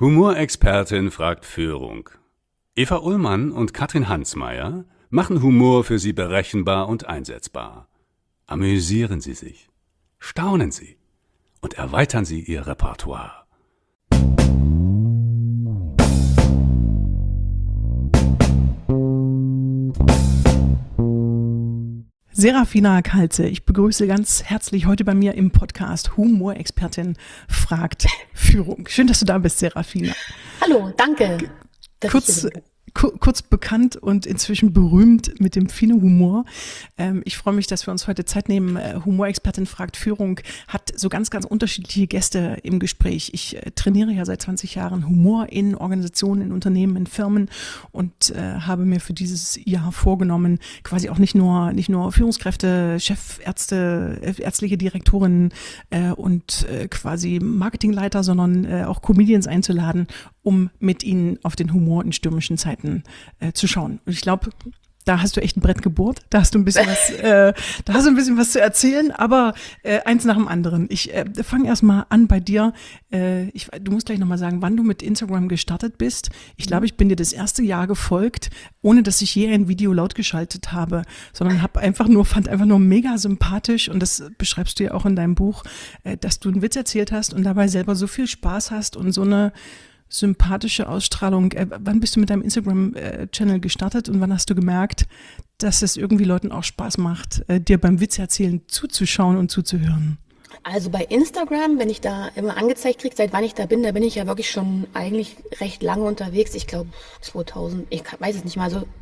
Humorexpertin fragt Führung. Eva Ullmann und Katrin Hansmeier machen Humor für Sie berechenbar und einsetzbar. Amüsieren Sie sich, staunen Sie und erweitern Sie Ihr Repertoire. Serafina Kalze, ich begrüße ganz herzlich heute bei mir im Podcast Humorexpertin fragt Führung. Schön, dass du da bist, Serafina. Hallo, danke. Kurz bekannt und inzwischen berühmt mit dem Fine-Humor. Ich freue mich, dass wir uns heute Zeit nehmen. Humorexpertin fragt Führung hat so ganz, ganz unterschiedliche Gäste im Gespräch. Ich trainiere ja seit 20 Jahren Humor in Organisationen, in Unternehmen, in Firmen und habe mir für dieses Jahr vorgenommen, quasi auch nicht nur Führungskräfte, Chefärzte, ärztliche Direktorinnen und quasi Marketingleiter, sondern auch Comedians einzuladen, um mit ihnen auf den Humor in stürmischen Zeiten zu schauen. Und ich glaube, da hast du echt ein Brett gebohrt. Da hast du ein bisschen was zu erzählen, aber eins nach dem anderen. Ich fange erstmal an bei dir. Du musst gleich nochmal sagen, wann du mit Instagram gestartet bist. Ich glaube, ich bin dir das erste Jahr gefolgt, ohne dass ich je ein Video laut geschaltet habe, sondern fand einfach nur mega sympathisch, und das beschreibst du ja auch in deinem Buch, dass du einen Witz erzählt hast und dabei selber so viel Spaß hast und so eine sympathische Ausstrahlung. Wann bist du mit deinem Instagram-Channel gestartet und wann hast du gemerkt, dass es irgendwie Leuten auch Spaß macht, dir beim Witz erzählen zuzuschauen und zuzuhören? Also bei Instagram, wenn ich da immer angezeigt kriege, seit wann ich da bin ich ja wirklich schon eigentlich recht lange unterwegs. Ich glaube 2000, ich weiß es nicht mal, so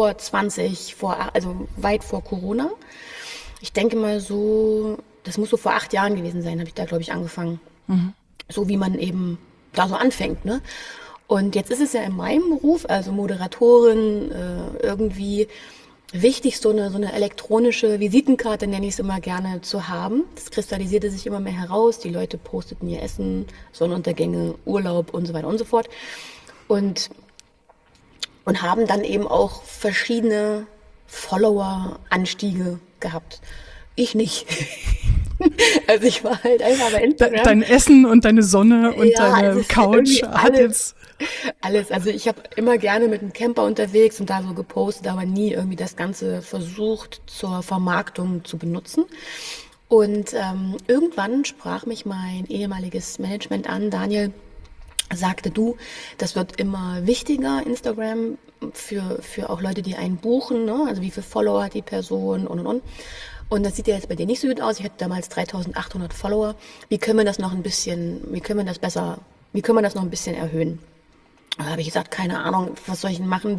also weit vor Corona. Ich denke mal so, das muss so vor 8 Jahren gewesen sein, habe ich da, glaube ich, angefangen. Mhm. So wie man eben da so anfängt, ne? Und jetzt ist es ja in meinem Beruf, also Moderatorin, irgendwie wichtig, so eine elektronische Visitenkarte, nenne ich es immer gerne, zu haben. Das kristallisierte sich immer mehr heraus. Die Leute posteten ihr Essen, Sonnenuntergänge, Urlaub und so weiter und so fort. Und haben dann eben auch verschiedene Follower-Anstiege gehabt. Ich nicht. Also ich war halt einfach bei Instagram. Dein Essen und deine Sonne und deine Couch hat jetzt... Alles. Also ich habe immer gerne mit einem Camper unterwegs und da so gepostet, aber nie irgendwie das Ganze versucht zur Vermarktung zu benutzen. Und irgendwann sprach mich mein ehemaliges Management an, Daniel, sagte, du, das wird immer wichtiger, Instagram, für auch Leute, die einen buchen, ne? Also wie viele Follower hat die Person und. Und das sieht ja jetzt bei dir nicht so gut aus. Ich hatte damals 3.800 Follower. Wie können wir das noch ein bisschen erhöhen? Da habe ich gesagt, keine Ahnung, was soll ich denn machen?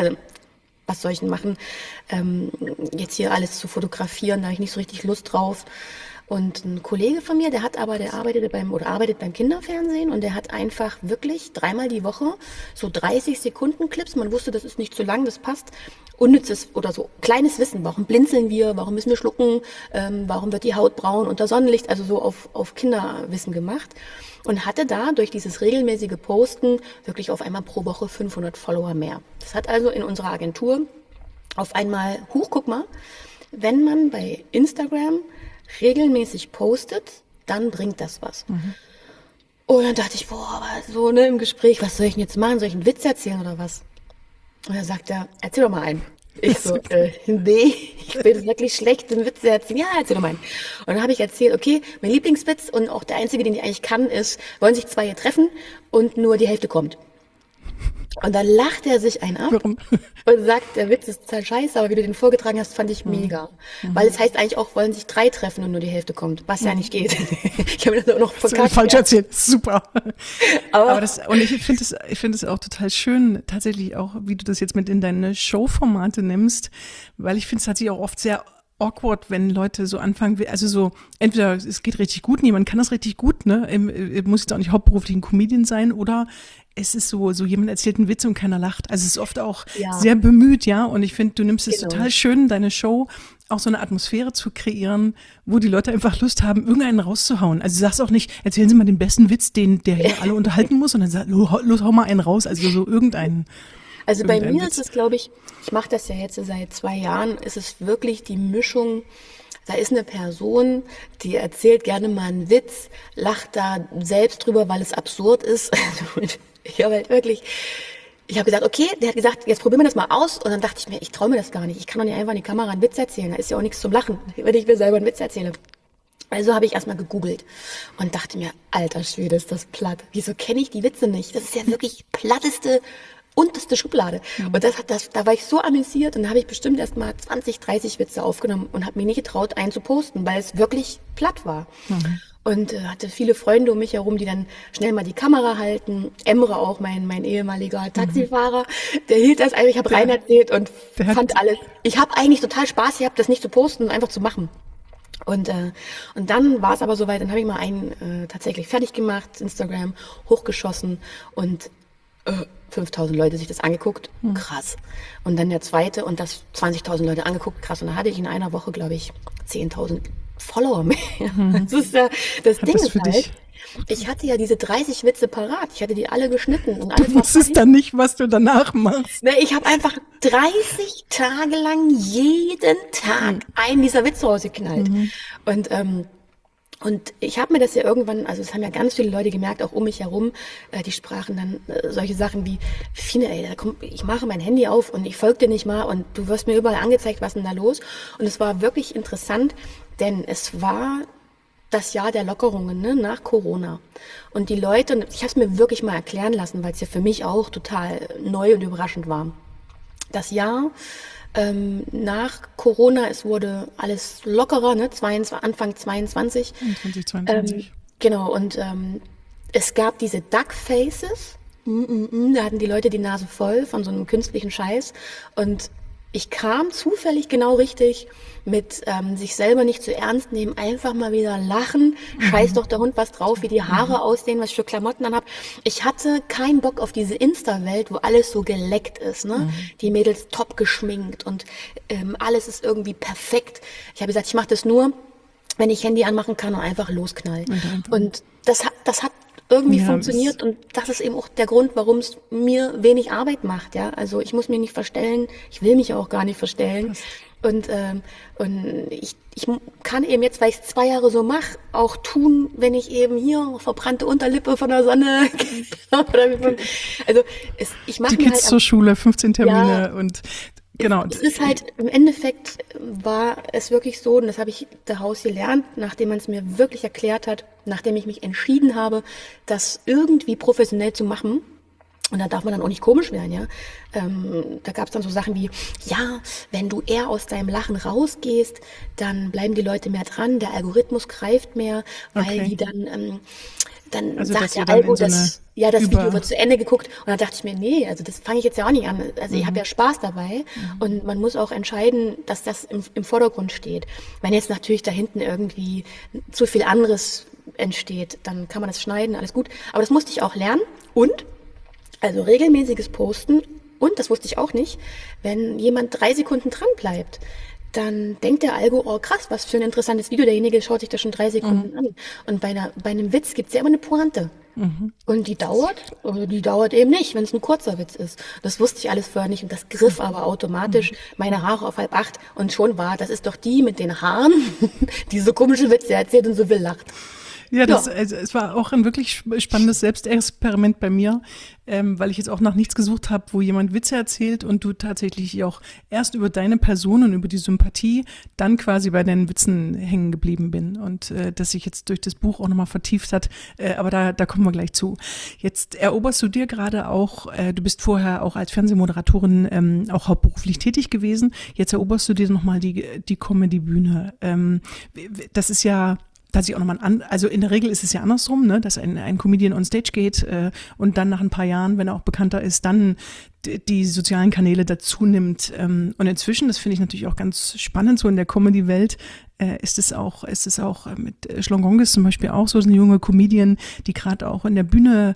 Jetzt hier alles zu fotografieren, da habe ich nicht so richtig Lust drauf. Und ein Kollege von mir, der arbeitet beim Kinderfernsehen, und der hat einfach wirklich 3-mal die Woche so 30 Sekunden Clips. Man wusste, das ist nicht zu lang, das passt. Unnützes oder so kleines Wissen. Warum blinzeln wir? Warum müssen wir schlucken? Warum wird die Haut braun unter Sonnenlicht? Also so auf Kinderwissen gemacht. Und hatte da durch dieses regelmäßige Posten wirklich auf einmal pro Woche 500 Follower mehr. Das hat also in unserer Agentur auf einmal, guck mal, wenn man bei Instagram regelmäßig postet, dann bringt das was. Mhm. Und dann dachte ich, so im Gespräch, was soll ich denn jetzt machen? Soll ich einen Witz erzählen oder was? Und dann sagt er, erzähl doch mal einen. Ich so, nee, ich bin wirklich schlecht im Witze erzählen. Ja, erzähl doch mal einen. Und dann habe ich erzählt, okay, mein Lieblingswitz und auch der einzige, den ich eigentlich kann, ist, wollen sich 2 hier treffen und nur die Hälfte kommt. Und dann lacht er sich einen ab. Warum? Und sagt, der Witz ist total scheiße, aber wie du den vorgetragen hast, fand ich mega. Mhm. Weil es heißt eigentlich auch, wollen sich 3 treffen und nur die Hälfte kommt, was ja nicht geht. Ich habe das auch noch verkackt. Falsch erzählt, super. Und ich finde es auch total schön, tatsächlich auch, wie du das jetzt mit in deine Showformate nimmst, weil ich finde es tatsächlich auch oft sehr awkward, wenn Leute so anfangen, also so, entweder es geht richtig gut, niemand kann das richtig gut, ne, muss jetzt auch nicht hauptberuflich ein Comedian sein, oder es ist so jemand erzählt einen Witz und keiner lacht. Also es ist oft auch sehr bemüht, ja, und ich finde, du nimmst es total schön, deine Show auch so eine Atmosphäre zu kreieren, wo die Leute einfach Lust haben, irgendeinen rauszuhauen. Also du sagst auch nicht, erzählen Sie mal den besten Witz, der hier alle unterhalten muss, sondern sag, los, hau mal einen raus, also so irgendeinen. Also bei mir ist es, glaube ich mache das ja jetzt seit 2 Jahren, ist es wirklich die Mischung, da ist eine Person, die erzählt gerne mal einen Witz, lacht da selbst drüber, weil es absurd ist. Ich habe halt wirklich, ich habe gesagt, okay, der hat gesagt, jetzt probieren wir das mal aus. Und dann dachte ich mir, ich traue mir das gar nicht. Ich kann doch nicht einfach in die Kamera einen Witz erzählen. Da ist ja auch nichts zum Lachen, wenn ich mir selber einen Witz erzähle. Also habe ich erstmal gegoogelt und dachte mir, alter Schwede, ist das platt. Wieso kenne ich die Witze nicht? Das ist ja wirklich platteste, unterste Schublade. Und da war ich so amüsiert und da habe ich bestimmt erst mal 20, 30 Witze aufgenommen und habe mir nicht getraut, einen zu posten, weil es wirklich platt war. Und hatte viele Freunde um mich herum, die dann schnell mal die Kamera halten. Emre auch, mein ehemaliger Taxifahrer, der hielt das einfach, ich habe rein erzählt und fand alles. Ich habe eigentlich total Spaß gehabt, das nicht zu posten und einfach zu machen. Und dann war es aber soweit, dann habe ich mal einen tatsächlich fertig gemacht, Instagram, hochgeschossen und 5.000 Leute sich das angeguckt, krass. Und dann der zweite und das 20.000 Leute angeguckt, krass. Und dann hatte ich in einer Woche, glaube ich, 10.000 Follower mehr. Das ist ja, das Ding ist halt, ich hatte ja diese 30 Witze parat. Ich hatte die alle geschnitten. Und alles du wusstest dann nicht, was du danach machst. Ne, ich habe einfach 30 Tage lang jeden Tag einen dieser Witze rausgeknallt. Und ich habe mir das ja irgendwann, also es haben ja ganz viele Leute gemerkt, auch um mich herum, die sprachen dann solche Sachen wie, Fine, ey, komm, ich mache mein Handy auf und ich folge dir nicht mal und du wirst mir überall angezeigt, was ist denn da los? Und es war wirklich interessant, denn es war das Jahr der Lockerungen, ne, nach Corona. Und die Leute, und ich habe es mir wirklich mal erklären lassen, weil es ja für mich auch total neu und überraschend war. Das Jahr nach Corona, es wurde alles lockerer, ne, Anfang 22. 2022. Genau, und es gab diese Duck Faces. Da hatten die Leute die Nase voll von so einem künstlichen Scheiß. Und ich kam zufällig genau richtig mit sich selber nicht zu ernst nehmen, einfach mal wieder lachen, scheiß doch der Hund was drauf, wie die Haare aussehen, was ich für Klamotten anhab. Ich hatte keinen Bock auf diese Insta-Welt, wo alles so geleckt ist, ne? Die Mädels top geschminkt und alles ist irgendwie perfekt. Ich habe gesagt, ich mache das nur, wenn ich Handy anmachen kann und einfach losknallen. Und das hat irgendwie funktioniert und das ist eben auch der Grund, warum es mir wenig Arbeit macht, ja. Also ich muss mich nicht verstellen, ich will mich auch gar nicht verstellen. Und ich kann eben jetzt, weil ich es 2 Jahre so mache, auch tun, wenn ich eben hier verbrannte Unterlippe von der Sonne ich mache die Kids halt zur Schule, 15 Termine und genau. Es ist halt, im Endeffekt war es wirklich so, und das habe ich daraus gelernt, nachdem man es mir wirklich erklärt hat, nachdem ich mich entschieden habe, das irgendwie professionell zu machen. Und da darf man dann auch nicht komisch werden, ja. Da gab es dann so Sachen wie, ja, wenn du eher aus deinem Lachen rausgehst, dann bleiben die Leute mehr dran, der Algorithmus greift mehr, weil die dann also sagt der Algo, das Video wird zu Ende geguckt. Und dann dachte ich mir, nee, also das fange ich jetzt ja auch nicht an. Also ich habe ja Spaß dabei und man muss auch entscheiden, dass das im Vordergrund steht. Wenn jetzt natürlich da hinten irgendwie zu viel anderes entsteht, dann kann man das schneiden, alles gut. Aber das musste ich auch lernen und also regelmäßiges Posten und, das wusste ich auch nicht, wenn jemand 3 Sekunden dran bleibt, dann denkt der Algo, oh krass, was für ein interessantes Video, derjenige schaut sich das schon 3 Sekunden an. Und bei einem Witz gibt's ja immer eine Pointe. Und die dauert eben nicht, wenn es ein kurzer Witz ist. Das wusste ich alles vorher nicht und das griff aber automatisch meine Haare auf 7:30 und schon das ist doch die mit den Haaren, die so komische Witze erzählt und so wild lacht. Ja, also es war auch ein wirklich spannendes Selbstexperiment bei mir, weil ich jetzt auch nach nichts gesucht habe, wo jemand Witze erzählt und du tatsächlich auch erst über deine Person und über die Sympathie dann quasi bei deinen Witzen hängen geblieben bin und das sich jetzt durch das Buch auch nochmal vertieft hat, aber da kommen wir gleich zu. Jetzt eroberst du dir gerade auch, du bist vorher auch als Fernsehmoderatorin auch hauptberuflich tätig gewesen, jetzt eroberst du dir nochmal die Comedy-Bühne. Das ist ja tatsächlich auch nochmal also in der Regel ist es ja andersrum, ne, dass ein Comedian on Stage geht und dann nach ein paar Jahren, wenn er auch bekannter ist, dann die sozialen Kanäle dazu nimmt. Und inzwischen, das finde ich natürlich auch ganz spannend, so in der Comedy-Welt, ist es auch mit Schlongongis zum Beispiel auch so, eine junge Comedian, die gerade auch in der Bühne,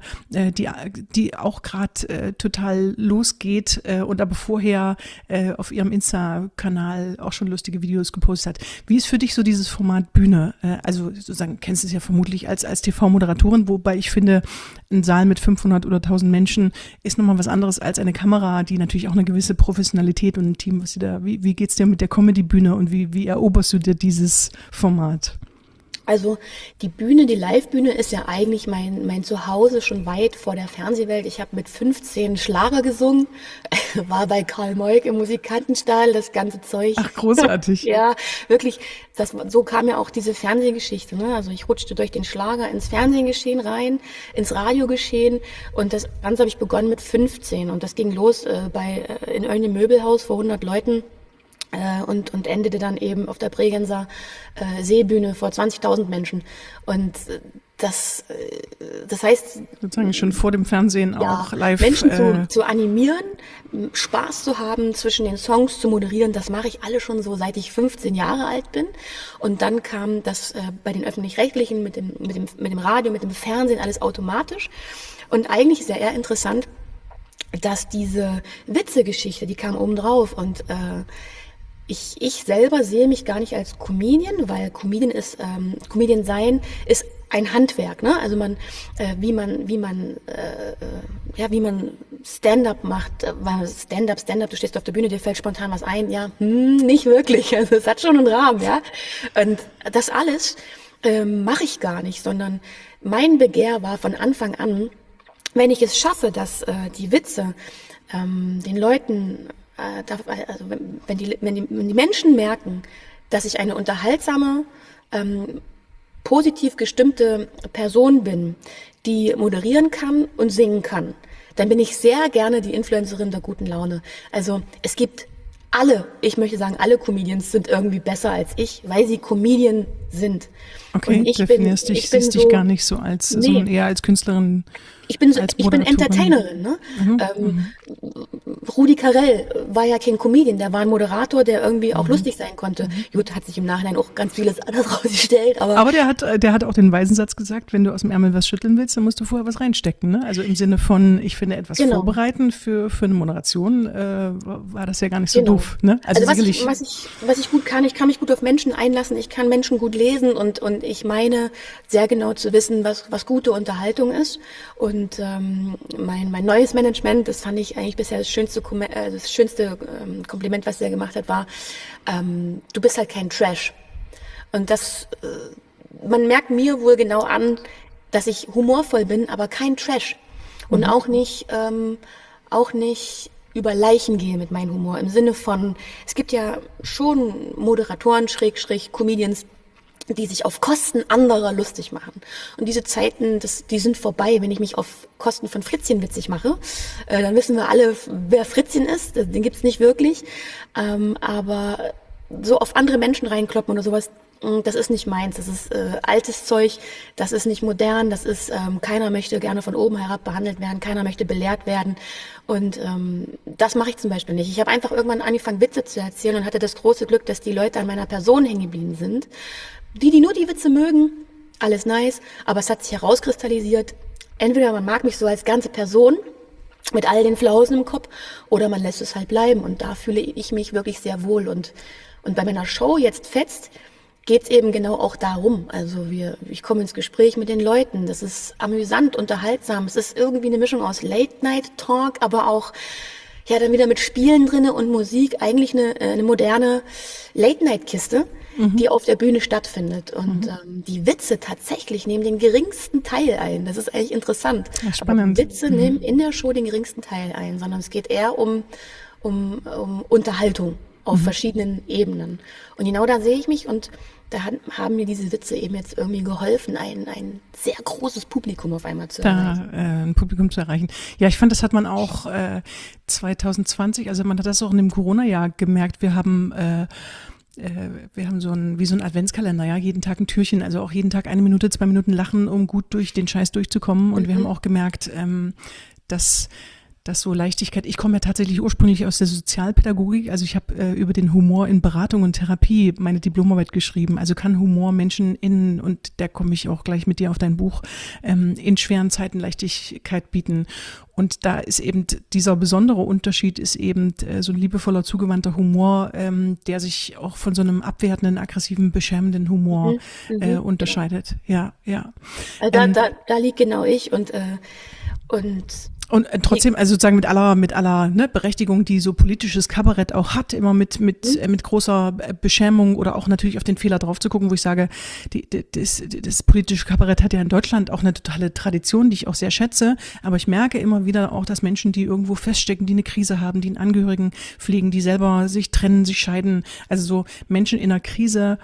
die auch gerade total losgeht und aber vorher auf ihrem Insta-Kanal auch schon lustige Videos gepostet hat. Wie ist für dich so dieses Format Bühne? Also sozusagen, kennst du es ja vermutlich als TV-Moderatorin, wobei ich finde, ein Saal mit 500 oder 1000 Menschen ist nochmal was anderes als eine Kamera, die natürlich auch eine gewisse Professionalität und ein Team, wie geht's dir mit der Comedy-Bühne und wie eroberst du dir dieses Format? Also die Bühne, die Live-Bühne ist ja eigentlich mein Zuhause schon weit vor der Fernsehwelt. Ich habe mit 15 Schlager gesungen, war bei Karl Moik im Musikantenstall, das ganze Zeug. Ach, großartig. Ja, wirklich, so kam ja auch diese Fernsehgeschichte. Ne? Also ich rutschte durch den Schlager ins Fernsehgeschehen rein, ins Radiogeschehen und das Ganze habe ich begonnen mit 15 und das ging los in irgendeinem Möbelhaus vor 100 Leuten. Und endete dann eben auf der Bregenzer Seebühne vor 20.000 Menschen. Und das heißt, sozusagen schon vor dem Fernsehen auch live. Menschen zu animieren, Spaß zu haben, zwischen den Songs zu moderieren, das mache ich alle schon so, seit ich 15 Jahre alt bin. Und dann kam das bei den Öffentlich-Rechtlichen mit dem Radio, mit dem Fernsehen alles automatisch. Und eigentlich ist ja eher interessant, dass diese Witze-Geschichte, die kam oben drauf und ich selber sehe mich gar nicht als Comedian, weil Comedian sein ist ein Handwerk, ne? Also wie man Stand-up macht, weil Stand-up, du stehst auf der Bühne, dir fällt spontan was ein, ja, nicht wirklich, also es hat schon einen Rahmen, ja. Und das alles mache ich gar nicht, sondern mein Begehr war von Anfang an, wenn ich es schaffe, dass die Witze den Leuten also wenn die Menschen merken, dass ich eine unterhaltsame, positiv gestimmte Person bin, die moderieren kann und singen kann, dann bin ich sehr gerne die Influencerin der guten Laune. Also es gibt ich möchte sagen, alle Comedians sind irgendwie besser als ich, weil sie Comedian sind. Okay, siehst dich gar nicht so als, sondern eher als Künstlerin. Ich bin Entertainerin, ne? Rudi Carrell war ja kein Comedian, der war ein Moderator, der irgendwie auch lustig sein konnte. Gut, hat sich im Nachhinein auch ganz vieles anders rausgestellt, aber der hat auch den weisen Satz gesagt, wenn du aus dem Ärmel was schütteln willst, dann musst du vorher was reinstecken, ne? Also im Sinne von, ich finde etwas vorbereiten für eine Moderation, war das ja gar nicht so doof, ne? Also was ich gut kann, ich kann mich gut auf Menschen einlassen, ich kann Menschen gut lesen und ich meine sehr genau zu wissen, was gute Unterhaltung ist. Und mein neues Management, das fand ich eigentlich bisher das schönste Kompliment, was er gemacht hat, war, du bist halt kein Trash. Und man merkt mir wohl genau an, dass ich humorvoll bin, aber kein Trash. Und auch nicht über Leichen gehe mit meinem Humor. Im Sinne von, es gibt ja schon Moderatoren, Comedians, die sich auf Kosten anderer lustig machen. Und diese Zeiten, die sind vorbei. Wenn ich mich auf Kosten von Fritzchen witzig mache, dann wissen wir alle, wer Fritzchen ist. Den gibt's nicht wirklich. Aber so auf andere Menschen reinkloppen oder sowas, das ist nicht meins. Das ist altes Zeug, das ist nicht modern, das ist, keiner möchte gerne von oben herab behandelt werden, keiner möchte belehrt werden. Und das mache ich zum Beispiel nicht. Ich habe einfach irgendwann angefangen, Witze zu erzählen und hatte das große Glück, dass die Leute an meiner Person hängen geblieben sind. Die nur die Witze mögen, alles nice, aber es hat sich herauskristallisiert, entweder man mag mich so als ganze Person mit all den Flausen im Kopf oder man lässt es halt bleiben und da fühle ich mich wirklich sehr wohl und bei meiner Show jetzt fetzt, geht's eben genau auch darum. Also ich komme ins Gespräch mit den Leuten, das ist amüsant, unterhaltsam, es ist irgendwie eine Mischung aus Late-Night-Talk, aber auch ja dann wieder mit Spielen drinne und Musik, eigentlich eine moderne Late-Night-Kiste, die auf der Bühne stattfindet. Und die Witze tatsächlich nehmen den geringsten Teil ein. Das ist eigentlich interessant. Ja, spannend. Aber Witze nehmen in der Show den geringsten Teil ein, sondern es geht eher um Unterhaltung auf verschiedenen Ebenen. Und genau da sehe ich mich und da haben mir diese Witze eben jetzt irgendwie geholfen, ein sehr großes Publikum auf einmal zu erreichen. Ein Publikum zu erreichen. Ja, ich fand, das hat man auch 2020, also man hat das auch in dem Corona-Jahr gemerkt. Wir haben so wie so ein Adventskalender, ja, jeden Tag ein Türchen, also auch jeden Tag 1 Minute, 2 Minuten lachen, um gut durch den Scheiß durchzukommen. Und wir haben auch gemerkt, dass so Leichtigkeit, ich komme ja tatsächlich ursprünglich aus der Sozialpädagogik, also ich habe über den Humor in Beratung und Therapie meine Diplomarbeit geschrieben, also kann Humor Menschen und da komme ich auch gleich mit dir auf dein Buch, in schweren Zeiten Leichtigkeit bieten. Und da ist eben dieser besondere Unterschied ist eben so ein liebevoller, zugewandter Humor, der sich auch von so einem abwertenden, aggressiven, beschämenden Humor unterscheidet. Ja, ja. Da liegt genau ich und Und trotzdem, also sozusagen mit aller ne, Berechtigung, die so politisches Kabarett auch hat, immer mit großer Beschämung oder auch natürlich auf den Fehler drauf zu gucken, wo ich sage, das politische Kabarett hat ja in Deutschland auch eine totale Tradition, die ich auch sehr schätze. Aber ich merke immer wieder auch, dass Menschen, die irgendwo feststecken, die eine Krise haben, die einen Angehörigen pflegen, die selber sich trennen, sich scheiden, also so Menschen in einer Krise,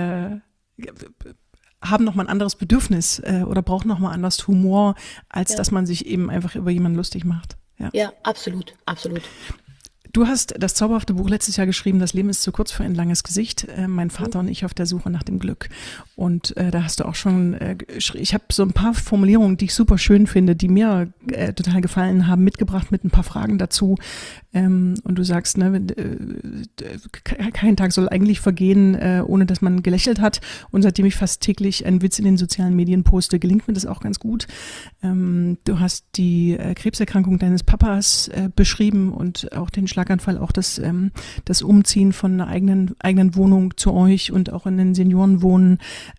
haben nochmal ein anderes Bedürfnis oder brauchen nochmal anders Humor, als dass man sich eben einfach über jemanden lustig macht. Ja, absolut, absolut. Du hast das zauberhafte Buch letztes Jahr geschrieben, Das Leben ist zu kurz für ein langes Gesicht, mein Vater und ich auf der Suche nach dem Glück. Und da hast du auch schon, ich habe so ein paar Formulierungen, die ich super schön finde, die mir total gefallen haben, mitgebracht mit ein paar Fragen dazu. Und du sagst, ne, kein Tag soll eigentlich vergehen, ohne dass man gelächelt hat. Und seitdem ich fast täglich einen Witz in den sozialen Medien poste, gelingt mir das auch ganz gut. Du hast die Krebserkrankung deines Papas beschrieben und auch den Schlaganfall, auch das Umziehen von einer eigenen Wohnung zu euch und auch in den Seniorenwohnen.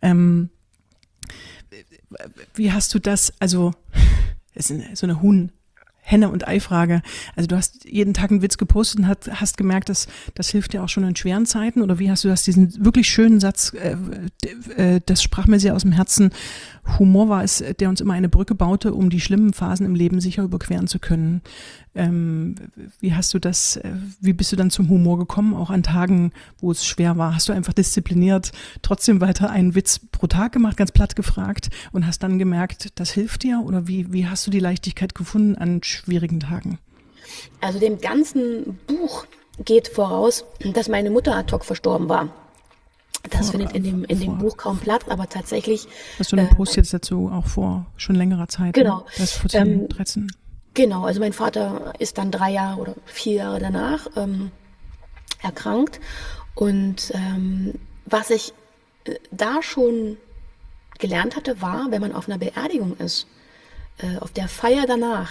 Wie hast du das, also es ist so eine Henne- und Ei-Frage. Also du hast jeden Tag einen Witz gepostet und hast gemerkt, dass das hilft dir auch schon in schweren Zeiten, oder wie hast du das, diesen wirklich schönen Satz, das sprach mir sehr aus dem Herzen, Humor war es, der uns immer eine Brücke baute, um die schlimmen Phasen im Leben sicher überqueren zu können. Wie hast du das, wie bist du dann zum Humor gekommen, auch an Tagen, wo es schwer war? Hast du einfach diszipliniert trotzdem weiter einen Witz pro Tag gemacht, ganz platt gefragt, und hast dann gemerkt, das hilft dir? Oder wie hast du die Leichtigkeit gefunden an schwierigen Tagen? Also dem ganzen Buch geht voraus, dass meine Mutter ad hoc verstorben war. Das findet in dem Buch kaum Platz, aber tatsächlich. Hast du einen Post jetzt dazu auch vor schon längerer Zeit? Genau. Ne? Das vor 10, 13. Genau, also mein Vater ist dann 3 Jahre oder 4 Jahre danach erkrankt. Und was ich da schon gelernt hatte, war, wenn man auf einer Beerdigung ist, auf der Feier danach,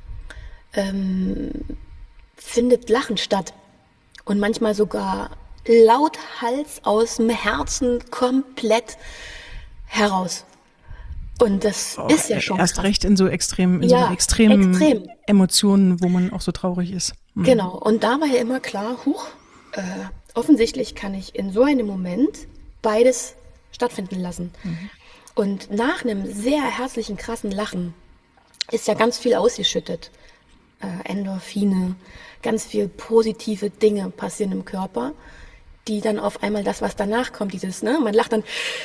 findet Lachen statt. Und manchmal sogar lauthals aus dem Herzen komplett heraus. Und das ist ja schon erst krass. recht in so extremen Emotionen, wo man auch so traurig ist. Mhm. Genau. Und da war ja immer klar, offensichtlich kann ich in so einem Moment beides stattfinden lassen. Mhm. Und nach einem sehr herzlichen, krassen Lachen ist ja ganz viel ausgeschüttet. Endorphine, ganz viel positive Dinge passieren im Körper, die dann auf einmal das, was danach kommt, dieses, ne, man lacht dann,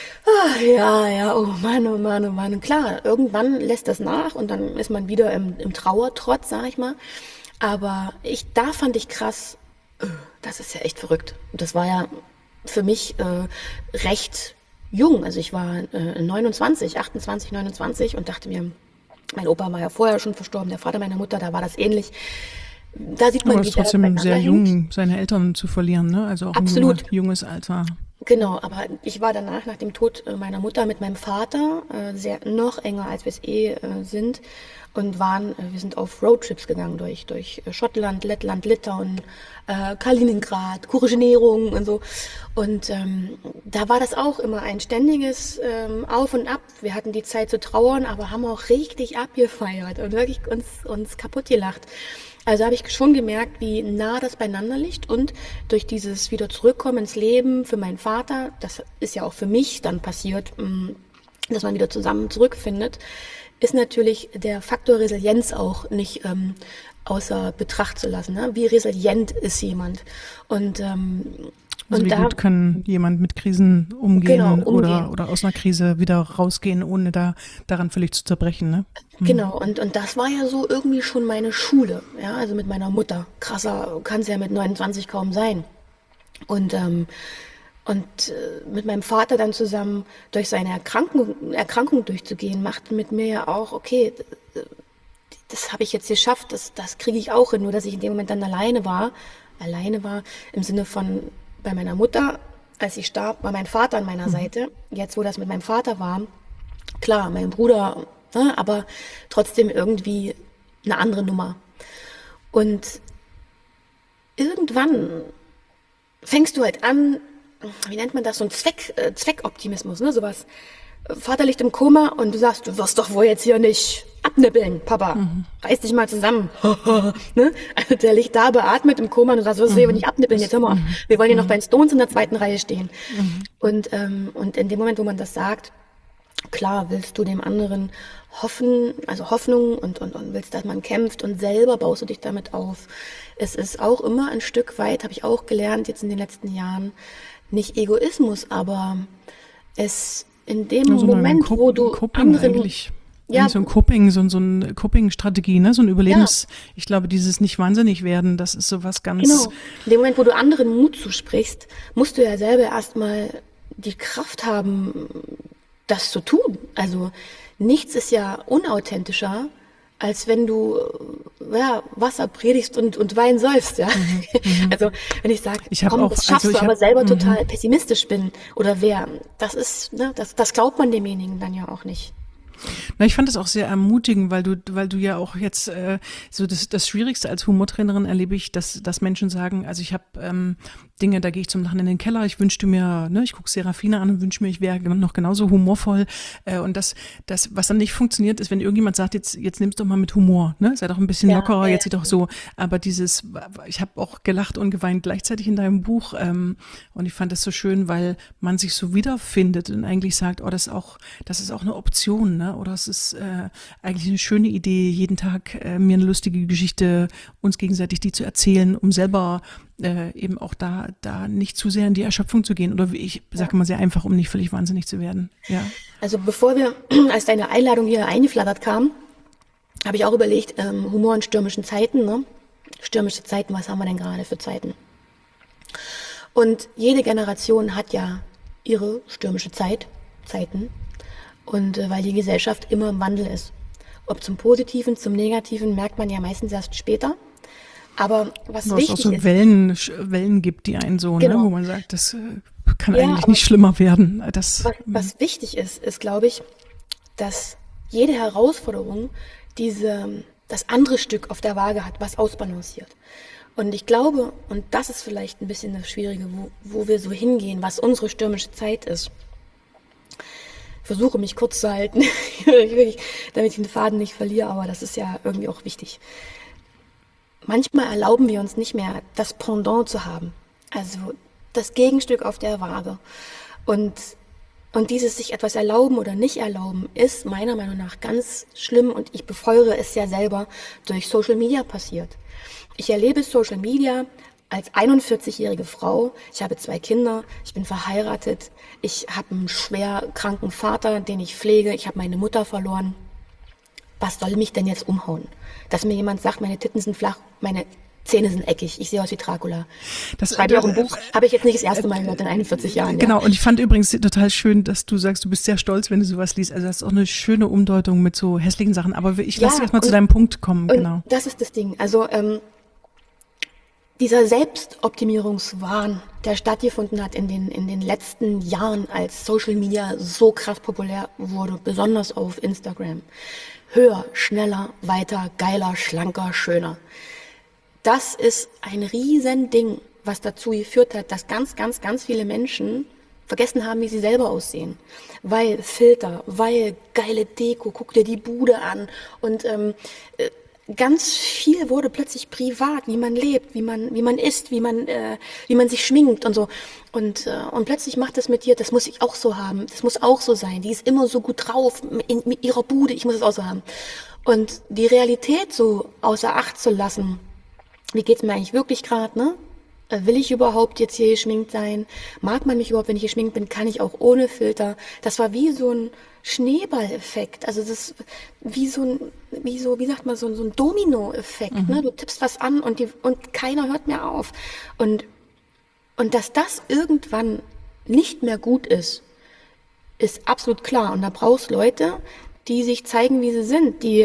oh Mann, oh Mann, oh Mann. Und klar, irgendwann lässt das nach und dann ist man wieder im Trauertrotz, sag ich mal. Aber da fand ich krass, das ist ja echt verrückt. Und das war ja für mich recht jung. Also ich war 29, 28, 29 und dachte mir, mein Opa war ja vorher schon verstorben, der Vater meiner Mutter, da war das ähnlich. Da sieht man, aber es ist trotzdem sehr jung, seine Eltern zu verlieren, ne? Also auch absolut. Ein junges Alter. Genau, aber ich war danach, nach dem Tod meiner Mutter, mit meinem Vater noch enger, als wir es sind, und wir sind auf Roadtrips gegangen durch Schottland, Lettland, Litauen, Kaliningrad, Kurschenierung und so. Und da war das auch immer ein ständiges Auf und Ab. Wir hatten die Zeit zu trauern, aber haben auch richtig abgefeiert und wirklich uns kaputt gelacht. Also habe ich schon gemerkt, wie nah das beieinander liegt, und durch dieses wieder zurückkommen ins Leben für meinen Vater, das ist ja auch für mich dann passiert, dass man wieder zusammen zurückfindet, ist natürlich der Faktor Resilienz auch nicht außer Betracht zu lassen. Ne? Wie resilient ist jemand? Und also wie gut kann jemand mit Krisen umgehen, oder aus einer Krise wieder rausgehen, ohne daran völlig zu zerbrechen, ne? Genau, und das war ja so irgendwie schon meine Schule, ja, also mit meiner Mutter. Krasser kann es ja mit 29 kaum sein. Und mit meinem Vater dann zusammen durch seine Erkrankung durchzugehen, machte mit mir ja auch, okay, das habe ich jetzt geschafft, das kriege ich auch hin, nur dass ich in dem Moment dann alleine war im Sinne von, bei meiner Mutter, als sie starb, war mein Vater an meiner Seite. Jetzt, wo das mit meinem Vater war, klar, mein Bruder, ne, aber trotzdem irgendwie eine andere Nummer. Und irgendwann fängst du halt an, wie nennt man das, so ein Zweckoptimismus, ne, sowas. Vater liegt im Koma und du sagst, du wirst doch wohl jetzt hier nicht abnippeln, Papa. Reiß dich mal zusammen. Ne? Also der liegt da beatmet im Koma und du sagst, du wirst hier nicht abnippeln, jetzt hör mal auf. Wir wollen hier noch bei den Stones in der 2. Reihe stehen. Und in dem Moment, wo man das sagt, klar willst du dem anderen Hoffnung und willst, dass man kämpft und selber baust du dich damit auf. Es ist auch immer ein Stück weit, habe ich auch gelernt jetzt in den letzten Jahren, nicht Egoismus, aber es in dem Also Moment, wo du anderen... eigentlich. Ja, So ein Coping, so eine Coping-Strategie, ne? So ein Überlebens, ich glaube, dieses nicht wahnsinnig werden, das ist so was ganz. genau. In dem Moment, wo du anderen Mut zusprichst, musst du ja selber erstmal die Kraft haben, das zu tun. Also nichts ist ja unauthentischer, als wenn du Wasser predigst und Wein säufst, ja. Also wenn ich sage, komm, das schaffst du, aber selber total pessimistisch bin oder das ist, ne, das glaubt man demjenigen dann ja auch nicht. Na, ich fand es auch sehr ermutigend, weil du ja auch jetzt so das Schwierigste als Humortrainerin erlebe ich, dass Menschen sagen, also ich habe Dinge, da gehe ich zum Lachen in den Keller, ich wünschte mir, ne, ich gucke Serafina an und wünsche mir, ich wäre noch genauso humorvoll und das, was dann nicht funktioniert, ist, wenn irgendjemand sagt, jetzt nimm's doch mal mit Humor, ne, sei doch ein bisschen lockerer, jetzt sieht doch so, aber ich habe auch gelacht und geweint gleichzeitig in deinem Buch und ich fand das so schön, weil man sich so wiederfindet und eigentlich sagt, oh, das ist auch eine Option, ne, oder es ist eigentlich eine schöne Idee, jeden Tag mir eine lustige Geschichte, uns gegenseitig die zu erzählen, um selber eben auch da nicht zu sehr in die Erschöpfung zu gehen. Oder ich sage mal sehr einfach, um nicht völlig wahnsinnig zu werden. Ja. Also als deine Einladung hier eingeflattert kam, habe ich auch überlegt, Humor in stürmischen Zeiten, ne? Stürmische Zeiten, was haben wir denn gerade für Zeiten? Und jede Generation hat ja ihre stürmische Zeiten. Und weil die Gesellschaft immer im Wandel ist. Ob zum Positiven, zum Negativen, merkt man ja meistens erst später. Aber was wichtig ist... es auch so Wellen gibt, die einen so, genau, ne, wo man sagt, das kann eigentlich nicht schlimmer werden. Was wichtig ist, glaube ich, dass jede Herausforderung das andere Stück auf der Waage hat, was ausbalanciert. Und ich glaube, und das ist vielleicht ein bisschen das Schwierige, wo wir so hingehen, was unsere stürmische Zeit ist. Ich versuche mich kurz zu halten, damit ich den Faden nicht verliere, aber das ist ja irgendwie auch wichtig. Manchmal erlauben wir uns nicht mehr, das Pendant zu haben, also das Gegenstück auf der Waage. Und dieses sich etwas erlauben oder nicht erlauben, ist meiner Meinung nach ganz schlimm und ich befeuere es ja selber durch Social Media passiert. Ich erlebe Social Media als 41-jährige Frau, ich habe 2 Kinder, ich bin verheiratet, ich habe einen schwer kranken Vater, den ich pflege, ich habe meine Mutter verloren. Was soll mich denn jetzt umhauen? Dass mir jemand sagt, meine Titten sind flach, meine Zähne sind eckig, ich sehe aus wie Dracula. Das schreibe ich auch im Buch, habe ich jetzt nicht das erste Mal gehört in 41 Jahren. Genau, ja. Und ich fand übrigens total schön, dass du sagst, du bist sehr stolz, wenn du sowas liest. Also das ist auch eine schöne Umdeutung mit so hässlichen Sachen. Aber ich lasse dich erstmal zu deinem Punkt kommen. Genau. Das ist das Ding. Also dieser Selbstoptimierungswahn, der stattgefunden hat in den letzten Jahren, als Social Media so krass populär wurde, besonders auf Instagram. Höher, schneller, weiter, geiler, schlanker, schöner. Das ist ein Riesending, was dazu geführt hat, dass ganz, ganz, ganz viele Menschen vergessen haben, wie sie selber aussehen. Weil Filter, weil geile Deko, guck dir die Bude an und ganz viel wurde plötzlich privat, wie man lebt, wie man isst, wie man sich schminkt und so. Und plötzlich macht das mit dir, das muss ich auch so haben, das muss auch so sein. Die ist immer so gut drauf mit ihrer Bude, ich muss es auch so haben. Und die Realität so außer Acht zu lassen, wie geht's mir eigentlich wirklich gerade, ne? Will ich überhaupt jetzt hier geschminkt sein? Mag man mich überhaupt, wenn ich geschminkt bin? Kann ich auch ohne Filter? Das war wie so ein Schneeballeffekt. Also das ist wie sagt man, so ein Domino-Effekt. Ne? Du tippst was an und keiner hört mehr auf. Und dass das irgendwann nicht mehr gut ist absolut klar. Und da brauchst Leute, die sich zeigen, wie sie sind, die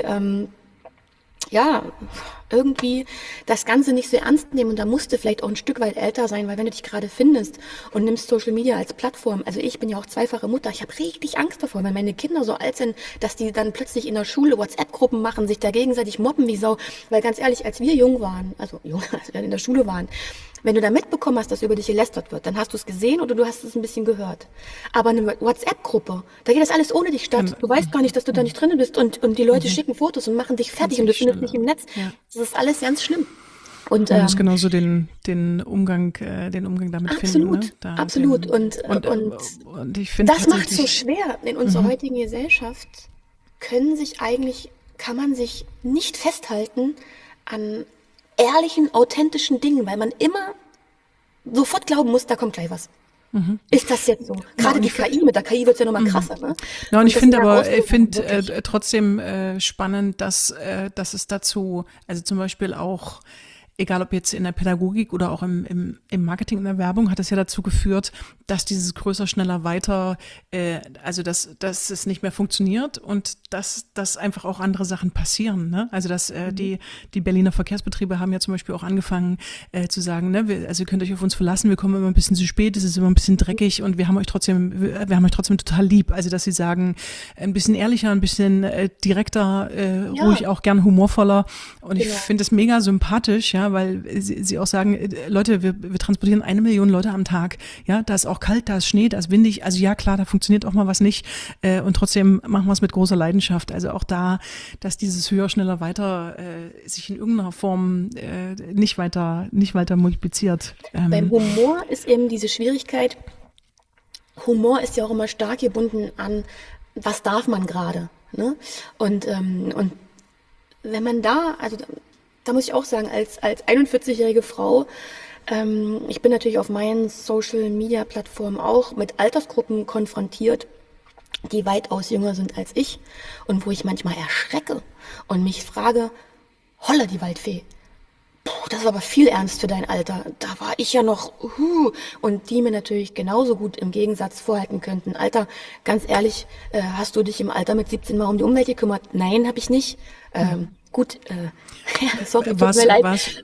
irgendwie das Ganze nicht so ernst nehmen und da musst du vielleicht auch ein Stück weit älter sein, weil wenn du dich gerade findest und nimmst Social Media als Plattform, also ich bin ja auch zweifache Mutter, ich habe richtig Angst davor, wenn meine Kinder so alt sind, dass die dann plötzlich in der Schule WhatsApp-Gruppen machen, sich da gegenseitig mobben wie Sau, weil ganz ehrlich, als wir jung waren, als wir in der Schule waren, Wenn du da mitbekommen hast, dass über dich gelästert wird, dann hast du es gesehen oder du hast es ein bisschen gehört. Aber eine WhatsApp-Gruppe, da geht das alles ohne dich statt. Du weißt gar nicht, dass du da nicht drin bist und die Leute schicken Fotos und machen dich fertig und du findest nicht im Netz. Ja. Das ist alles ganz schlimm. Und man muss genauso den Umgang damit finden. Ne? Absolut. Und ich finde das macht es so schwer. In unserer heutigen Gesellschaft kann man sich nicht festhalten an ehrlichen, authentischen Dingen, weil man immer sofort glauben muss, da kommt gleich was. Ist das jetzt so? Gerade die KI, mit der KI wird es ja nochmal krasser. Ne? Ja, und ich finde trotzdem spannend, dass es dazu, also zum Beispiel auch, egal ob jetzt in der Pädagogik oder auch im Marketing, in der Werbung, hat es ja dazu geführt, dass dieses größer, schneller, weiter, also dass es nicht mehr funktioniert und dass einfach auch andere Sachen passieren. Ne? Also dass die Berliner Verkehrsbetriebe haben ja zum Beispiel auch angefangen zu sagen, ne, ihr könnt euch auf uns verlassen, wir kommen immer ein bisschen zu spät, es ist immer ein bisschen dreckig und wir haben euch trotzdem total lieb. Also dass sie sagen, ein bisschen ehrlicher, ein bisschen direkter, ruhig auch gern humorvoller. Und ich finde es mega sympathisch, ja, weil sie auch sagen, Leute, wir transportieren 1 Million Leute am Tag. Ja, da ist auch kalt, da ist Schnee, da ist windig. Also ja, klar, da funktioniert auch mal was nicht. Und trotzdem machen wir es mit großer Leidenschaft. Also auch da, dass dieses höher, schneller, weiter sich in irgendeiner Form nicht weiter multipliziert. Beim Humor ist eben diese Schwierigkeit, Humor ist ja auch immer stark gebunden an, was darf man gerade. Ne? Und wenn man da muss ich auch sagen, als 41-jährige Frau, ich bin natürlich auf meinen Social-Media-Plattformen auch mit Altersgruppen konfrontiert, die weitaus jünger sind als ich und wo ich manchmal erschrecke und mich frage, holla die Waldfee, das ist aber viel ernst für dein Alter, da war ich ja noch, und die mir natürlich genauso gut im Gegensatz vorhalten könnten, Alter, ganz ehrlich, hast du dich im Alter mit 17 mal um die Umwelt gekümmert? Nein, habe ich nicht. Gut, sorry, tut mir leid.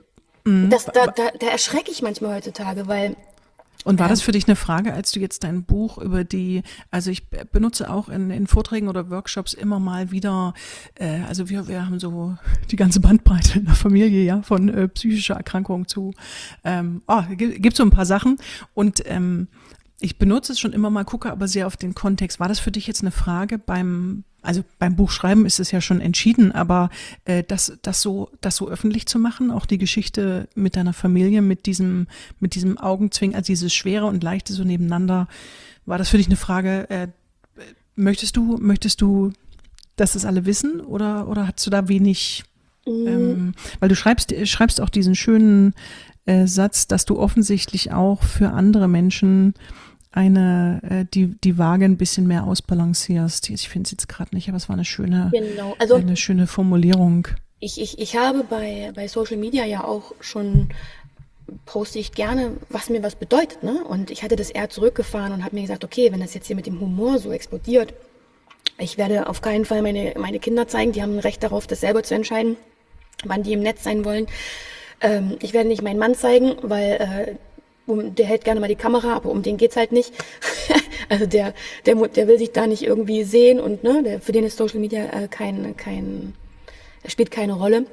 Da erschrecke ich manchmal heutzutage, weil... Und war das für dich eine Frage, als du jetzt dein Buch also ich benutze auch in Vorträgen oder Workshops immer mal wieder, also wir haben so die ganze Bandbreite in der Familie, ja, von psychischer Erkrankung zu, gibt so ein paar Sachen und ich benutze es schon immer mal, gucke aber sehr auf den Kontext. War das für dich jetzt eine Frage beim Buchschreiben ist es ja schon entschieden, aber das so öffentlich zu machen, auch die Geschichte mit deiner Familie, mit diesem Augenzwingen, also dieses Schwere und Leichte so nebeneinander, war das für dich eine Frage, möchtest du, dass es alle wissen oder hast du da wenig, weil du schreibst auch diesen schönen Satz, dass du offensichtlich auch für andere Menschen die Waage ein bisschen mehr ausbalancierst. Ich finde es jetzt gerade nicht, aber es war eine schöne Formulierung. Ich habe bei Social Media ja auch schon, poste ich gerne, was mir was bedeutet, ne? Und ich hatte das eher zurückgefahren und habe mir gesagt, okay, wenn das jetzt hier mit dem Humor so explodiert, ich werde auf keinen Fall meine Kinder zeigen, die haben ein Recht darauf, das selber zu entscheiden, wann die im Netz sein wollen. Ich werde nicht meinen Mann zeigen, weil der hält gerne mal die Kamera, aber um den geht's halt nicht. Also der will sich da nicht irgendwie sehen und ne, für den ist Social Media spielt keine Rolle.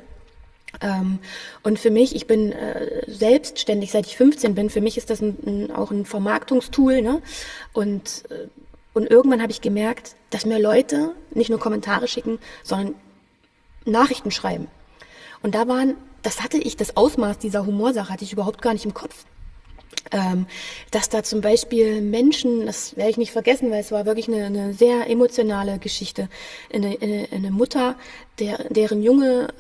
Und für mich, ich bin selbstständig, seit ich 15 bin, für mich ist das auch ein Vermarktungstool, ne? Und irgendwann habe ich gemerkt, dass mir Leute nicht nur Kommentare schicken, sondern Nachrichten schreiben. Und das Ausmaß dieser Humorsache hatte ich überhaupt gar nicht im Kopf. Dass da zum Beispiel Menschen, das werde ich nicht vergessen, weil es war wirklich eine sehr emotionale Geschichte, eine Mutter, deren Junge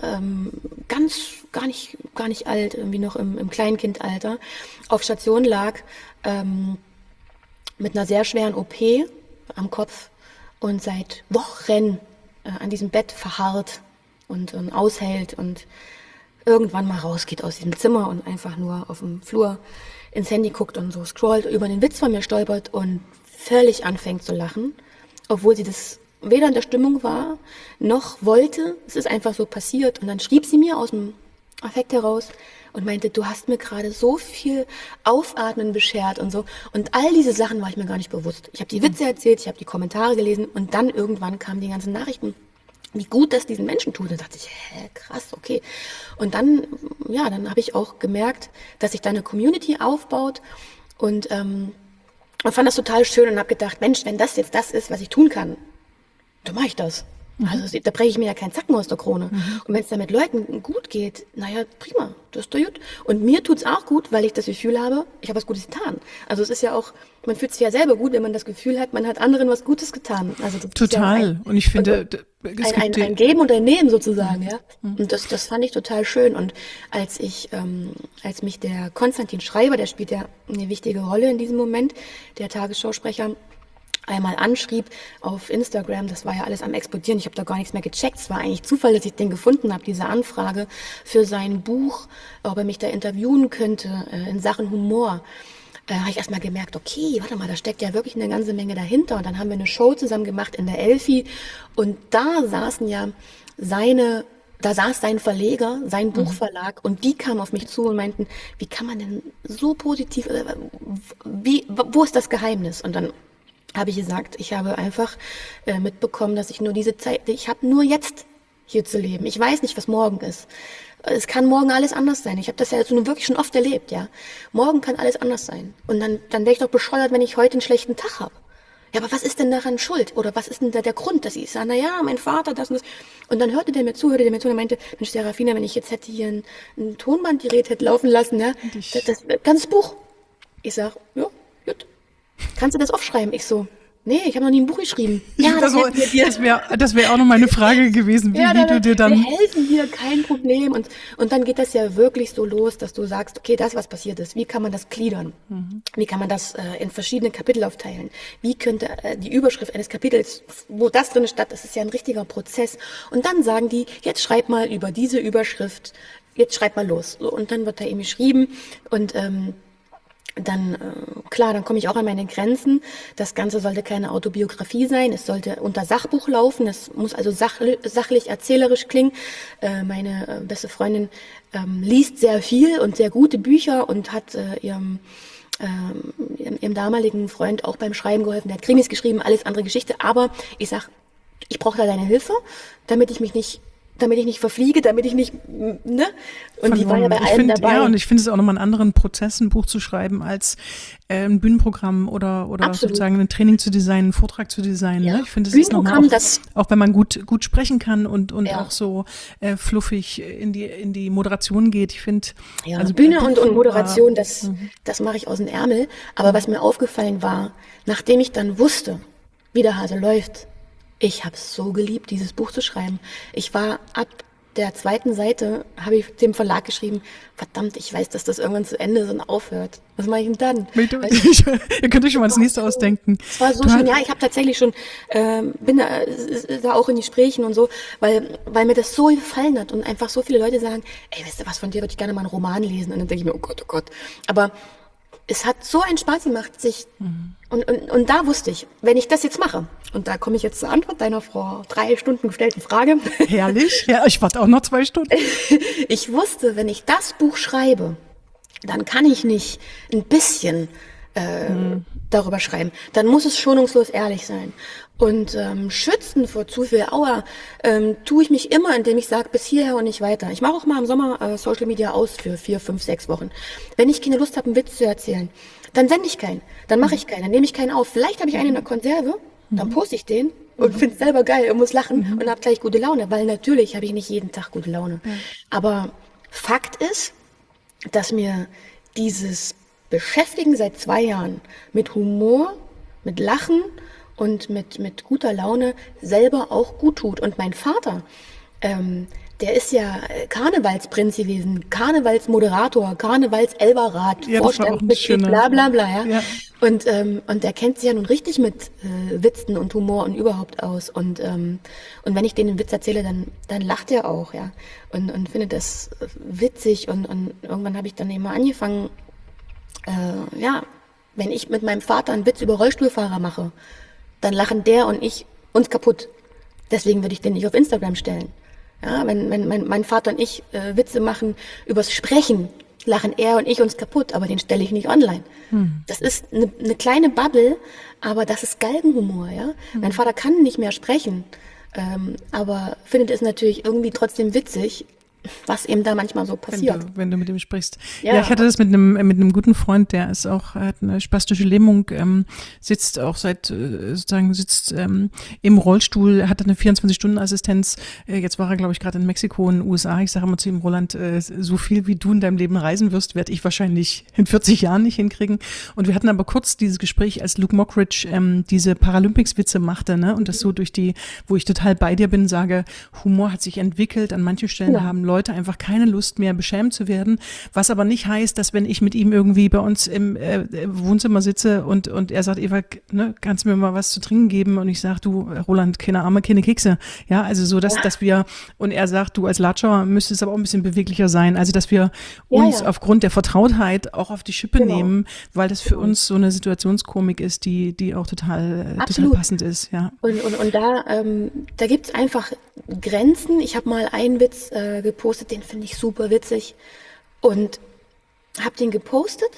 gar nicht alt, irgendwie noch im Kleinkindalter, auf Station lag, mit einer sehr schweren OP am Kopf und seit Wochen an diesem Bett verharrt und aushält und irgendwann mal rausgeht aus diesem Zimmer und einfach nur auf dem Flur ins Handy guckt und so scrollt, über den Witz von mir stolpert und völlig anfängt zu lachen, obwohl sie das weder in der Stimmung war, noch wollte. Es ist einfach so passiert. Und dann schrieb sie mir aus dem Affekt heraus und meinte, du hast mir gerade so viel Aufatmen beschert und so. Und all diese Sachen war ich mir gar nicht bewusst. Ich habe die Witze erzählt, ich habe die Kommentare gelesen und dann irgendwann kamen die ganzen Nachrichten. wie gut das diesen Menschen tut. Da dachte ich, krass, okay. Und dann, ja, dann habe ich auch gemerkt, dass sich da eine Community aufbaut und fand das total schön und habe gedacht, Mensch, wenn das jetzt das ist, was ich tun kann, dann mache ich das. Also da breche ich mir ja keinen Zacken aus der Krone. Und wenn es damit Leuten gut geht, naja, prima, das ist doch gut. Und mir tut's auch gut, weil ich das Gefühl habe, ich habe was Gutes getan. Also es ist ja auch, man fühlt sich ja selber gut, wenn man das Gefühl hat, man hat anderen was Gutes getan. Also das Total. Ist ja Und ich finde, ein Geben und ein Nehmen sozusagen, ja. Und das fand ich total schön. Und als mich der Konstantin Schreiber, der spielt ja eine wichtige Rolle in diesem Moment, der Tagesschausprecher, einmal anschrieb auf Instagram, das war ja alles am explodieren, ich habe da gar nichts mehr gecheckt, es war eigentlich Zufall, dass ich den gefunden habe, diese Anfrage für sein Buch, ob er mich da interviewen könnte in Sachen Humor. Habe ich erstmal gemerkt, okay, warte mal, da steckt ja wirklich eine ganze Menge dahinter. Und dann haben wir eine Show zusammen gemacht in der Elfi und da saß sein Verleger, sein Buchverlag und die kamen auf mich zu und meinten, wie kann man denn so positiv, wo ist das Geheimnis? Und dann habe ich gesagt, ich habe einfach mitbekommen, dass ich nur diese Zeit, ich habe nur jetzt hier zu leben. Ich weiß nicht, was morgen ist. Es kann morgen alles anders sein. Ich habe das ja jetzt nun wirklich schon oft erlebt, ja. Morgen kann alles anders sein. Und dann wäre ich doch bescheuert, wenn ich heute einen schlechten Tag habe. Ja, aber was ist denn daran schuld? Oder was ist denn da der Grund, dass ich sage, na ja, mein Vater, das und das. Und dann hörte der mir zu und meinte, Mensch, Serafina, wenn ich jetzt hätte hier ein Tonbandgerät hätte laufen lassen, ja, das ganzes Buch. Ich sag, ja, gut. Kannst du das aufschreiben? Ich so, nee, ich habe noch nie ein Buch geschrieben. Ja, das wär auch noch meine Frage gewesen, wie du dir dann... Wir helfen dir, kein Problem. Und dann geht das ja wirklich so los, dass du sagst, okay, das, was passiert ist, wie kann man das gliedern? Wie kann man das in verschiedene Kapitel aufteilen? Wie könnte die Überschrift eines Kapitels, wo das drin steht, das ist ja ein richtiger Prozess. Und dann sagen die, jetzt schreib mal über diese Überschrift, jetzt schreib mal los. So, und dann wird da eben geschrieben und dann, klar, dann komme ich auch an meine Grenzen. Das Ganze sollte keine Autobiografie sein. Es sollte unter Sachbuch laufen. Es muss also sachlich, erzählerisch klingen. Meine beste Freundin liest sehr viel und sehr gute Bücher und hat ihrem damaligen Freund auch beim Schreiben geholfen. Der hat Krimis geschrieben, alles andere Geschichte. Aber ich sag, ich brauche da deine Hilfe, damit ich nicht verfliege, damit ich nicht, ne? Und die war ja bei allem dabei. Ja, und ich finde es auch nochmal einen anderen Prozess, ein Buch zu schreiben, als ein Bühnenprogramm oder sozusagen ein Training zu designen, einen Vortrag zu designen. Ja. Ne? Ich finde, es ist nochmal auch wenn man gut sprechen kann und ja. auch so fluffig in die Moderation geht. Ich finde, ja, also Bühne und Moderation, das mache ich aus dem Ärmel. Aber was mir aufgefallen war, nachdem ich dann wusste, wie der Hase läuft, ich habe es so geliebt, dieses Buch zu schreiben. Ich war ab der 2. Seite, habe ich dem Verlag geschrieben, verdammt, ich weiß, dass das irgendwann zu Ende ist und aufhört. Was mache ich denn dann? Ihr könnt euch schon mal das nächste ausdenken. Es war so schön, ja, ich habe tatsächlich schon, bin da auch in Gesprächen und so, weil mir das so gefallen hat und einfach so viele Leute sagen, ey, weißt du was, von dir würde ich gerne mal einen Roman lesen. Und dann denke ich mir, oh Gott. Aber es hat so einen Spaß gemacht, und da wusste ich, wenn ich das jetzt mache, und da komme ich jetzt zur Antwort deiner vor 3 Stunden gestellten Frage. Herrlich, ja, ich warte auch noch 2 Stunden. Ich wusste, wenn ich das Buch schreibe, dann kann ich nicht ein bisschen darüber schreiben. Dann muss es schonungslos ehrlich sein. Und schützen vor zu viel Aua tue ich mich immer, indem ich sage, bis hierher und nicht weiter. Ich mache auch mal im Sommer Social Media aus für 4, 5, 6 Wochen. Wenn ich keine Lust habe, einen Witz zu erzählen, dann sende ich keinen, dann mache ich keinen, dann nehme ich keinen auf. Vielleicht habe ich einen in der Konserve, dann poste ich den und finde es selber geil und muss lachen und habe gleich gute Laune, weil natürlich habe ich nicht jeden Tag gute Laune. Aber Fakt ist, dass mir dieses Beschäftigen seit 2 Jahren mit Humor, mit Lachen und mit guter Laune selber auch gut tut. Und mein Vater, der ist ja Karnevalsprinz gewesen, Karnevalsmoderator, Karnevals-Elberrat, ja, Vorstandsmitglied, bla bla bla. Ja. Und der kennt sich ja nun richtig mit Witzen und Humor und überhaupt aus. Und wenn ich denen einen Witz erzähle, dann lacht er auch, ja. Und findet das witzig. Und irgendwann habe ich dann eben mal angefangen, wenn ich mit meinem Vater einen Witz über Rollstuhlfahrer mache, dann lachen der und ich uns kaputt. Deswegen würde ich den nicht auf Instagram stellen. Ja, wenn mein Vater und ich Witze machen übers Sprechen, lachen er und ich uns kaputt, aber den stelle ich nicht online. Das ist eine kleine Bubble, aber das ist Galgenhumor, ja. Mein Vater kann nicht mehr sprechen, Aber findet es natürlich irgendwie trotzdem witzig, was eben da manchmal so passiert. Wenn du mit ihm sprichst. Ja, ich hatte das mit einem guten Freund, der ist auch, hat eine spastische Lähmung, sitzt auch sitzt im Rollstuhl, hat eine 24-Stunden-Assistenz. Jetzt war er, glaube ich, gerade in Mexiko, in den USA. Ich sage immer zu ihm, Roland, so viel wie du in deinem Leben reisen wirst, werde ich wahrscheinlich in 40 Jahren nicht hinkriegen. Und wir hatten aber kurz dieses Gespräch, als Luke Mockridge diese Paralympics-Witze machte, ne? Und das so wo ich total bei dir bin, sage, Humor hat sich entwickelt. An manchen Stellen haben Leute einfach keine Lust mehr, beschämt zu werden, was aber nicht heißt, dass wenn ich mit ihm irgendwie bei uns im Wohnzimmer sitze und er sagt, Eva, ne, kannst du mir mal was zu trinken geben? Und ich sage, du, Roland, keine Arme, keine Kekse. Ja, also so, dass wir, und er sagt, du als Latschauer müsstest aber auch ein bisschen beweglicher sein. Also, dass wir uns aufgrund der Vertrautheit auch auf die Schippe nehmen, weil das für uns so eine Situationskomik ist, die auch total passend ist. Ja. Und da gibt's einfach Grenzen. Ich habe mal einen Witz gepostet, den finde ich super witzig und habe den gepostet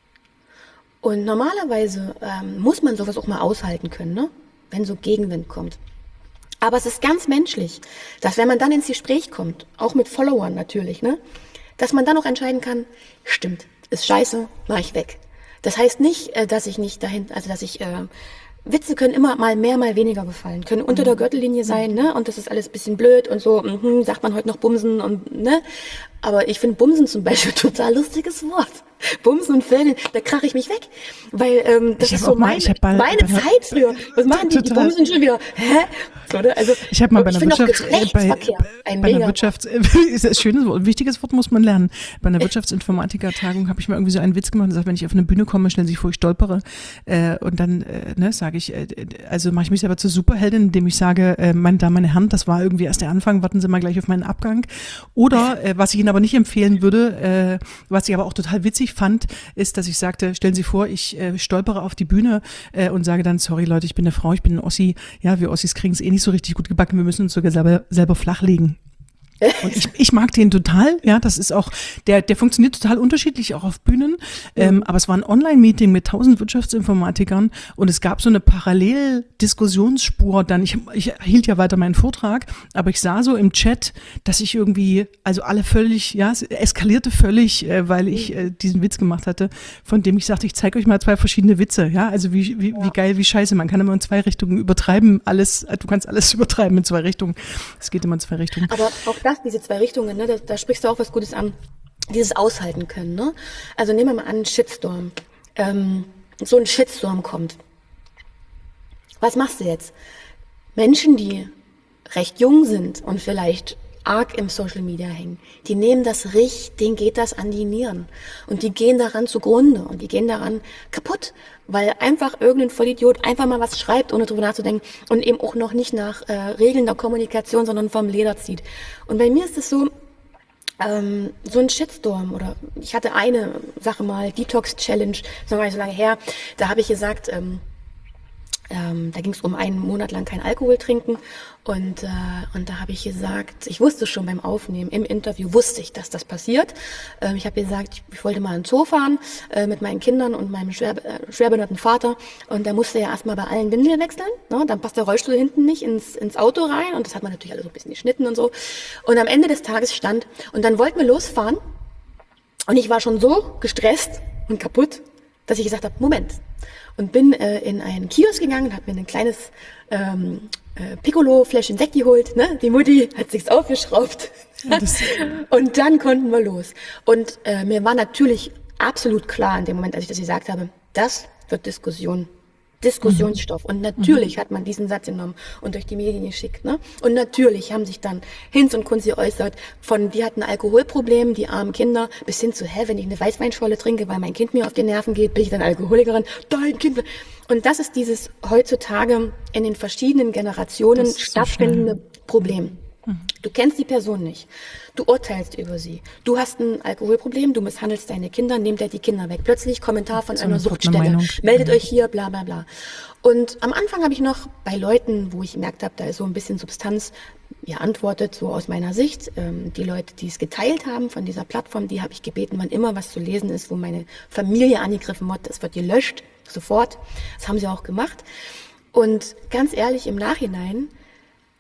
und normalerweise muss man sowas auch mal aushalten können, ne? Wenn so Gegenwind kommt. Aber es ist ganz menschlich, dass wenn man dann ins Gespräch kommt, auch mit Followern natürlich, ne, dass man dann auch entscheiden kann, stimmt, ist scheiße, mach ich weg. Das heißt nicht, dass ich nicht Witze können immer mal mehr, mal weniger gefallen, können unter der Gürtellinie sein, ne? Und das ist alles ein bisschen blöd und so, sagt man heute noch Bumsen und, ne? Aber ich finde Bumsen zum Beispiel total lustiges Wort. Bumsen und Vögeln, da krache ich mich weg. Weil das ist so meine Zeit früher. Was machen die Bumsen schon wieder? Hä? So, ne? Also, ich habe mal bei einer Wirtschafts ist ein schönes Wort, ein wichtiges Wort muss man lernen. Bei einer Wirtschaftsinformatiker-Tagung habe ich mal irgendwie so einen Witz gemacht und gesagt, wenn ich auf eine Bühne komme, stellen Sie sich vor, ich stolpere. Und dann sage ich, also mache ich mich selber zur Superheldin, indem ich sage, meine Damen, meine Herren, das war irgendwie erst der Anfang, warten Sie mal gleich auf meinen Abgang. Oder, was ich Ihnen aber nicht empfehlen würde, was ich aber auch total witzig fand, ist, dass ich sagte, stellen Sie vor, ich stolpere auf die Bühne und sage dann, sorry Leute, ich bin eine Frau, ich bin ein Ossi. Ja, wir Ossis kriegen es eh nicht so richtig gut gebacken, wir müssen uns sogar selber flachlegen. Und ich mag den total, ja, das ist auch, der funktioniert total unterschiedlich auch auf Bühnen, aber es war ein Online-Meeting mit 1000 Wirtschaftsinformatikern und es gab so eine Parallel-Diskussionsspur dann, ich hielt ja weiter meinen Vortrag, aber ich sah so im Chat, dass ich irgendwie, also alle völlig, ja, es eskalierte völlig, weil ich diesen Witz gemacht hatte, von dem ich sagte, ich zeige euch mal 2 verschiedene Witze, ja, also wie geil, wie scheiße, man kann immer in 2 Richtungen übertreiben, du kannst alles übertreiben in 2 Richtungen, es geht immer in 2 Richtungen. Aber auch diese 2 Richtungen, ne, da sprichst du auch was Gutes an, dieses Aushalten können, ne? Also nehmen wir mal an, einen Shitstorm. So ein Shitstorm kommt. Was machst du jetzt? Menschen, die recht jung sind und vielleicht arg im Social Media hängen, die nehmen das denen geht das an die Nieren. Und die gehen daran zugrunde und die gehen daran kaputt, weil einfach irgendein Vollidiot einfach mal was schreibt, ohne drüber nachzudenken und eben auch noch nicht nach Regeln der Kommunikation, sondern vom Leder zieht. Und bei mir ist es so, so ein Shitstorm oder ich hatte eine Sache mal, Detox Challenge, das ist noch gar nicht so lange her, da habe ich gesagt, da ging es um 1 Monat lang kein Alkohol trinken und da habe ich gesagt, ich wusste schon beim Aufnehmen, im Interview wusste ich, dass das passiert. Ich habe gesagt, ich wollte mal in den Zoo fahren mit meinen Kindern und meinem schwerbehinderten Vater und der musste ja erstmal bei allen Windeln wechseln, ne? Dann passt der Rollstuhl hinten nicht ins Auto rein und das hat man natürlich alles so ein bisschen geschnitten und so. Und am Ende des Tages stand und dann wollten wir losfahren und ich war schon so gestresst und kaputt, dass ich gesagt habe, Moment. Und bin in einen Kiosk gegangen, habe mir ein kleines Piccolo-Fläschchen Sekt geholt. Ne? Die Mutti hat sich's aufgeschraubt. Und dann konnten wir los. Und mir war natürlich absolut klar in dem Moment, als ich das gesagt habe, das wird Diskussionsstoff. Und natürlich hat man diesen Satz genommen und durch die Medien geschickt. Ne? Und natürlich haben sich dann Hinz und Kunz geäußert, die hatten ein Alkoholproblem, die armen Kinder, bis hin zu, wenn ich eine Weißweinscholle trinke, weil mein Kind mir auf die Nerven geht, bin ich dann Alkoholikerin, dein Kind. Und das ist dieses heutzutage in den verschiedenen Generationen stattfindende Problem. Du kennst die Person nicht. Du urteilst über sie. Du hast ein Alkoholproblem, du misshandelst deine Kinder, nehmt dir die Kinder weg. Plötzlich Kommentar von einer Suchtstelle. Meldet euch hier, bla bla bla. Und am Anfang habe ich noch bei Leuten, wo ich gemerkt habe, da ist so ein bisschen Substanz, antwortet, so aus meiner Sicht. Die Leute, die es geteilt haben von dieser Plattform, die habe ich gebeten, wann immer was zu lesen ist, wo meine Familie angegriffen wird, das wird gelöscht, sofort. Das haben sie auch gemacht. Und ganz ehrlich, im Nachhinein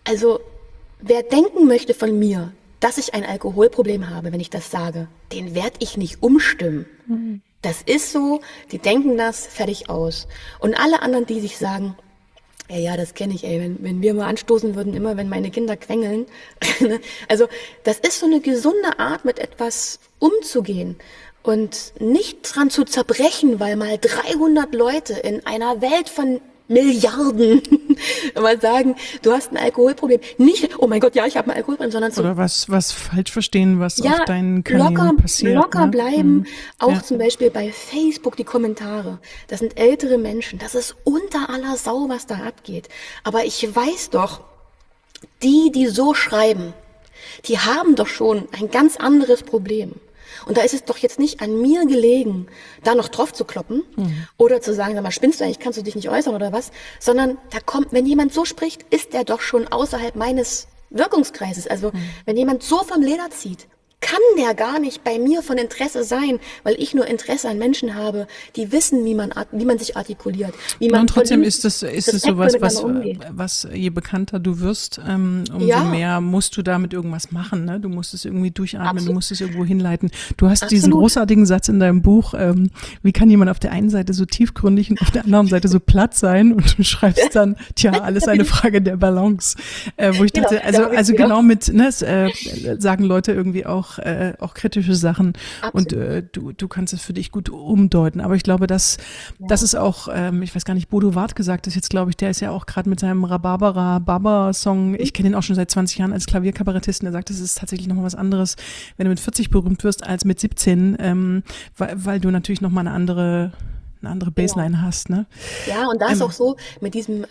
Also, wer denken möchte von mir, dass ich ein Alkoholproblem habe, wenn ich das sage, den werde ich nicht umstimmen. Das ist so, die denken das, fertig aus. Und alle anderen, die sich sagen, ja, das kenne ich, wenn wir mal anstoßen würden, immer wenn meine Kinder quengeln. Also, das ist so eine gesunde Art, mit etwas umzugehen. Und nicht dran zu zerbrechen, weil mal 300 Leute in einer Welt von Milliarden mal sagen, du hast ein Alkoholproblem. Nicht, oh mein Gott, ja, ich habe ein Alkoholproblem, sondern so. Oder was falsch verstehen, was Ja, auf deinen Kanälen passiert. locker ne? bleiben. Auch Ja. zum Beispiel bei Facebook die Kommentare. Das sind ältere Menschen. Das ist unter aller Sau, was da abgeht. Aber ich weiß doch, die so schreiben, die haben doch schon ein ganz anderes Problem. Und da ist es doch jetzt nicht an mir gelegen, da noch drauf zu kloppen oder zu sagen, sag mal, spinnst du eigentlich, kannst du dich nicht äußern oder was, sondern da kommt, wenn jemand so spricht, ist der doch schon außerhalb meines Wirkungskreises. Also wenn jemand so vom Leder zieht, kann der gar nicht bei mir von Interesse sein, weil ich nur Interesse an Menschen habe, die wissen, wie man sich artikuliert. Wie man Und trotzdem vernünftig, ist es respektvoll sowas, miteinander umgeht. was je bekannter du wirst, umso Ja. mehr musst du damit irgendwas machen. Ne? Du musst es irgendwie durchatmen, du Absolut. musst es irgendwo hinleiten. Du hast diesen Absolut. großartigen Satz in deinem Buch, wie kann jemand auf der einen Seite so tiefgründig und auf der anderen Seite so platt sein? Und du schreibst dann, tja, alles eine Frage der Balance. Wo ich Genau, dachte, da hab ich's also wieder. genau mit, ne, sagen Leute irgendwie auch kritische Sachen. Und du kannst es für dich gut umdeuten. Aber ich glaube, das ist auch, ich weiß gar nicht, Bodo Warth gesagt ist jetzt, glaube ich, der ist ja auch gerade mit seinem Rhabarber-Baba-Song, ich kenne ihn auch schon seit 20 Jahren als Klavierkabarettisten, der sagt, es ist tatsächlich nochmal was anderes, wenn du mit 40 berühmt wirst, als mit 17, weil du natürlich nochmal eine andere Baseline hast, ne? Ja, und da ist auch so mit diesem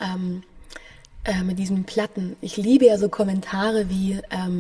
Platten. Ich liebe ja so Kommentare wie,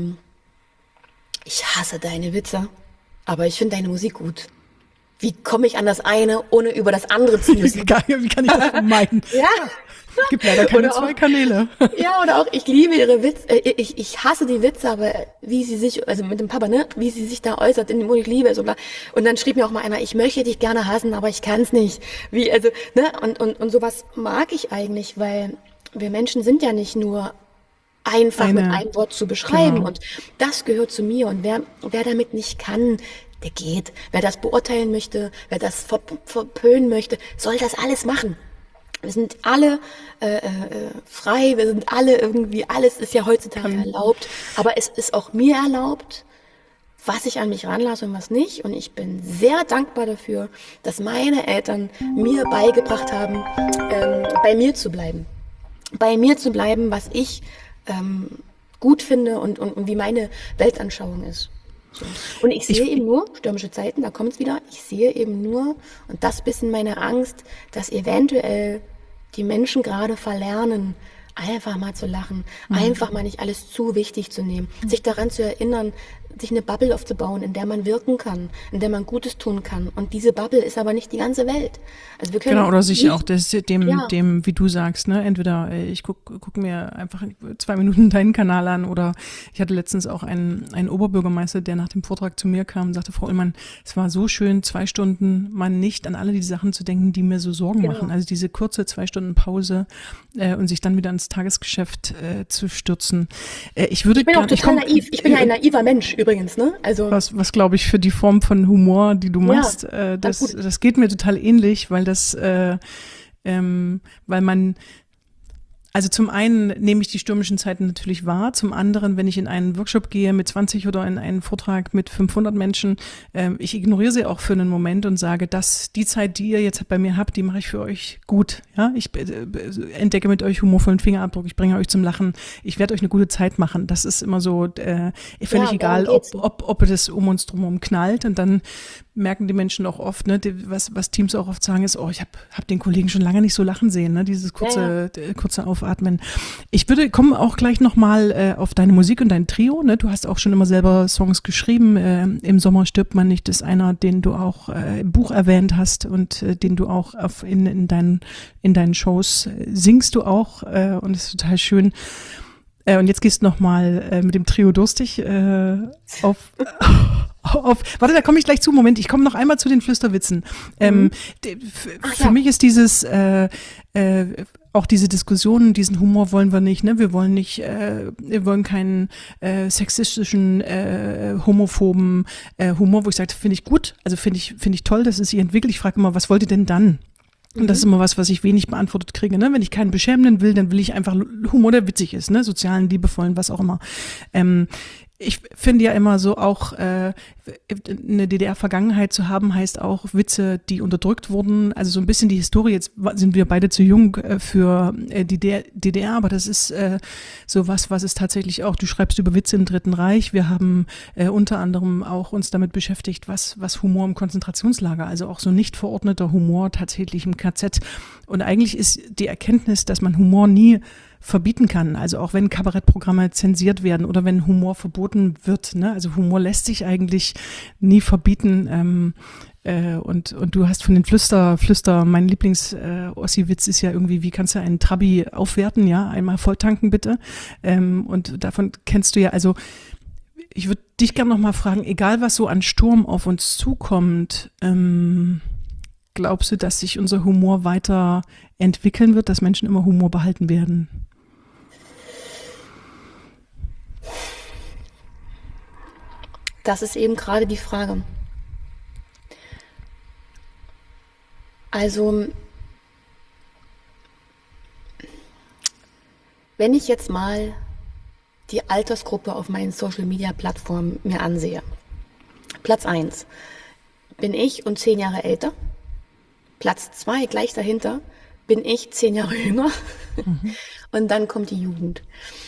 ich hasse deine Witze, aber ich finde deine Musik gut. Wie komme ich an das eine, ohne über das andere zu müssen? Wie kann ich das vermeiden? Ja. Es gibt leider keine Oder auch- zwei Kanäle. Ja, oder auch, ich liebe ihre Witze, ich hasse die Witze, aber wie sie sich, also mit dem Papa, ne, wie sie sich da äußert, in dem ich liebe, so bla. Und dann schrieb mir auch mal einer, ich möchte dich gerne hassen, aber ich kann's nicht. Wie, also, ne, und sowas mag ich eigentlich, weil wir Menschen sind ja nicht nur einfach mit einem Wort zu beschreiben. Genau. Und das gehört zu mir. Und wer damit nicht kann, der geht. Wer das beurteilen möchte, wer das verpönen möchte, soll das alles machen. Wir sind alle frei, wir sind alle irgendwie, alles ist ja heutzutage erlaubt. Aber es ist auch mir erlaubt, was ich an mich ranlasse und was nicht. Und ich bin sehr dankbar dafür, dass meine Eltern mir beigebracht haben, bei mir zu bleiben. Bei mir zu bleiben, was ich gut finde und wie meine Weltanschauung ist. So. Und ich sehe eben nur, stürmische Zeiten, da kommt es wieder, ich sehe eben nur, und das bisschen meine Angst, dass eventuell die Menschen gerade verlernen, einfach mal zu lachen, einfach mal nicht alles zu wichtig zu nehmen, sich daran zu erinnern, sich eine Bubble aufzubauen, in der man wirken kann, in der man Gutes tun kann. Und diese Bubble ist aber nicht die ganze Welt. Also wir können Genau, oder sich nicht- auch dem, wie du sagst, ne, entweder ich guck mir einfach 2 Minuten deinen Kanal an, oder ich hatte letztens auch einen Oberbürgermeister, der nach dem Vortrag zu mir kam und sagte, Frau Ullmann, es war so schön, 2 Stunden mal nicht an alle die Sachen zu denken, die mir so Sorgen machen. Also diese kurze 2 Stunden Pause und sich dann wieder ins Tagesgeschäft zu stürzen. Ich bin Ich bin auch total naiv. Ich bin ja ein naiver Mensch übrigens, ne? Also was glaube ich, für die Form von Humor, die du machst, gut. das geht mir total ähnlich, weil weil man, also zum einen nehme ich die stürmischen Zeiten natürlich wahr, zum anderen, wenn ich in einen Workshop gehe mit 20 oder in einen Vortrag mit 500 Menschen, ich ignoriere sie auch für einen Moment und sage, dass die Zeit, die ihr jetzt bei mir habt, die mache ich für euch gut. Ja, ich entdecke mit euch humorvollen Fingerabdruck, ich bringe euch zum Lachen, ich werde euch eine gute Zeit machen. Das ist immer so völlig Ja, egal, darum geht's. ob das um uns drumherum knallt, und dann merken die Menschen auch oft, ne, was Teams auch oft sagen ist, oh, ich hab den Kollegen schon lange nicht so lachen sehen, ne, dieses kurze Aufatmen. Ich komme auch gleich nochmal auf deine Musik und dein Trio, ne, du hast auch schon immer selber Songs geschrieben, Im Sommer stirbt man nicht ist einer, den du auch im Buch erwähnt hast und den du auch in deinen Shows singst du auch, und das ist total schön. Und jetzt gehst du nochmal mit dem Trio Durstig warte, da komme ich gleich zu. Moment, ich komme noch einmal zu den Flüsterwitzen. Für mich ist dieses auch diese Diskussionen, diesen Humor wollen wir nicht, ne? Wir wollen keinen sexistischen, homophoben Humor, wo ich sage, finde ich gut, also finde ich toll, dass es sich entwickelt. Ich frage immer, was wollt ihr denn dann? Und das ist immer was ich wenig beantwortet kriege, ne? Wenn ich keinen beschämenden will, dann will ich einfach Humor, der witzig ist, ne? Sozialen, liebevollen, was auch immer. Ich finde ja immer so auch, eine DDR-Vergangenheit zu haben, heißt auch Witze, die unterdrückt wurden. Also so ein bisschen die Historie, jetzt sind wir beide zu jung für die DDR, aber das ist so was es tatsächlich auch, du schreibst über Witze im Dritten Reich. Wir haben unter anderem auch uns damit beschäftigt, was Humor im Konzentrationslager, also auch so nicht verordneter Humor tatsächlich im KZ. Und eigentlich ist die Erkenntnis, dass man Humor nie verbieten kann, also auch wenn Kabarettprogramme zensiert werden oder wenn Humor verboten wird, ne? Also Humor lässt sich eigentlich nie verbieten, und du hast von den Flüster, mein Lieblings-Ossi-Witz ist ja irgendwie, wie kannst du einen Trabi aufwerten, ja, einmal volltanken bitte, und davon kennst du ja, also ich würde dich gerne noch mal fragen, egal was so an Sturm auf uns zukommt, glaubst du, dass sich unser Humor weiter entwickeln wird, dass Menschen immer Humor behalten werden? Das ist eben gerade die Frage. Also, wenn ich jetzt mal die Altersgruppe auf meinen Social-Media-Plattformen mir ansehe. Platz 1 bin ich und 10 Jahre älter. Platz 2 gleich dahinter bin ich 10 Jahre jünger. Und dann kommt die Jugend.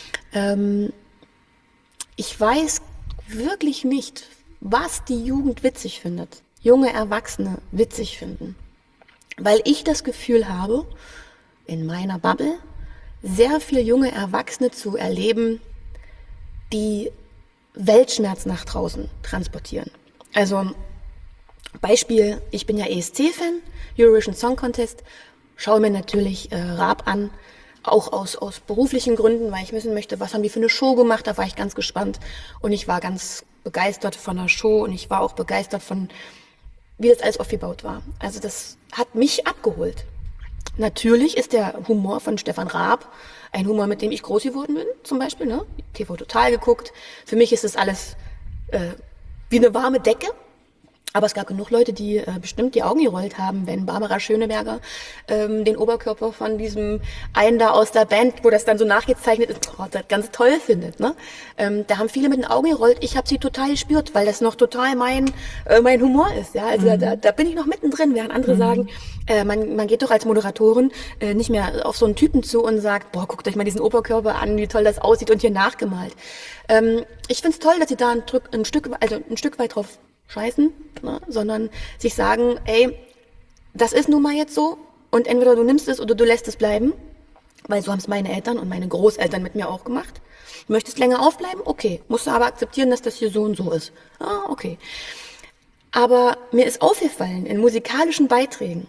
Ich weiß wirklich nicht, was die Jugend witzig findet. Junge Erwachsene witzig finden. Weil ich das Gefühl habe, in meiner Bubble, sehr viel junge Erwachsene zu erleben, die Weltschmerz nach draußen transportieren. Also Beispiel, ich bin ja ESC-Fan, Eurovision Song Contest, schaue mir natürlich Raab an, auch aus beruflichen Gründen, weil ich wissen möchte, was haben die für eine Show gemacht, da war ich ganz gespannt und ich war ganz begeistert von der Show und ich war auch begeistert von, wie das alles aufgebaut war. Also das hat mich abgeholt. Natürlich ist der Humor von Stefan Raab ein Humor, mit dem ich groß geworden bin, zum Beispiel, ne? TV Total geguckt. Für mich ist das alles wie eine warme Decke. Aber es gab genug Leute, die bestimmt die Augen gerollt haben, wenn Barbara Schöneberger den Oberkörper von diesem einen da aus der Band, wo das dann so nachgezeichnet ist, das ganz toll findet. Ne? Da haben viele mit den Augen gerollt. Ich habe sie total gespürt, weil das noch total mein Humor ist. Ja, also da bin ich noch mittendrin, während andere sagen, man geht doch als Moderatorin nicht mehr auf so einen Typen zu und sagt, boah, guckt euch mal diesen Oberkörper an, wie toll das aussieht und hier nachgemalt. Ich find's toll, dass sie da ein Stück weit drauf scheißen, ne? Sondern sich sagen, ey, das ist nun mal jetzt so und entweder du nimmst es oder du lässt es bleiben, weil so haben es meine Eltern und meine Großeltern mit mir auch gemacht. Du möchtest länger aufbleiben? Okay. Musst du aber akzeptieren, dass das hier so und so ist. Ah, okay. Aber mir ist aufgefallen in musikalischen Beiträgen,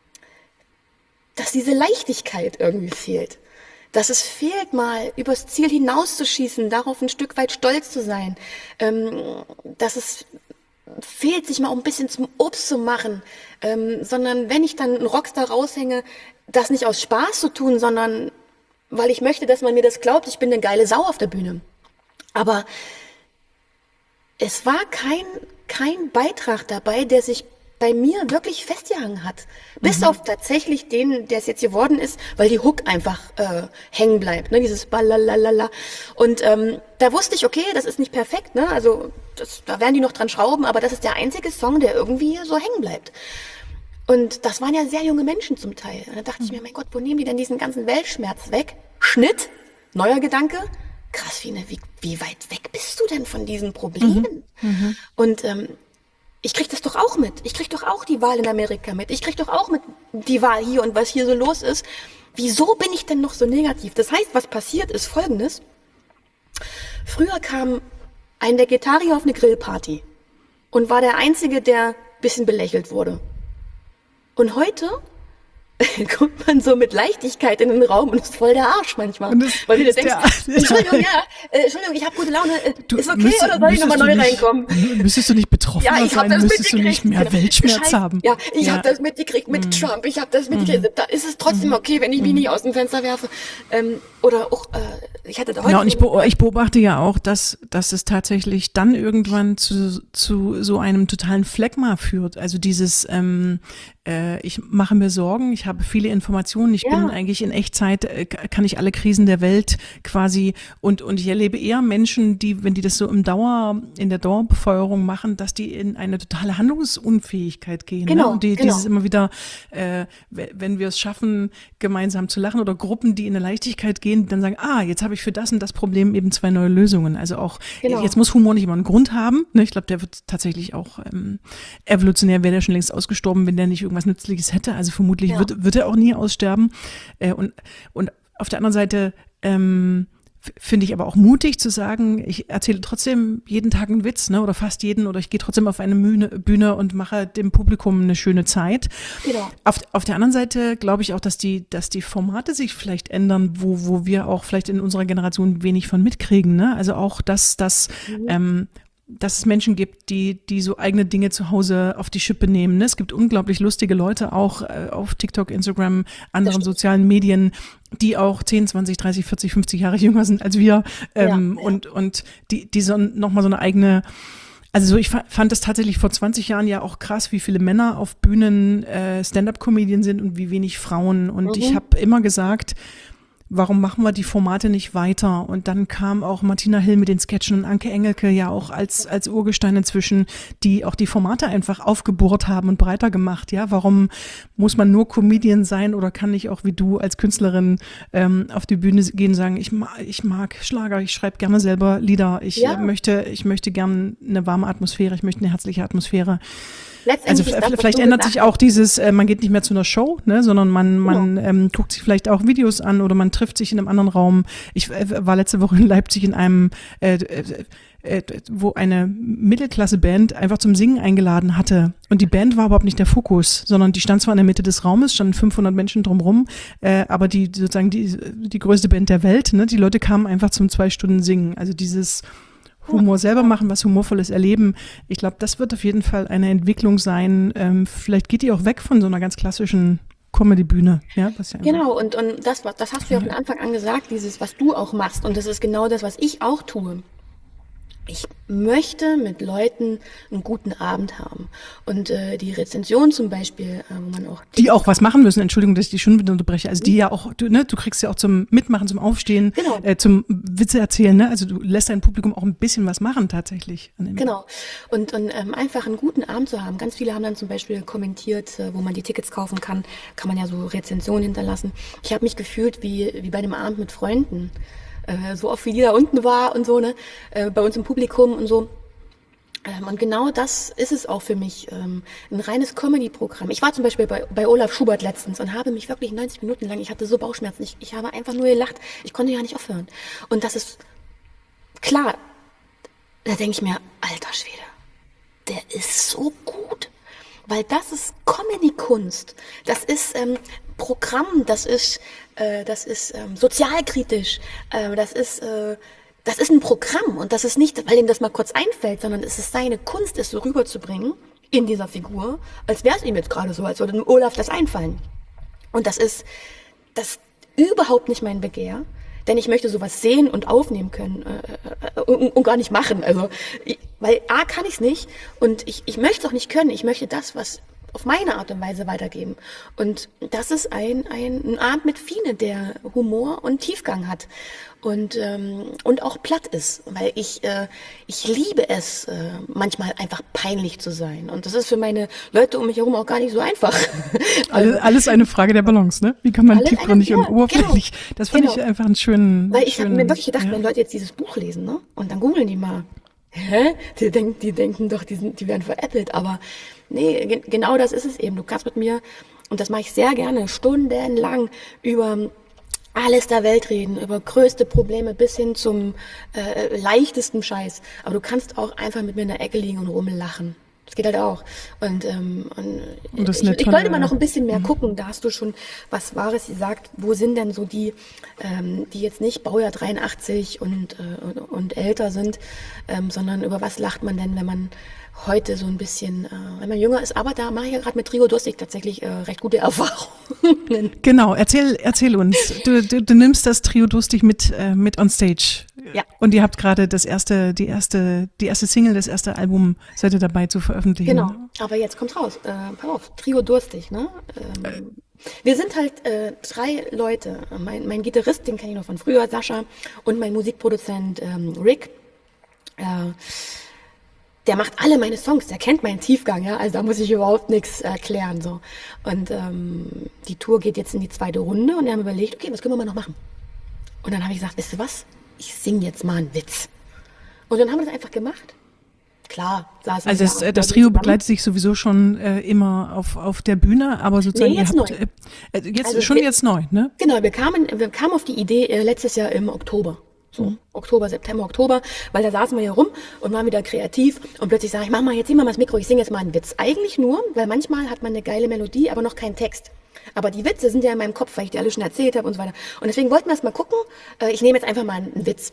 dass diese Leichtigkeit irgendwie fehlt. Dass es fehlt, mal übers Ziel hinauszuschießen, darauf ein Stück weit stolz zu sein. Dass es fehlt, sich mal ein bisschen zum Obst zu machen, sondern wenn ich dann einen Rockstar raushänge, das nicht aus Spaß zu tun, sondern weil ich möchte, dass man mir das glaubt, ich bin eine geile Sau auf der Bühne. Aber es war kein Beitrag dabei, der sich bei mir wirklich festgehangen hat. Bis auf tatsächlich den, der es jetzt geworden ist, weil die Hook einfach hängen bleibt, ne? Dieses Balalala. Und da wusste ich, okay, das ist nicht perfekt, ne? Also da werden die noch dran schrauben, aber das ist der einzige Song, der irgendwie so hängen bleibt. Und das waren ja sehr junge Menschen zum Teil. Und da dachte ich mir, mein Gott, wo nehmen die denn diesen ganzen Weltschmerz weg? Schnitt, neuer Gedanke. Krass, Fine, wie weit weg bist du denn von diesen Problemen? Und ich krieg das doch auch mit. Ich krieg doch auch die Wahl in Amerika mit. Ich krieg doch auch mit die Wahl hier und was hier so los ist. Wieso bin ich denn noch so negativ? Das heißt, was passiert ist Folgendes. Früher kam ein Vegetarier auf eine Grillparty und war der Einzige, der ein bisschen belächelt wurde. Und heute kommt man so mit Leichtigkeit in den Raum und ist voll der Arsch manchmal. Weil du dir denkst, Entschuldigung, ich habe gute Laune, ist okay oder soll ich nochmal neu reinkommen? Müsstest du nicht betroffen sein? Müsstest du nicht mehr Weltschmerz haben? Ja, ich habe das mitgekriegt mit Trump, ich habe das mitgekriegt. Da ist es trotzdem okay, wenn ich mich nicht aus dem Fenster werfe. Oder auch, ich hatte da heute... Genau, und ich beobachte ja auch, dass es tatsächlich dann irgendwann zu so einem totalen Phlegma führt. Also dieses, ich mache mir Sorgen, ich habe viele Informationen, ich bin eigentlich in Echtzeit, kann ich alle Krisen der Welt quasi und ich erlebe eher Menschen, die, wenn die das so in der Dauerbefeuerung machen, dass die in eine totale Handlungsunfähigkeit gehen. Genau, ne? Und dieses immer wieder, wenn wir es schaffen, gemeinsam zu lachen oder Gruppen, die in eine Leichtigkeit gehen, dann sagen, jetzt habe ich für das und das Problem eben 2 neue Lösungen. Also auch, jetzt muss Humor nicht immer einen Grund haben. Ne? Ich glaube, der wird tatsächlich auch evolutionär, wäre der schon längst ausgestorben, wenn der nicht irgendwas Nützliches hätte. Also vermutlich wird er auch nie aussterben. Und auf der anderen Seite finde ich aber auch mutig zu sagen, ich erzähle trotzdem jeden Tag einen Witz, ne, oder fast jeden, oder ich gehe trotzdem auf eine Bühne und mache dem Publikum eine schöne Zeit. Genau. Auf der anderen Seite glaube ich auch, dass die Formate sich vielleicht ändern, wo wir auch vielleicht in unserer Generation wenig von mitkriegen, ne? Also auch, dass es Menschen gibt, die so eigene Dinge zu Hause auf die Schippe nehmen. Ne? Es gibt unglaublich lustige Leute, auch auf TikTok, Instagram, anderen sozialen Medien, die auch 10, 20, 30, 40, 50 Jahre jünger sind als wir. Und die so nochmal so eine eigene, also ich fand das tatsächlich vor 20 Jahren ja auch krass, wie viele Männer auf Bühnen Stand-up-Comedian sind und wie wenig Frauen. Und ich habe immer gesagt, warum machen wir die Formate nicht weiter? Und dann kam auch Martina Hill mit den Sketchen und Anke Engelke ja auch als Urgestein inzwischen, die auch die Formate einfach aufgebohrt haben und breiter gemacht. Ja, warum muss man nur Comedian sein oder kann ich auch wie du als Künstlerin auf die Bühne gehen und sagen, ich mag Schlager, ich schreibe gerne selber Lieder, ich möchte gerne eine warme Atmosphäre, ich möchte eine herzliche Atmosphäre. Also vielleicht ändert sich auch dieses, man geht nicht mehr zu einer Show, ne, sondern man guckt sich vielleicht auch Videos an oder man trifft sich in einem anderen Raum. Ich war letzte Woche in Leipzig in einem, wo eine Mittelklasse-Band einfach zum Singen eingeladen hatte. Und die Band war überhaupt nicht der Fokus, sondern die stand zwar in der Mitte des Raumes, standen 500 Menschen drumherum, aber die größte Band der Welt, ne, die Leute kamen einfach zum 2 Stunden Singen. Also dieses Humor selber machen, was Humorvolles erleben. Ich glaube, das wird auf jeden Fall eine Entwicklung sein. Vielleicht geht die auch weg von so einer ganz klassischen Comedy-Bühne. Ja, genau, und das hast du ja von Anfang an gesagt, dieses, was du auch machst. Und das ist genau das, was ich auch tue. Ich möchte mit Leuten einen guten Abend haben. Und die Rezension zum Beispiel, wo man auch... Die auch was machen müssen, Entschuldigung, dass ich die schon wieder unterbreche. Also die ja auch, du kriegst ja auch zum Mitmachen, zum Aufstehen, zum Witze erzählen, ne? Also du lässt dein Publikum auch ein bisschen was machen tatsächlich. Genau. Und einfach einen guten Abend zu haben. Ganz viele haben dann zum Beispiel kommentiert, wo man die Tickets kaufen kann man ja so Rezensionen hinterlassen. Ich habe mich gefühlt wie bei einem Abend mit Freunden. So oft wie die da unten war und so, ne, bei uns im Publikum und so. Und genau das ist es auch für mich, ein reines Comedy-Programm. Ich war zum Beispiel bei Olaf Schubert letztens und habe mich wirklich 90 Minuten lang, ich hatte so Bauchschmerzen, ich habe einfach nur gelacht, ich konnte ja nicht aufhören. Und das ist klar, da denke ich mir, alter Schwede, der ist so gut. Weil das ist Comedy-Kunst, das ist Programm, das ist sozialkritisch, das ist ein Programm und das ist nicht, weil ihm das mal kurz einfällt, sondern es ist seine Kunst, es so rüberzubringen in dieser Figur, als wäre es ihm jetzt gerade so, als würde dem Olaf das einfallen. Und das ist überhaupt nicht mein Begehr, denn ich möchte sowas sehen und aufnehmen können und gar nicht machen. Also, weil A, kann ich es nicht und ich möchte es auch nicht können. Ich möchte das, was auf meine Art und Weise weitergeben. Und das ist ein Abend mit Fine, der Humor und Tiefgang hat und auch platt ist, weil ich liebe es, manchmal einfach peinlich zu sein. Und das ist für meine Leute um mich herum auch gar nicht so einfach. Alles eine Frage der Balance, ne? Wie kann man tiefgründig und oberflächlich? Genau, das fand ich einfach einen schönen... Weil ich habe mir wirklich gedacht, wenn Leute jetzt dieses Buch lesen, ne? Und dann googeln die mal, die denken doch, die werden veräppelt, aber nee, genau das ist es eben. Du kannst mit mir, und das mache ich sehr gerne, stundenlang über alles der Welt reden, über größte Probleme bis hin zum leichtesten Scheiß. Aber du kannst auch einfach mit mir in der Ecke liegen und rumlachen. Das geht halt auch. Und das ist eine ich tolle, wollte mal noch ein bisschen mehr gucken. Da hast du schon was Wahres gesagt. Wo sind denn so die jetzt nicht Baujahr 83 und älter sind, sondern über was lacht man denn, wenn man heute so ein bisschen, wenn man jünger ist. Aber da mache ich ja gerade mit Trio Durstig tatsächlich recht gute Erfahrungen. Genau, erzähl uns. Du nimmst das Trio Durstig mit on stage. Ja. Und ihr habt gerade die erste Single, das erste Album seid ihr dabei zu veröffentlichen. Genau, aber jetzt kommt raus. Pass auf, Trio Durstig, ne? Wir sind halt 3 Leute. Mein Gitarrist, den kenne ich noch von früher, Sascha, und mein Musikproduzent Rick. Der macht alle meine Songs, der kennt meinen Tiefgang, ja, also da muss ich überhaupt nichts erklären, so. Und die Tour geht jetzt in die 2. Runde und wir haben überlegt, okay, was können wir mal noch machen? Und dann habe ich gesagt, weißt du was? Ich singe jetzt mal einen Witz. Und dann haben wir das einfach gemacht. Klar, saßen wir Also da das und Trio zusammen. begleitet sich sowieso schon immer auf der Bühne, aber sozusagen Nee, jetzt ihr habt neu. jetzt Also schon wir- jetzt neu, ne? Genau, wir kamen auf die Idee letztes Jahr im Oktober. So, Oktober, September, Oktober, weil da saßen wir hier rum und waren wieder kreativ und plötzlich sage ich, mach mal, jetzt zieh mal das Mikro, ich singe jetzt mal einen Witz. Eigentlich nur, weil manchmal hat man eine geile Melodie, aber noch keinen Text. Aber die Witze sind ja in meinem Kopf, weil ich die alle schon erzählt habe und so weiter. Und deswegen wollten wir erst mal gucken, ich nehme jetzt einfach mal einen Witz.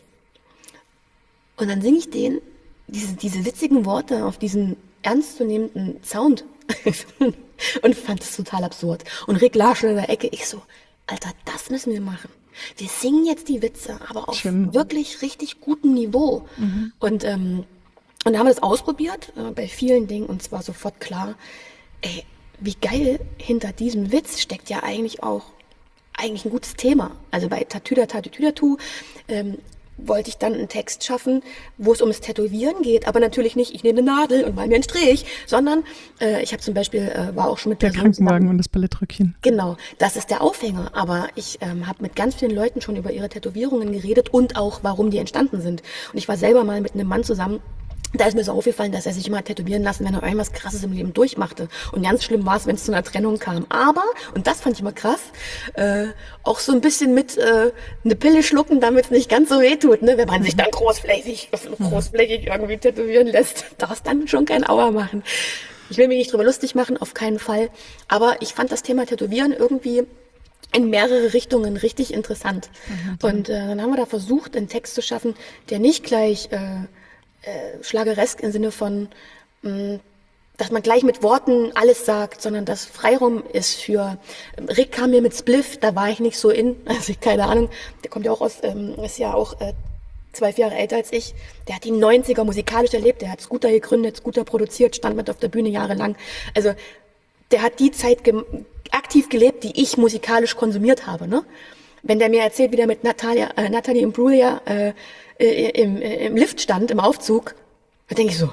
Und dann singe ich diese witzigen Worte auf diesen ernstzunehmenden Sound und fand es total absurd. Und Rick lag schon in der Ecke, ich so, Alter, das müssen wir machen. Wir singen jetzt die Witze, aber auf Schön. wirklich richtig gutem Niveau. Und dann haben wir das ausprobiert bei vielen Dingen und es war sofort klar, ey, wie geil hinter diesem Witz steckt ja eigentlich ein gutes Thema. Also bei Tatütatu wollte ich dann einen Text schaffen, wo es ums Tätowieren geht, aber natürlich nicht, ich nehme eine Nadel und mal mir einen Strich, sondern ich habe zum Beispiel, war auch schon mit Der Personen zusammen. Krankenwagen und das Ballettröckchen. Genau, das ist der Aufhänger. Aber ich habe mit ganz vielen Leuten schon über ihre Tätowierungen geredet und auch, warum die entstanden sind. Und ich war selber mal mit einem Mann zusammen. Da ist mir so aufgefallen, dass er sich immer tätowieren lassen, wenn er irgendwas Krasses im Leben durchmachte. Und ganz schlimm war es, wenn es zu einer Trennung kam. Aber, und das fand ich immer krass, auch so ein bisschen mit eine Pille schlucken, damit es nicht ganz so weh tut, ne? Wenn man sich dann großflächig irgendwie tätowieren lässt, darf es dann schon kein Aua machen. Ich will mich nicht drüber lustig machen, auf keinen Fall. Aber ich fand das Thema Tätowieren irgendwie in mehrere Richtungen richtig interessant. Und dann haben wir da versucht, einen Text zu schaffen, der nicht gleich schlageresk im Sinne von, dass man gleich mit Worten alles sagt, sondern dass Freiraum ist für, Rick kam mir mit Spliff, da war ich nicht so in, also keine Ahnung, der kommt ja auch aus, ist ja auch 12 Jahre älter als ich, der hat die 90er musikalisch erlebt, der hat Scooter gegründet, Scooter produziert, stand mit auf der Bühne jahrelang, also der hat die Zeit aktiv gelebt, die ich musikalisch konsumiert habe, ne? Wenn der mir erzählt, wie der mit Natalie Imbruglia im Lift stand, im Aufzug, da denke ich so,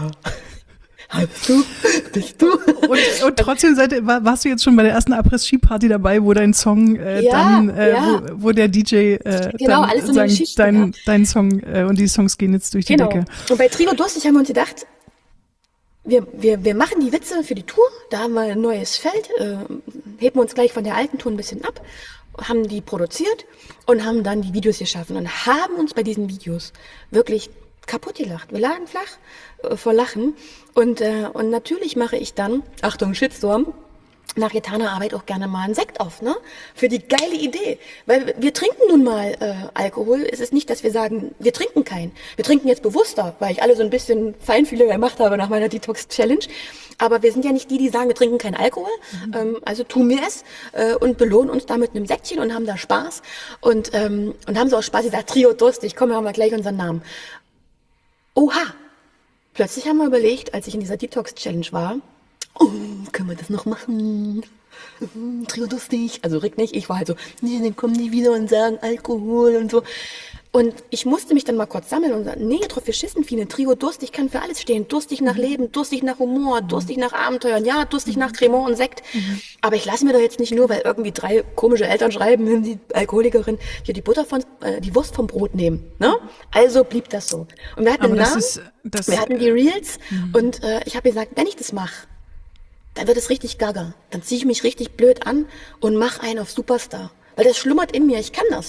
bist du? Und trotzdem warst du jetzt schon bei der ersten Après-Ski-Party dabei, wo dein Song Ja. wo der DJ Genau, dann alles so eine Geschichte, dein Song und die Songs gehen jetzt durch die Genau. Decke. Und bei Trio Durstig haben wir uns gedacht, wir machen die Witze für die Tour, da haben wir ein neues Feld, heben uns gleich von der alten Tour ein bisschen ab, haben die produziert und haben dann die Videos geschaffen und haben uns bei diesen Videos wirklich kaputt gelacht. Wir lagen flach vor Lachen und natürlich mache ich dann, Achtung, Shitstorm, nach getaner Arbeit auch gerne mal einen Sekt auf, ne? Für die geile Idee. Weil wir trinken nun mal Alkohol. Es ist nicht, dass wir sagen, wir trinken keinen. Wir trinken jetzt bewusster, weil ich alle so ein bisschen Feinfühler gemacht habe nach meiner Detox-Challenge. Aber wir sind ja nicht die sagen, wir trinken keinen Alkohol. Also tun wir es und belohnen uns da mit einem Sektchen und haben da Spaß. Und haben so auch Spaß gesagt, Trio Durstig, komm, haben wir gleich unseren Namen. Oha! Plötzlich haben wir überlegt, als ich in dieser Detox-Challenge war, können wir das noch machen? Trio Durstig. Also Rick nicht, ich war halt so, nee, dann kommen die wieder und sagen Alkohol und so. Und ich musste mich dann mal kurz sammeln und sagen, nee, drauf geschissen, Fine, Trio Durstig kann für alles stehen. Durstig nach Leben, durstig nach Humor, durstig nach Abenteuern, ja, durstig nach Cremant und Sekt. Aber ich lasse mir doch jetzt nicht nur, weil irgendwie 3 komische Eltern schreiben, die Alkoholikerin, hier die Wurst vom Brot nehmen. Ne? Also blieb das so. Und wir hatten Aber einen Namen, wir hatten die Reels und ich habe gesagt, wenn ich das mache, dann wird es richtig gaga. Dann ziehe ich mich richtig blöd an und mache einen auf Superstar. Weil das schlummert in mir, ich kann das.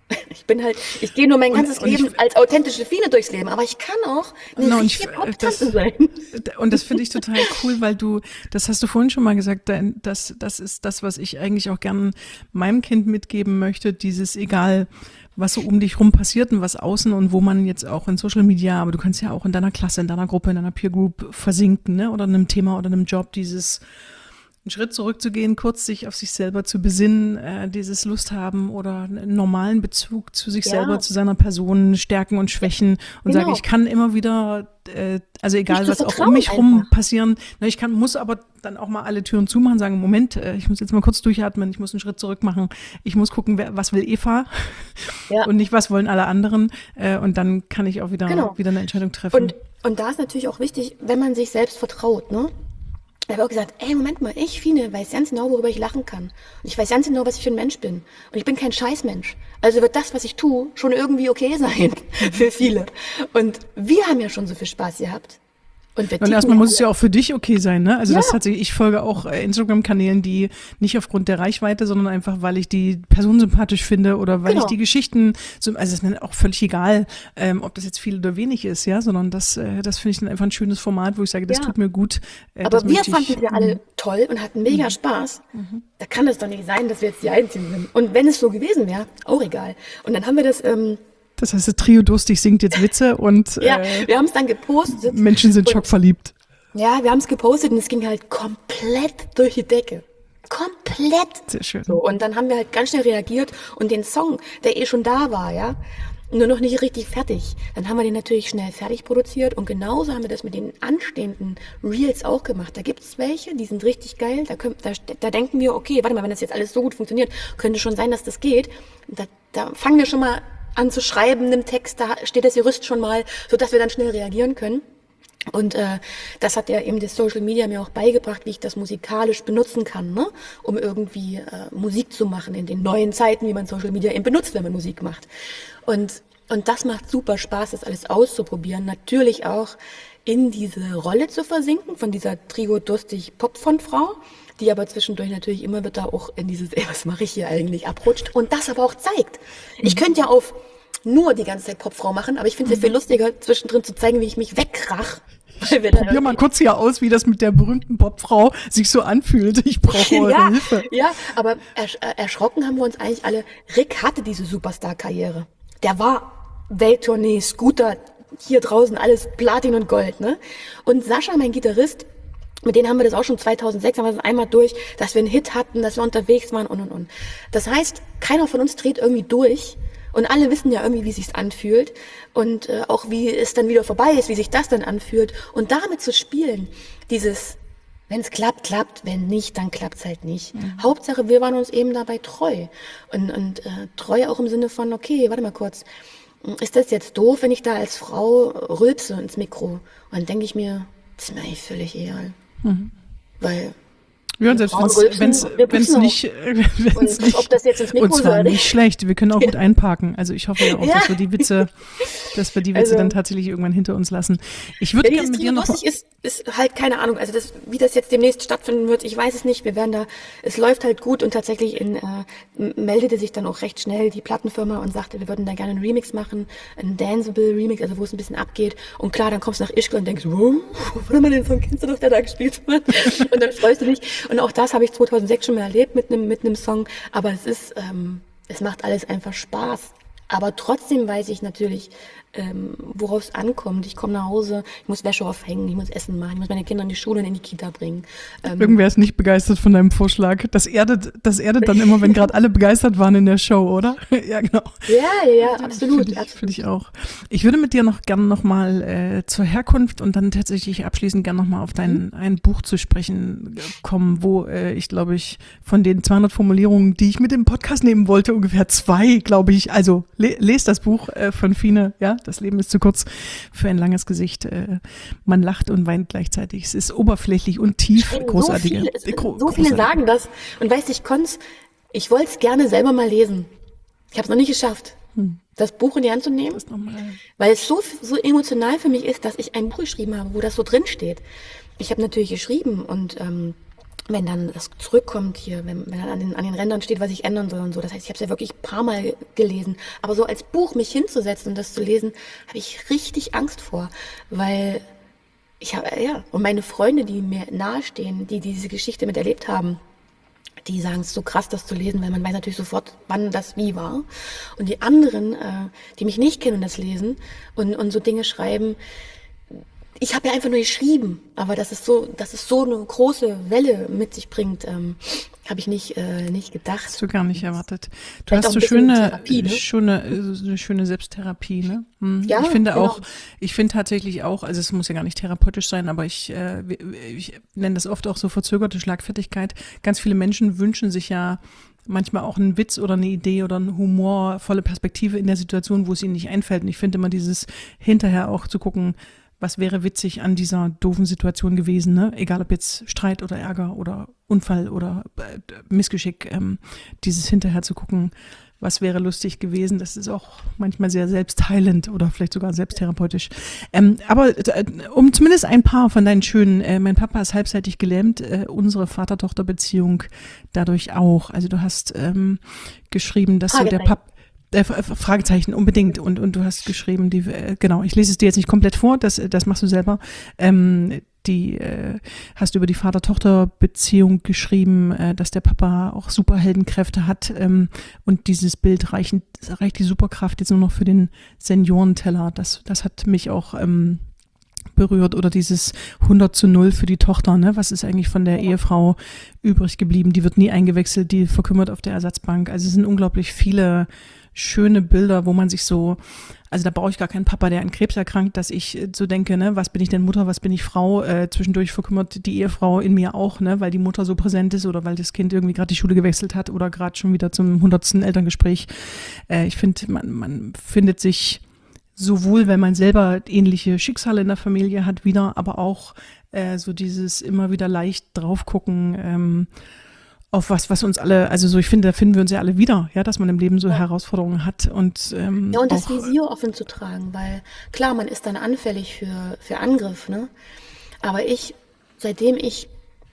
Ich gehe nur mein ganzes und Leben als authentische Fine durchs Leben, aber ich kann auch eine richtige Pop-Tante sein. Und das finde ich total cool, weil das hast du vorhin schon mal gesagt, das ist das, was ich eigentlich auch gern meinem Kind mitgeben möchte, dieses egal, was so um dich rum passiert und was außen und wo man jetzt auch in Social Media, aber du kannst ja auch in deiner Klasse, in deiner Gruppe, in deiner Peer Group versinken, ne? Oder in einem Thema oder in einem Job, dieses einen Schritt zurückzugehen, kurz sich auf sich selber zu besinnen, dieses Lust haben oder einen normalen Bezug zu sich selber, zu seiner Person, Stärken und Schwächen und sagen, ich kann immer wieder, also egal was auch um mich rum passieren, muss aber dann auch mal alle Türen zumachen, sagen, Moment, ich muss jetzt mal kurz durchatmen, ich muss einen Schritt zurück machen, ich muss gucken, was will Eva und nicht, was wollen alle anderen und dann kann ich auch wieder eine Entscheidung treffen. Und da ist natürlich auch wichtig, wenn man sich selbst vertraut, ne? Ich habe auch gesagt, Moment mal, ich, Fine, weiß ganz genau, worüber ich lachen kann. Und ich weiß ganz genau, was ich für ein Mensch bin. Und ich bin kein Scheißmensch. Also wird das, was ich tue, schon irgendwie okay sein für viele. Und wir haben ja schon so viel Spaß gehabt. Und erstmal muss es ja auch für dich okay sein, ne? Also das tatsächlich, ich folge auch Instagram-Kanälen, die nicht aufgrund der Reichweite, sondern einfach, weil ich die Person sympathisch finde oder weil ich die Geschichten, also es ist mir auch völlig egal, ob das jetzt viel oder wenig ist, ja, sondern das finde ich dann einfach ein schönes Format, wo ich sage, das tut mir gut. Aber wir fanden es ja alle toll und hatten mega Spaß. Da kann es doch nicht sein, dass wir jetzt die Einzigen sind. Und wenn es so gewesen wäre, auch egal. Und dann haben wir das das heißt, das Trio Durstig singt jetzt Witze und wir haben es dann gepostet. Menschen sind schockverliebt. Ja, wir haben es gepostet und es ging halt komplett durch die Decke. Komplett. Sehr schön. So, und dann haben wir halt ganz schnell reagiert und den Song, der schon da war, ja, nur noch nicht richtig fertig. Dann haben wir den natürlich schnell fertig produziert und genauso haben wir das mit den anstehenden Reels auch gemacht. Da gibt's welche, die sind richtig geil. Da denken wir, okay, warte mal, wenn das jetzt alles so gut funktioniert, könnte schon sein, dass das geht. Da fangen wir schon mal an zu schreiben im Text, da steht das Gerüst schon mal, sodass wir dann schnell reagieren können. Und das hat ja eben das Social Media mir auch beigebracht, wie ich das musikalisch benutzen kann, ne? Um irgendwie Musik zu machen in den neuen Zeiten, wie man Social Media eben benutzt, wenn man Musik macht. Und das macht super Spaß, das alles auszuprobieren. Natürlich auch in diese Rolle zu versinken von dieser Trio-Durstig-Pop-Frontfrau, die aber zwischendurch natürlich immer wieder auch in dieses, was mache ich hier eigentlich, abrutscht und das aber auch zeigt. Ich könnte ja auf nur die ganze Zeit Popfrau machen, aber ich finde es viel lustiger, zwischendrin zu zeigen, wie ich mich wegkrach. Probier mal kurz hier aus, wie das mit der berühmten Popfrau sich so anfühlt. Ich brauche eure Hilfe. Ja, aber erschrocken haben wir uns eigentlich alle. Rick hatte diese Superstar-Karriere. Der war Welttournee, Scooter, hier draußen alles Platin und Gold, ne? Und Sascha, mein Gitarrist, mit denen haben wir das auch schon 2006, haben wir das einmal durch, dass wir einen Hit hatten, dass wir unterwegs waren und. Das heißt, keiner von uns dreht irgendwie durch und alle wissen ja irgendwie, wie es sich anfühlt und auch wie es dann wieder vorbei ist, wie sich das dann anfühlt und damit zu spielen, dieses, wenn es klappt, klappt, wenn nicht, dann klappt's halt nicht. Hauptsache, wir waren uns eben dabei treu und treu auch im Sinne von, okay, warte mal kurz, ist das jetzt doof, wenn ich da als Frau rülpse ins Mikro? Und dann denke ich mir, das ist mir eigentlich völlig egal. Weil ja, selbst wenn es nicht, ob das jetzt ins Mikro und zwar nicht schlecht. Wir können auch gut einparken. Also ich hoffe ja auch, dass wir die Witze dann tatsächlich irgendwann hinter uns lassen. Ich würde gerne mit dir noch ist halt keine Ahnung. Also wie das jetzt demnächst stattfinden wird, ich weiß es nicht. Wir werden da, es läuft halt gut und tatsächlich meldete sich dann auch recht schnell die Plattenfirma und sagte, wir würden da gerne einen Remix machen, einen Danceable Remix, also wo es ein bisschen abgeht. Und klar, dann kommst du nach Ischgl und denkst, wow, warte mal, den Song kennst du doch, der da gespielt wird. Und dann freust du dich. Und auch das habe ich 2006 schon mal erlebt mit einem Song. Aber es macht alles einfach Spaß. Aber trotzdem weiß ich natürlich, worauf es ankommt. Ich komme nach Hause, ich muss Wäsche aufhängen, ich muss Essen machen, ich muss meine Kinder in die Schule und in die Kita bringen. Irgendwer ist nicht begeistert von deinem Vorschlag. Das erdet dann immer, wenn gerade alle begeistert waren in der Show, oder? Ja, genau. Ja, absolut. Finde ich auch. Ich würde mit dir gerne noch mal zur Herkunft und dann tatsächlich abschließend gerne noch mal auf ein Buch zu sprechen kommen, wo ich glaube von den 200 Formulierungen, die ich mit dem Podcast nehmen wollte, ungefähr 2, glaube ich, also lest das Buch von Fine, ja, das Leben ist zu kurz für ein langes Gesicht. Man lacht und weint gleichzeitig. Es ist oberflächlich und tief. Großartige. So viele sagen das. Und weißt du, ich wollte es gerne selber mal lesen. Ich habe es noch nicht geschafft, das Buch in die Hand zu nehmen, weil es so emotional für mich ist, dass ich ein Buch geschrieben habe, wo das so drin steht. Ich habe natürlich geschrieben und wenn dann das zurückkommt hier, wenn dann an den Rändern steht, was ich ändern soll und so. Das heißt, ich habe es ja wirklich ein paar Mal gelesen. Aber so als Buch mich hinzusetzen und das zu lesen, habe ich richtig Angst vor, weil ich habe, ja, und meine Freunde, die mir nahestehen, die diese Geschichte miterlebt haben, die sagen, es ist so krass, das zu lesen, weil man weiß natürlich sofort, wann das wie war. Und die anderen, die mich nicht kennen und das lesen und so Dinge schreiben, ich habe ja einfach nur geschrieben, aber dass es so eine große Welle mit sich bringt, habe ich nicht gedacht. Hast du gar nicht erwartet. Du Vielleicht hast auch so ein bisschen schöne, Therapie, ne? eine schöne Selbsttherapie, ne? Ja, Ich finde genau. auch, ich finde tatsächlich auch, also es muss ja gar nicht therapeutisch sein, aber ich nenne das oft auch so verzögerte Schlagfertigkeit. Ganz viele Menschen wünschen sich ja manchmal auch einen Witz oder eine Idee oder eine humorvolle Perspektive in der Situation, wo es ihnen nicht einfällt. Und ich finde immer dieses hinterher auch zu gucken, was wäre witzig an dieser doofen Situation gewesen, ne? Egal ob jetzt Streit oder Ärger oder Unfall oder Missgeschick, dieses hinterher zu gucken, was wäre lustig gewesen, das ist auch manchmal sehr selbstheilend oder vielleicht sogar selbsttherapeutisch. Aber um zumindest ein paar von deinen schönen, mein Papa ist halbseitig gelähmt, unsere Vater-Tochter-Beziehung dadurch auch. Also du hast geschrieben, dass so der Papa Fragezeichen, unbedingt. Und du hast geschrieben, genau, ich lese es dir jetzt nicht komplett vor, das machst du selber. Hast über die Vater-Tochter-Beziehung geschrieben, dass der Papa auch Superheldenkräfte hat. Und dieses Bild reicht die Superkraft jetzt nur noch für den Seniorenteller. Das hat mich auch berührt. Oder dieses 100:0 für die Tochter, ne? Was ist eigentlich von der Ehefrau übrig geblieben? Die wird nie eingewechselt, die verkümmert auf der Ersatzbank. Also es sind unglaublich viele schöne Bilder, wo man sich so, also da brauche ich gar keinen Papa, der an Krebs erkrankt, dass ich so denke, ne, was bin ich denn Mutter, was bin ich Frau? Zwischendurch verkümmert die Ehefrau in mir auch, ne, weil die Mutter so präsent ist oder weil das Kind irgendwie gerade die Schule gewechselt hat oder gerade schon wieder zum 100. Elterngespräch. Ich finde, man findet sich sowohl, wenn man selber ähnliche Schicksale in der Familie hat, wieder, aber auch so dieses immer wieder leicht drauf gucken, auf was uns alle, also so, ich finde, da finden wir uns ja alle wieder, ja, dass man im Leben so Herausforderungen hat und Ja, und das auch, Visier offen zu tragen, weil klar, man ist dann anfällig für Angriff, ne? Aber seitdem ich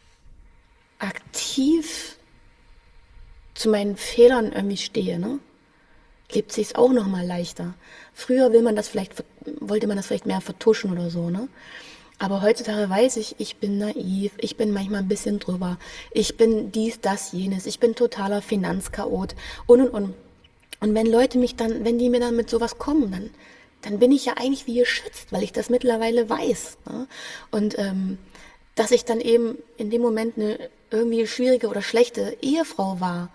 aktiv zu meinen Fehlern irgendwie stehe, ne, lebt sich's auch noch mal leichter. Früher wollte man das vielleicht mehr vertuschen oder so, ne? Aber heutzutage weiß ich bin naiv, ich bin manchmal ein bisschen drüber, ich bin dies, das, jenes, ich bin totaler Finanzchaot und. Und wenn die mir dann mit sowas kommen, dann bin ich ja eigentlich wie geschützt, weil ich das mittlerweile weiß. Ne? Und dass ich dann eben in dem Moment eine irgendwie schwierige oder schlechte Ehefrau war,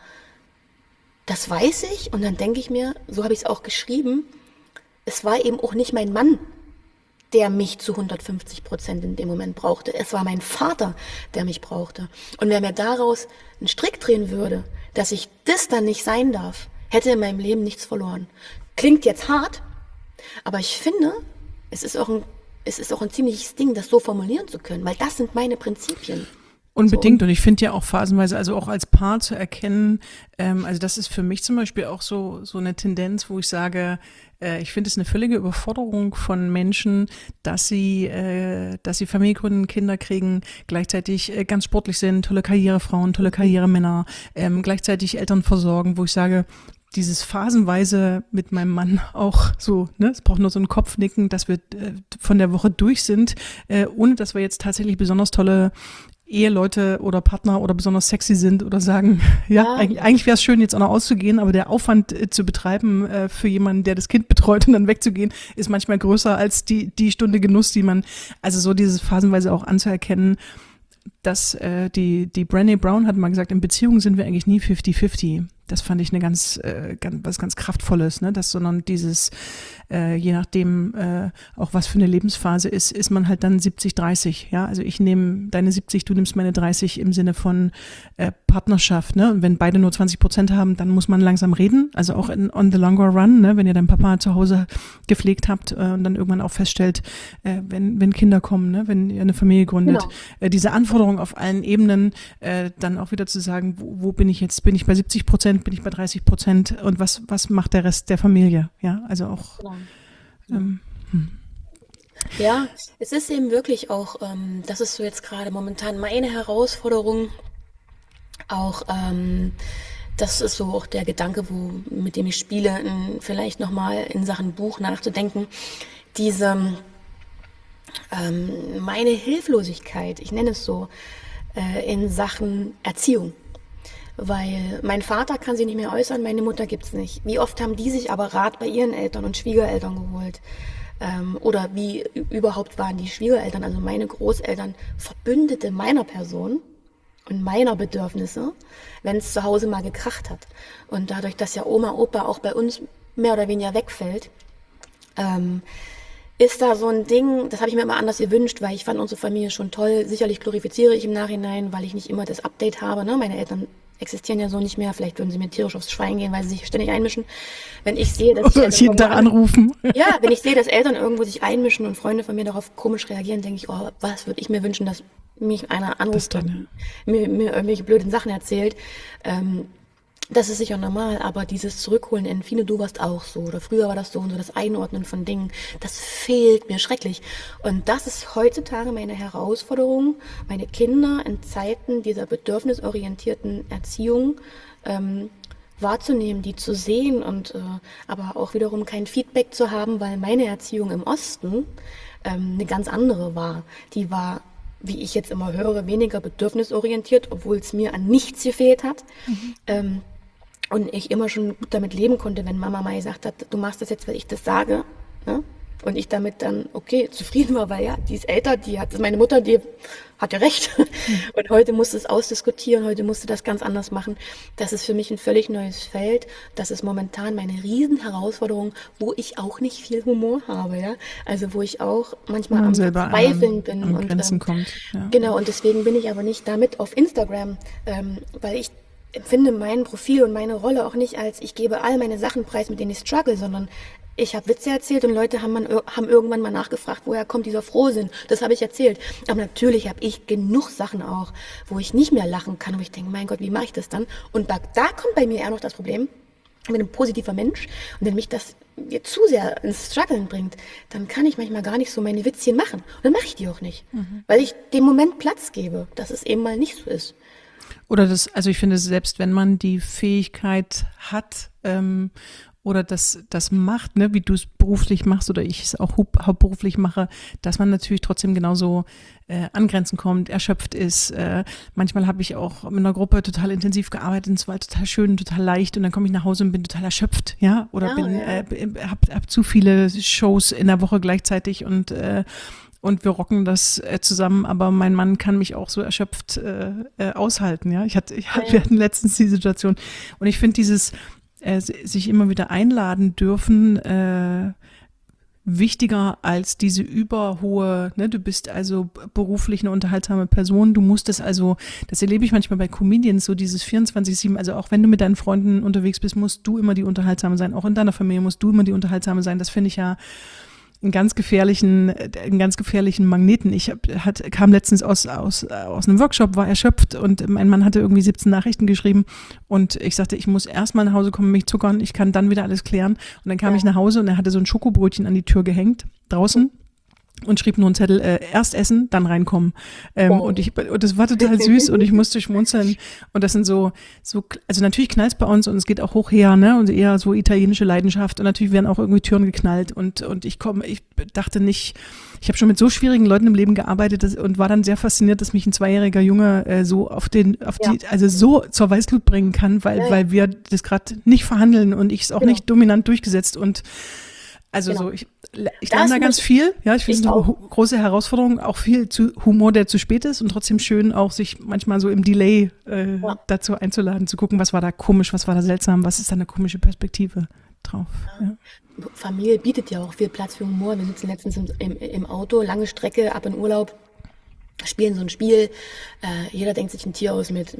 das weiß ich. Und dann denke ich mir, so habe ich es auch geschrieben, es war eben auch nicht mein Mann, der mich zu 150% in dem Moment brauchte. Es war mein Vater, der mich brauchte. Und wer mir daraus einen Strick drehen würde, dass ich das dann nicht sein darf, hätte in meinem Leben nichts verloren. Klingt jetzt hart, aber ich finde, es ist auch ein ziemliches Ding, das so formulieren zu können, weil das sind meine Prinzipien. unbedingt. Und ich finde ja auch phasenweise, also auch als Paar zu erkennen, also das ist für mich zum Beispiel auch so eine Tendenz, wo ich sage, ich finde es eine völlige Überforderung von Menschen, dass sie Familie gründen, Kinder kriegen, gleichzeitig ganz sportlich sind, tolle Karrierefrauen, tolle Karrieremänner, gleichzeitig Eltern versorgen, wo ich sage, dieses phasenweise mit meinem Mann auch so, ne, es braucht nur so ein Kopfnicken, dass wir von der Woche durch sind, ohne dass wir jetzt tatsächlich besonders tolle Eheleute oder Partner oder besonders sexy sind oder sagen, ja, eigentlich wäre es schön, jetzt auch noch auszugehen, aber der Aufwand zu betreiben für jemanden, der das Kind betreut und dann wegzugehen, ist manchmal größer als die Stunde Genuss, die man, also so dieses phasenweise auch anzuerkennen, dass die Brené Brown hat mal gesagt, in Beziehungen sind wir eigentlich nie 50-50. Das fand ich was ganz Kraftvolles, ne? Sondern dieses, je nachdem auch was für eine Lebensphase ist man halt dann 70-30, ja. Also ich nehme deine 70, du nimmst meine 30 im Sinne von Partnerschaft, ne? Und wenn beide nur 20% haben, dann muss man langsam reden. Also auch on the longer run, ne? Wenn ihr deinen Papa zu Hause gepflegt habt und dann irgendwann auch feststellt, wenn Kinder kommen, ne? Wenn ihr eine Familie gründet, diese Anforderung auf allen Ebenen, dann auch wieder zu sagen, wo bin ich jetzt? Bin ich bei 70%? Bin ich bei 30% und was macht der Rest der Familie? Ja, also auch. Ja, es ist eben wirklich auch, das ist so jetzt gerade momentan meine Herausforderung, Auch das ist so auch der Gedanke, mit dem ich spiele, vielleicht nochmal in Sachen Buch nachzudenken. Diese meine Hilflosigkeit, ich nenne es so, in Sachen Erziehung. Weil mein Vater kann sich nicht mehr äußern, meine Mutter gibt's nicht. Wie oft haben die sich aber Rat bei ihren Eltern und Schwiegereltern geholt? Oder wie überhaupt waren die Schwiegereltern, also meine Großeltern, Verbündete meiner Person und meiner Bedürfnisse, wenn es zu Hause mal gekracht hat. Und dadurch, dass ja Oma, Opa auch bei uns mehr oder weniger wegfällt, ist da so ein Ding, das habe ich mir immer anders gewünscht, weil ich fand unsere Familie schon toll. Sicherlich glorifiziere ich im Nachhinein, weil ich nicht immer das Update habe. Ne? Meine Eltern existieren ja so nicht mehr. Vielleicht würden sie mir tierisch aufs Schwein gehen, weil sie sich ständig einmischen. Wenn ich sehe, dass Oder jeden Tag anrufen. ja, wenn ich sehe, dass Eltern irgendwo sich einmischen und Freunde von mir darauf komisch reagieren, denke ich, oh, was würde ich mir wünschen, dass mich einer anruft und mir irgendwelche blöden Sachen erzählt. Das ist sicher normal, aber dieses Zurückholen in Fine, du warst auch so oder früher war das so und so, das Einordnen von Dingen, das fehlt mir schrecklich. Und das ist heutzutage meine Herausforderung, meine Kinder in Zeiten dieser bedürfnisorientierten Erziehung wahrzunehmen, die zu sehen und aber auch wiederum kein Feedback zu haben, weil meine Erziehung im Osten eine ganz andere war. Die war, wie ich jetzt immer höre, weniger bedürfnisorientiert, obwohl es mir an nichts gefehlt hat. Und ich immer schon gut damit leben konnte, wenn Mama mal gesagt hat, du machst das jetzt, weil ich das sage. Ne? Und ich damit dann, okay, zufrieden war, weil ja, die ist älter, meine Mutter, die hat ja recht. Und heute musste es ausdiskutieren, heute musste das ganz anders machen. Das ist für mich ein völlig neues Feld. Das ist momentan meine Riesenherausforderung, wo ich auch nicht viel Humor habe. Ja? Also wo ich auch manchmal am Verzweifeln bin. An Grenzen kommt. Ja. Genau, und deswegen bin ich aber nicht damit auf Instagram, weil ich empfinde mein Profil und meine Rolle auch nicht als, ich gebe all meine Sachen preis, mit denen ich struggle, sondern ich habe Witze erzählt und Leute haben irgendwann mal nachgefragt, woher kommt dieser Frohsinn? Das habe ich erzählt. Aber natürlich habe ich genug Sachen auch, wo ich nicht mehr lachen kann, wo ich denke, mein Gott, wie mache ich das dann? Und da kommt bei mir eher noch das Problem, ich bin ein positiver Mensch und wenn mich das zu sehr ins Struggeln bringt, dann kann ich manchmal gar nicht so meine Witzchen machen. Und dann mache ich die auch nicht, weil ich dem Moment Platz gebe, dass es eben mal nicht so ist. Oder also ich finde, selbst wenn man die Fähigkeit hat oder das macht, ne, wie du es beruflich machst oder ich es auch hauptberuflich mache, dass man natürlich trotzdem genauso an Grenzen kommt, erschöpft ist. Manchmal habe ich auch mit einer Gruppe total intensiv gearbeitet und es war total schön, total leicht und dann komme ich nach Hause und bin total erschöpft, ja, oder hab zu viele Shows in der Woche gleichzeitig und wir rocken das zusammen, aber mein Mann kann mich auch so erschöpft aushalten. Ja, wir hatten letztens die Situation und ich finde dieses sich immer wieder einladen dürfen wichtiger als diese überhohe, ne, du bist also beruflich eine unterhaltsame Person, du musst es also, das erlebe ich manchmal bei Comedians, so dieses 24/7, also auch wenn du mit deinen Freunden unterwegs bist, musst du immer die Unterhaltsame sein, auch in deiner Familie musst du immer die Unterhaltsame sein, das finde ich ja einen ganz gefährlichen Magneten. Ich kam letztens aus einem Workshop, war erschöpft und mein Mann hatte irgendwie 17 Nachrichten geschrieben und ich sagte, ich muss erst mal nach Hause kommen, mich zuckern, ich kann dann wieder alles klären. Und dann kam ich nach Hause und er hatte so ein Schokobrötchen an die Tür gehängt, draußen. Und schrieb nur einen Zettel, erst essen, dann reinkommen. Und das war total süß und ich musste schmunzeln. Und das sind so, also natürlich knallt es bei uns und es geht auch hoch her, ne? Und eher so italienische Leidenschaft. Und natürlich werden auch irgendwie Türen geknallt. Und ich dachte nicht, ich habe schon mit so schwierigen Leuten im Leben gearbeitet und war dann sehr fasziniert, dass mich ein 2-jähriger Junge so also so zur Weißglut bringen kann, weil wir das gerade nicht verhandeln und ich es auch nicht dominant durchgesetzt und also so, ich lerne da ganz viel. Ja, ich finde es eine große Herausforderung, auch viel Humor, der zu spät ist und trotzdem schön auch sich manchmal so im Delay dazu einzuladen, zu gucken, was war da komisch, was war da seltsam, was ist da eine komische Perspektive drauf. Ja. Familie bietet ja auch viel Platz für Humor. Wir sitzen letztens im Auto, lange Strecke, ab in Urlaub, spielen so ein Spiel. Jeder denkt sich ein Tier aus mit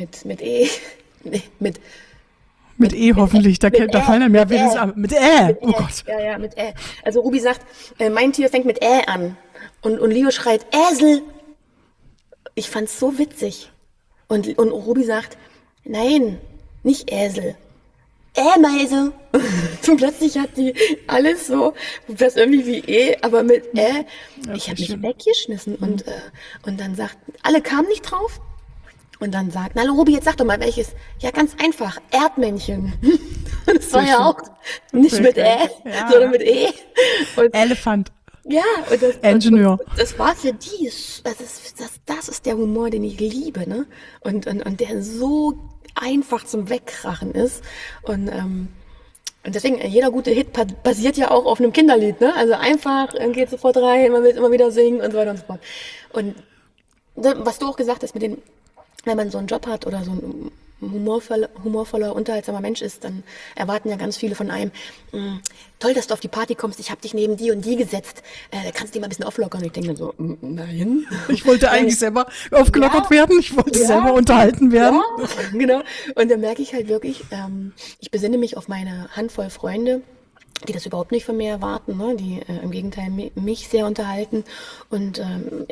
hoffentlich, da fallen einem ja wenigstens mit oh Gott. Ja, mit Also Ruby sagt, mein Tier fängt mit an und Leo schreit, Esel. Ich fand's so witzig. Und Ruby sagt, nein, nicht Esel. Meise. Und plötzlich hat die alles so, das irgendwie wie aber mit Ich habe mich weggeschmissen und dann sagt, alle kamen nicht drauf. und dann sagt, na Robi, jetzt sag doch mal welches. Ja, ganz einfach, Erdmännchen. Das war Sehr ja schön. auch nicht mit Ja. sondern mit E. Und Elefant. ja, und Ingenieur. das war für die, das ist der Humor, den ich liebe, ne? Und der so einfach zum Wegkrachen ist. Und deswegen, jeder gute Hit basiert ja auch auf einem Kinderlied, ne? Also einfach, geht sofort rein, man will immer wieder singen und so weiter und so fort. Und was du auch gesagt hast mit den, wenn man so einen Job hat oder so ein humorvoller, unterhaltsamer Mensch ist, dann erwarten ja ganz viele von einem, toll, dass du auf die Party kommst, ich habe dich neben die und die gesetzt, kannst du die mal ein bisschen auflockern? Und ich denke dann so, nein. Ich wollte eigentlich selber aufgelockert werden, ich wollte selber unterhalten werden. Ja, genau. Und dann merke ich halt wirklich, ich besinne mich auf meine Handvoll Freunde, die das überhaupt nicht von mir erwarten, ne? Die im Gegenteil mich sehr unterhalten und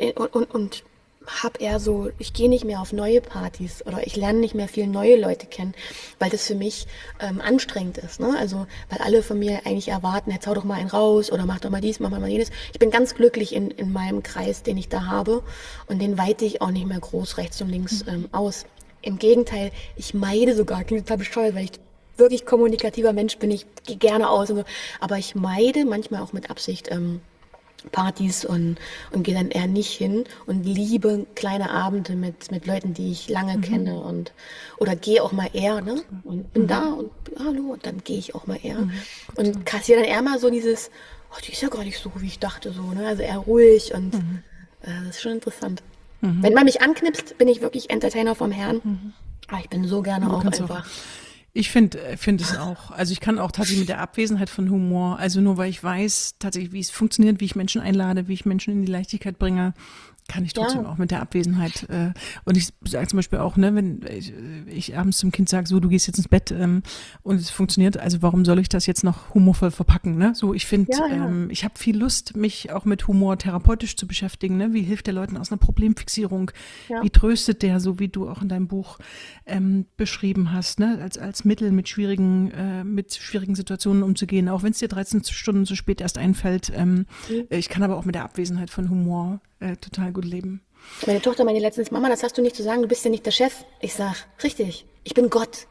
hab eher so, ich gehe nicht mehr auf neue Partys oder ich lerne nicht mehr viel neue Leute kennen, weil das für mich anstrengend ist, ne? Also, weil alle von mir eigentlich erwarten, jetzt hau doch mal einen raus oder mach doch mal dies, mach mal jenes. Ich bin ganz glücklich in meinem Kreis, den ich da habe und den weite ich auch nicht mehr groß rechts und links aus. Im Gegenteil, ich meide sogar, klingt total bescheuert, weil ich wirklich kommunikativer Mensch bin, ich gehe gerne aus und so, aber ich meide manchmal auch mit Absicht Partys und gehe dann eher nicht hin und liebe kleine Abende mit Leuten, die ich lange kenne oder gehe auch mal eher, ne? Und bin da und hallo und dann gehe ich auch mal eher und kassiere dann eher mal so dieses, die ist ja gar nicht so, wie ich dachte, so, ne? Also eher ruhig und das ist schon interessant. Wenn man mich anknipst, bin ich wirklich Entertainer vom Herrn. Aber ich bin so gerne auch einfach. Ich finde es auch. Also ich kann auch tatsächlich mit der Abwesenheit von Humor, also nur weil ich weiß tatsächlich, wie es funktioniert, wie ich Menschen einlade, wie ich Menschen in die Leichtigkeit bringe, kann ich trotzdem auch mit der Abwesenheit. Und ich sage zum Beispiel auch, ne, wenn ich abends zum Kind sage, so, du gehst jetzt ins Bett und es funktioniert, also warum soll ich das jetzt noch humorvoll verpacken? Ne? So, ich finde, ich habe viel Lust, mich auch mit Humor therapeutisch zu beschäftigen. Ne? Wie hilft der Leuten aus einer Problemfixierung? Ja. Wie tröstet der, so wie du auch in deinem Buch beschrieben hast, ne? als Mittel mit schwierigen Situationen umzugehen, auch wenn es dir 13 Stunden zu spät erst einfällt. Ich kann aber auch mit der Abwesenheit von Humor total gut leben. Meine Tochter meinte letztens, Mama, das hast du nicht zu sagen, du bist ja nicht der Chef. Ich sag, richtig, ich bin Gott.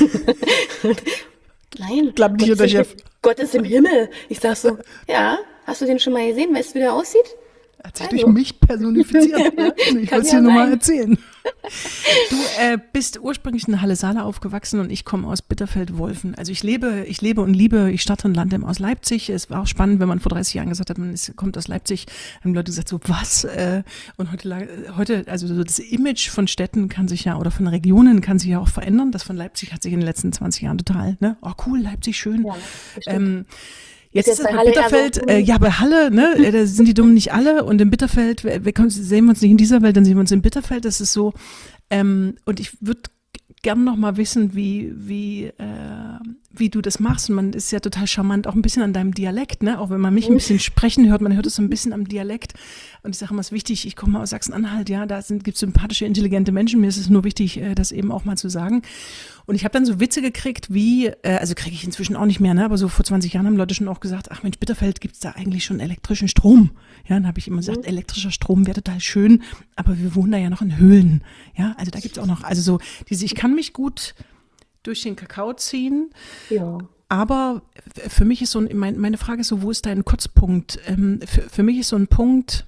Nein, Glaub nicht, der Chef. Gott ist im Himmel. Ich sag so, ja, hast du den schon mal gesehen? Weißt du, wie der aussieht? Hat sich durch mich personifiziert. Ne? Ich wollte es dir nur mal erzählen. Du bist ursprünglich in Halle-Saale aufgewachsen und ich komme aus Bitterfeld-Wolfen. Also ich lebe und liebe, ich starte und lande aus Leipzig. Es war auch spannend, wenn man vor 30 Jahren gesagt hat, man kommt aus Leipzig, haben Leute gesagt, so was? Und heute, also so das Image von Städten kann sich ja, oder von Regionen kann sich ja auch verändern. Das von Leipzig hat sich in den letzten 20 Jahren total, ne? Oh cool, Leipzig, schön. Ja, jetzt ist es bei Bitterfeld, so ja, bei Halle, ne, da sind die Dummen nicht alle und in Bitterfeld, sehen wir uns nicht in dieser Welt, dann sehen wir uns in Bitterfeld, das ist so, und ich würde gerne noch mal wissen, wie du das machst und man ist ja total charmant, auch ein bisschen an deinem Dialekt, ne, auch wenn man mich ein bisschen sprechen hört, man hört es so ein bisschen am Dialekt und ich sage immer, es ist wichtig, ich komme aus Sachsen-Anhalt, ja, da gibt es sympathische, intelligente Menschen, mir ist es nur wichtig, das eben auch mal zu sagen. Und ich habe dann so Witze gekriegt, also kriege ich inzwischen auch nicht mehr, ne? Aber so vor 20 Jahren haben Leute schon auch gesagt, ach Mensch, Bitterfeld, gibt's da eigentlich schon elektrischen Strom? Ja, dann habe ich immer gesagt, elektrischer Strom wäre total schön, aber wir wohnen da ja noch in Höhlen. Ja, also da gibt's auch noch, also so ich kann mich gut durch den Kakao ziehen. Ja. Aber für mich ist meine Frage ist so, wo ist dein Kurzpunkt? Für mich ist so ein Punkt,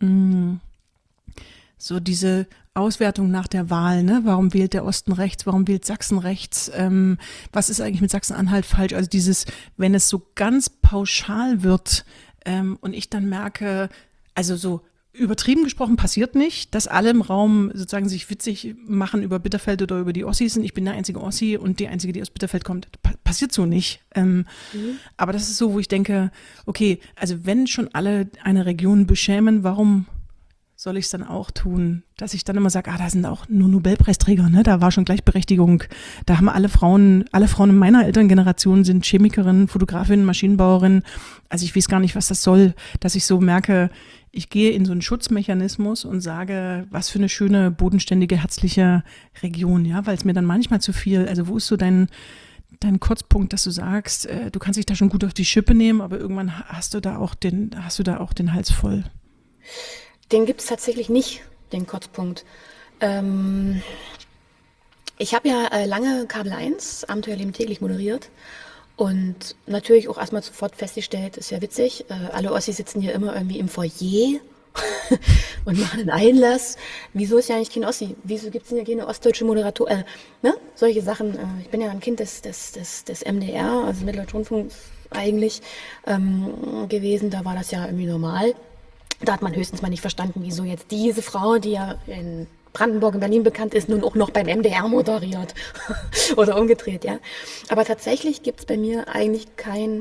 so diese Auswertung nach der Wahl, ne? Warum wählt der Osten rechts? Warum wählt Sachsen rechts? Was ist eigentlich mit Sachsen-Anhalt falsch? Also wenn es so ganz pauschal wird und ich dann merke, also so übertrieben gesprochen passiert nicht, dass alle im Raum sozusagen sich witzig machen über Bitterfeld oder über die Ossis und ich bin der einzige Ossi und die einzige, die aus Bitterfeld kommt. Passiert so nicht. Aber das ist so, wo ich denke, okay, also wenn schon alle eine Region beschämen, warum soll ich es dann auch tun, dass ich dann immer sage, da sind auch nur Nobelpreisträger, ne? Da war schon Gleichberechtigung. Da haben alle Frauen in meiner Elterngeneration sind Chemikerinnen, Fotografinnen, Maschinenbauerinnen. Also ich weiß gar nicht, was das soll, dass ich so merke, ich gehe in so einen Schutzmechanismus und sage, was für eine schöne, bodenständige, herzliche Region, ja, weil es mir dann manchmal zu viel, also wo ist so dein Kurzpunkt, dass du sagst, du kannst dich da schon gut auf die Schippe nehmen, aber irgendwann hast du da auch den Hals voll. Den gibt es tatsächlich nicht, den Kurzpunkt. Ich habe ja lange Kabel 1, Abenteuerleben täglich moderiert und natürlich auch erstmal sofort festgestellt, ist ja witzig, alle Ossis sitzen hier immer irgendwie im Foyer und machen einen Einlass. Wieso ist ja eigentlich kein Ossi? Wieso gibt es denn ja keine ostdeutsche Moderator? Ne? Solche Sachen. Ich bin ja ein Kind des MDR, also Mitteldeutschen Rundfunk eigentlich gewesen. Da war das ja irgendwie normal. Da hat man höchstens mal nicht verstanden, wieso jetzt diese Frau, die ja in Brandenburg und Berlin bekannt ist, nun auch noch beim MDR moderiert. Oder umgedreht, ja. Aber tatsächlich gibt es bei mir eigentlich kein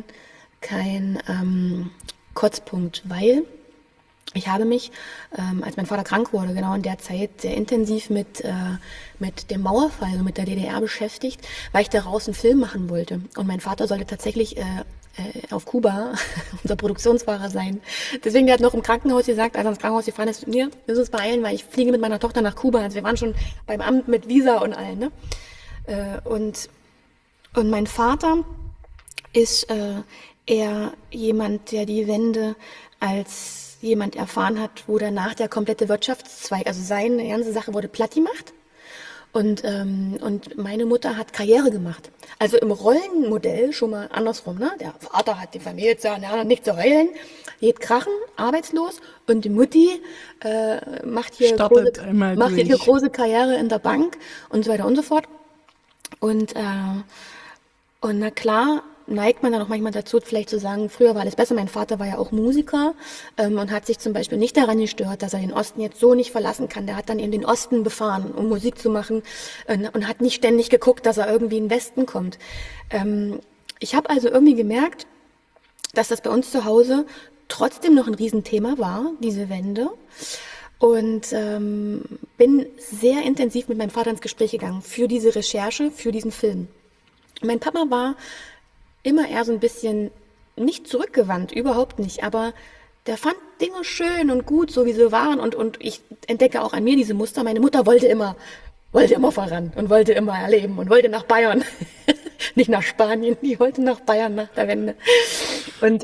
Kotzpunkt, weil ich habe mich, als mein Vater krank wurde, genau in der Zeit sehr intensiv mit dem Mauerfall, also mit der DDR beschäftigt, weil ich daraus einen Film machen wollte. Und mein Vater sollte tatsächlich auf Kuba unser Produktionsfahrer sein. Deswegen, der hat noch im Krankenhaus gesagt, als er ins Krankenhaus gefahren ist, wir müssen uns beeilen, weil ich fliege mit meiner Tochter nach Kuba. Also wir waren schon beim Amt mit Visa und allen. Ne? Und mein Vater ist eher jemand, der die Wende als jemand erfahren hat, wo danach der komplette Wirtschaftszweig, also seine ganze Sache wurde platt gemacht. Und meine Mutter hat Karriere gemacht. Also im Rollenmodell schon mal andersrum. Ne? Der Vater hat die Familie zu ernähren, nicht zu heulen, geht krachen, arbeitslos. Und die Mutti macht hier große Karriere in der Bank und so weiter und so fort. Und na klar neigt man dann auch manchmal dazu, vielleicht zu sagen, früher war alles besser. Mein Vater war ja auch Musiker und hat sich zum Beispiel nicht daran gestört, dass er den Osten jetzt so nicht verlassen kann. Der hat dann eben den Osten befahren, um Musik zu machen und hat nicht ständig geguckt, dass er irgendwie in den Westen kommt. Ich habe also irgendwie gemerkt, dass das bei uns zu Hause trotzdem noch ein Riesenthema war, diese Wende. Und bin sehr intensiv mit meinem Vater ins Gespräch gegangen für diese Recherche, für diesen Film. Mein Papa war immer eher so ein bisschen nicht zurückgewandt, überhaupt nicht, aber der fand Dinge schön und gut, so wie sie waren und ich entdecke auch an mir diese Muster. Meine Mutter wollte immer voran und wollte immer erleben und wollte nach Bayern, nicht nach Spanien, die wollte nach Bayern nach der Wende. Und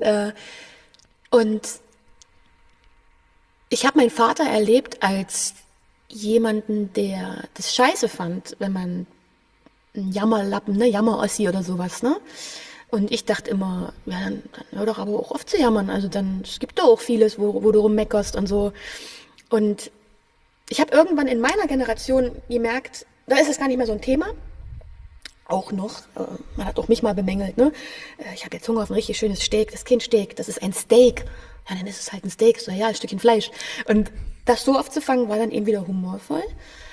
ich habe meinen Vater erlebt als jemanden, der das scheiße fand, wenn man ein Jammerlappen, ne, Jammerossi oder sowas, ne? Und ich dachte immer, ja, dann hör doch aber auch auf zu jammern. Also dann, es gibt doch auch vieles, wo du rummeckerst und so. Und ich habe irgendwann in meiner Generation gemerkt, da ist es gar nicht mehr so ein Thema. Auch noch, man hat auch mich mal bemängelt, ne? Ich habe jetzt Hunger auf ein richtig schönes Steak, das ist kein Steak, das ist ein Steak. Ja, dann ist es halt ein Steak, so ja, ein Stückchen Fleisch. Und das so aufzufangen, war dann eben wieder humorvoll.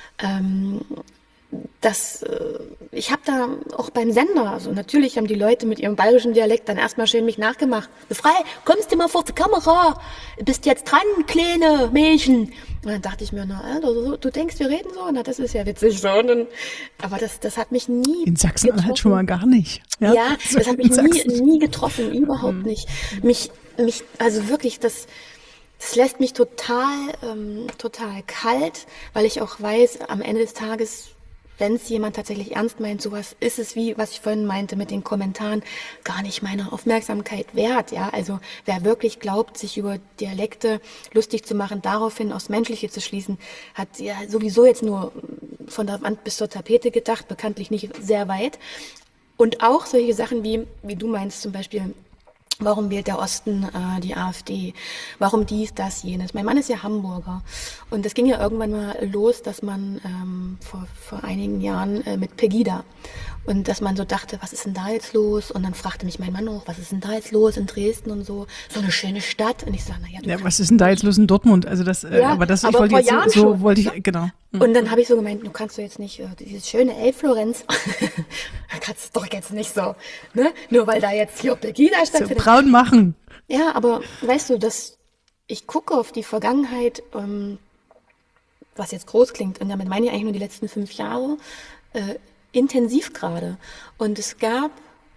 Ich habe da auch beim Sender, also natürlich haben die Leute mit ihrem bayerischen Dialekt dann erstmal schön mich nachgemacht. Frei, kommst du mal vor die Kamera, bist jetzt dran, kleine Mädchen. Und dann dachte ich mir, na, du denkst, wir reden so? Na, das ist ja witzig so. Aber das hat mich nie in Sachsen-Anhalt schon mal gar nicht. Ja, das hat mich nie getroffen, überhaupt nicht. Mich, also wirklich, das lässt mich total kalt, weil ich auch weiß, am Ende des Tages, wenn es jemand tatsächlich ernst meint, sowas ist es wie, was ich vorhin meinte mit den Kommentaren, gar nicht meine Aufmerksamkeit wert. Ja, also wer wirklich glaubt, sich über Dialekte lustig zu machen, daraufhin aufs Menschliche zu schließen, hat ja sowieso jetzt nur von der Wand bis zur Tapete gedacht, bekanntlich nicht sehr weit. Und auch solche Sachen wie du meinst zum Beispiel, warum wählt der Osten die AfD? Warum dies, das, jenes? Mein Mann ist ja Hamburger. Und es ging ja irgendwann mal los, dass man vor einigen Jahren mit Pegida und dass man so dachte, was ist denn da jetzt los? Und dann fragte mich mein Mann auch, was ist denn da jetzt los in Dresden und so? So eine schöne Stadt. Und ich sage, naja, ja, was ist denn da jetzt los in Dortmund? Also das, ja, aber das, ich aber wollte vor jetzt Jahren so schon. wollte ich, genau. Und dann habe ich so gemeint, du kannst doch jetzt nicht, dieses schöne Elbflorenz, kannst du doch jetzt nicht so, ne? Nur weil da jetzt hier Pegida So stattfindet. braun machen. Ja, aber weißt du, ich gucke auf die Vergangenheit, was jetzt groß klingt, und damit meine ich eigentlich nur die letzten 5 Jahre, intensiv gerade. Und es gab,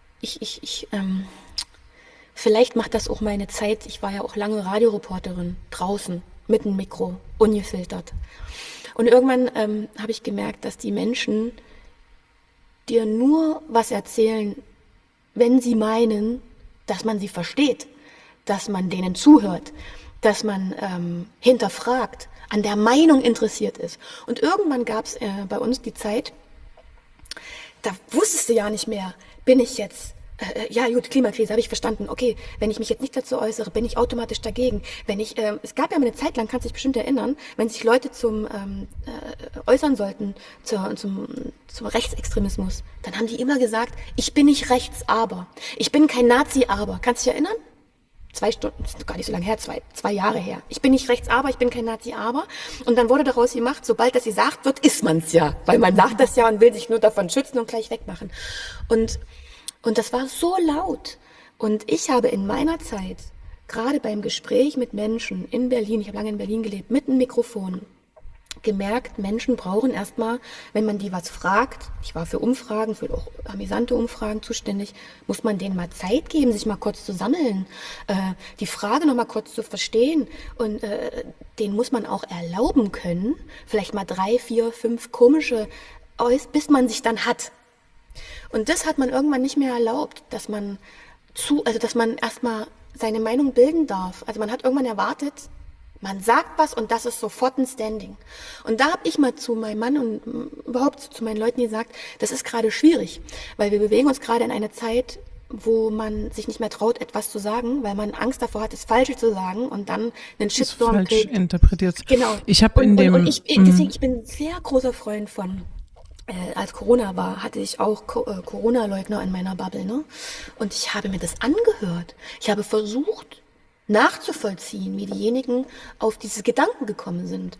vielleicht macht das auch meine Zeit, ich war ja auch lange Radioreporterin, draußen, mit dem Mikro, ungefiltert. Und irgendwann habe ich gemerkt, dass die Menschen dir nur was erzählen, wenn sie meinen, dass man sie versteht, dass man denen zuhört, dass man hinterfragt, an der Meinung interessiert ist. Und irgendwann gab es bei uns die Zeit, da wusstest du ja nicht mehr, bin ich jetzt, ja gut, Klimakrise, habe ich verstanden, okay, wenn ich mich jetzt nicht dazu äußere, bin ich automatisch dagegen. Wenn ich, es gab ja mal eine Zeit lang, kannst du dich bestimmt erinnern, wenn sich Leute äußern sollten zum Rechtsextremismus, dann haben die immer gesagt, ich bin nicht rechts, aber, ich bin kein Nazi, aber. Kannst du dich erinnern? 2 Stunden, das ist gar nicht so lange her, 2 Jahre her. Ich bin nicht rechts, aber, ich bin kein Nazi, aber. Und dann wurde daraus gemacht, sobald das gesagt wird, ist man's ja. Weil man sagt das ja und will sich nur davon schützen und gleich wegmachen. Und das war so laut. Und ich habe in meiner Zeit, gerade beim Gespräch mit Menschen in Berlin, ich habe lange in Berlin gelebt, mit einem Mikrofon, gemerkt, Menschen brauchen erstmal, wenn man die was fragt, ich war für Umfragen, für auch amüsante Umfragen zuständig, muss man denen mal Zeit geben, sich mal kurz zu sammeln, die Frage noch mal kurz zu verstehen und denen muss man auch erlauben können, vielleicht mal 3, 4, 5 komische, bis man sich dann hat. Und das hat man irgendwann nicht mehr erlaubt, dass man erstmal seine Meinung bilden darf. Also man hat irgendwann erwartet, man sagt was und das ist sofort ein Standing. Und da habe ich mal zu meinem Mann und überhaupt zu meinen Leuten gesagt, das ist gerade schwierig, weil wir bewegen uns gerade in einer Zeit, wo man sich nicht mehr traut, etwas zu sagen, weil man Angst davor hat, das Falsche zu sagen und dann einen Shitstorm kriegt. Falsch interpretiert. Genau. Ich habe deswegen, ich bin ein sehr großer Freund von, als Corona war, hatte ich auch Corona-Leugner in meiner Bubble, ne? Und ich habe mir das angehört. Ich habe versucht, nachzuvollziehen, wie diejenigen auf diese Gedanken gekommen sind.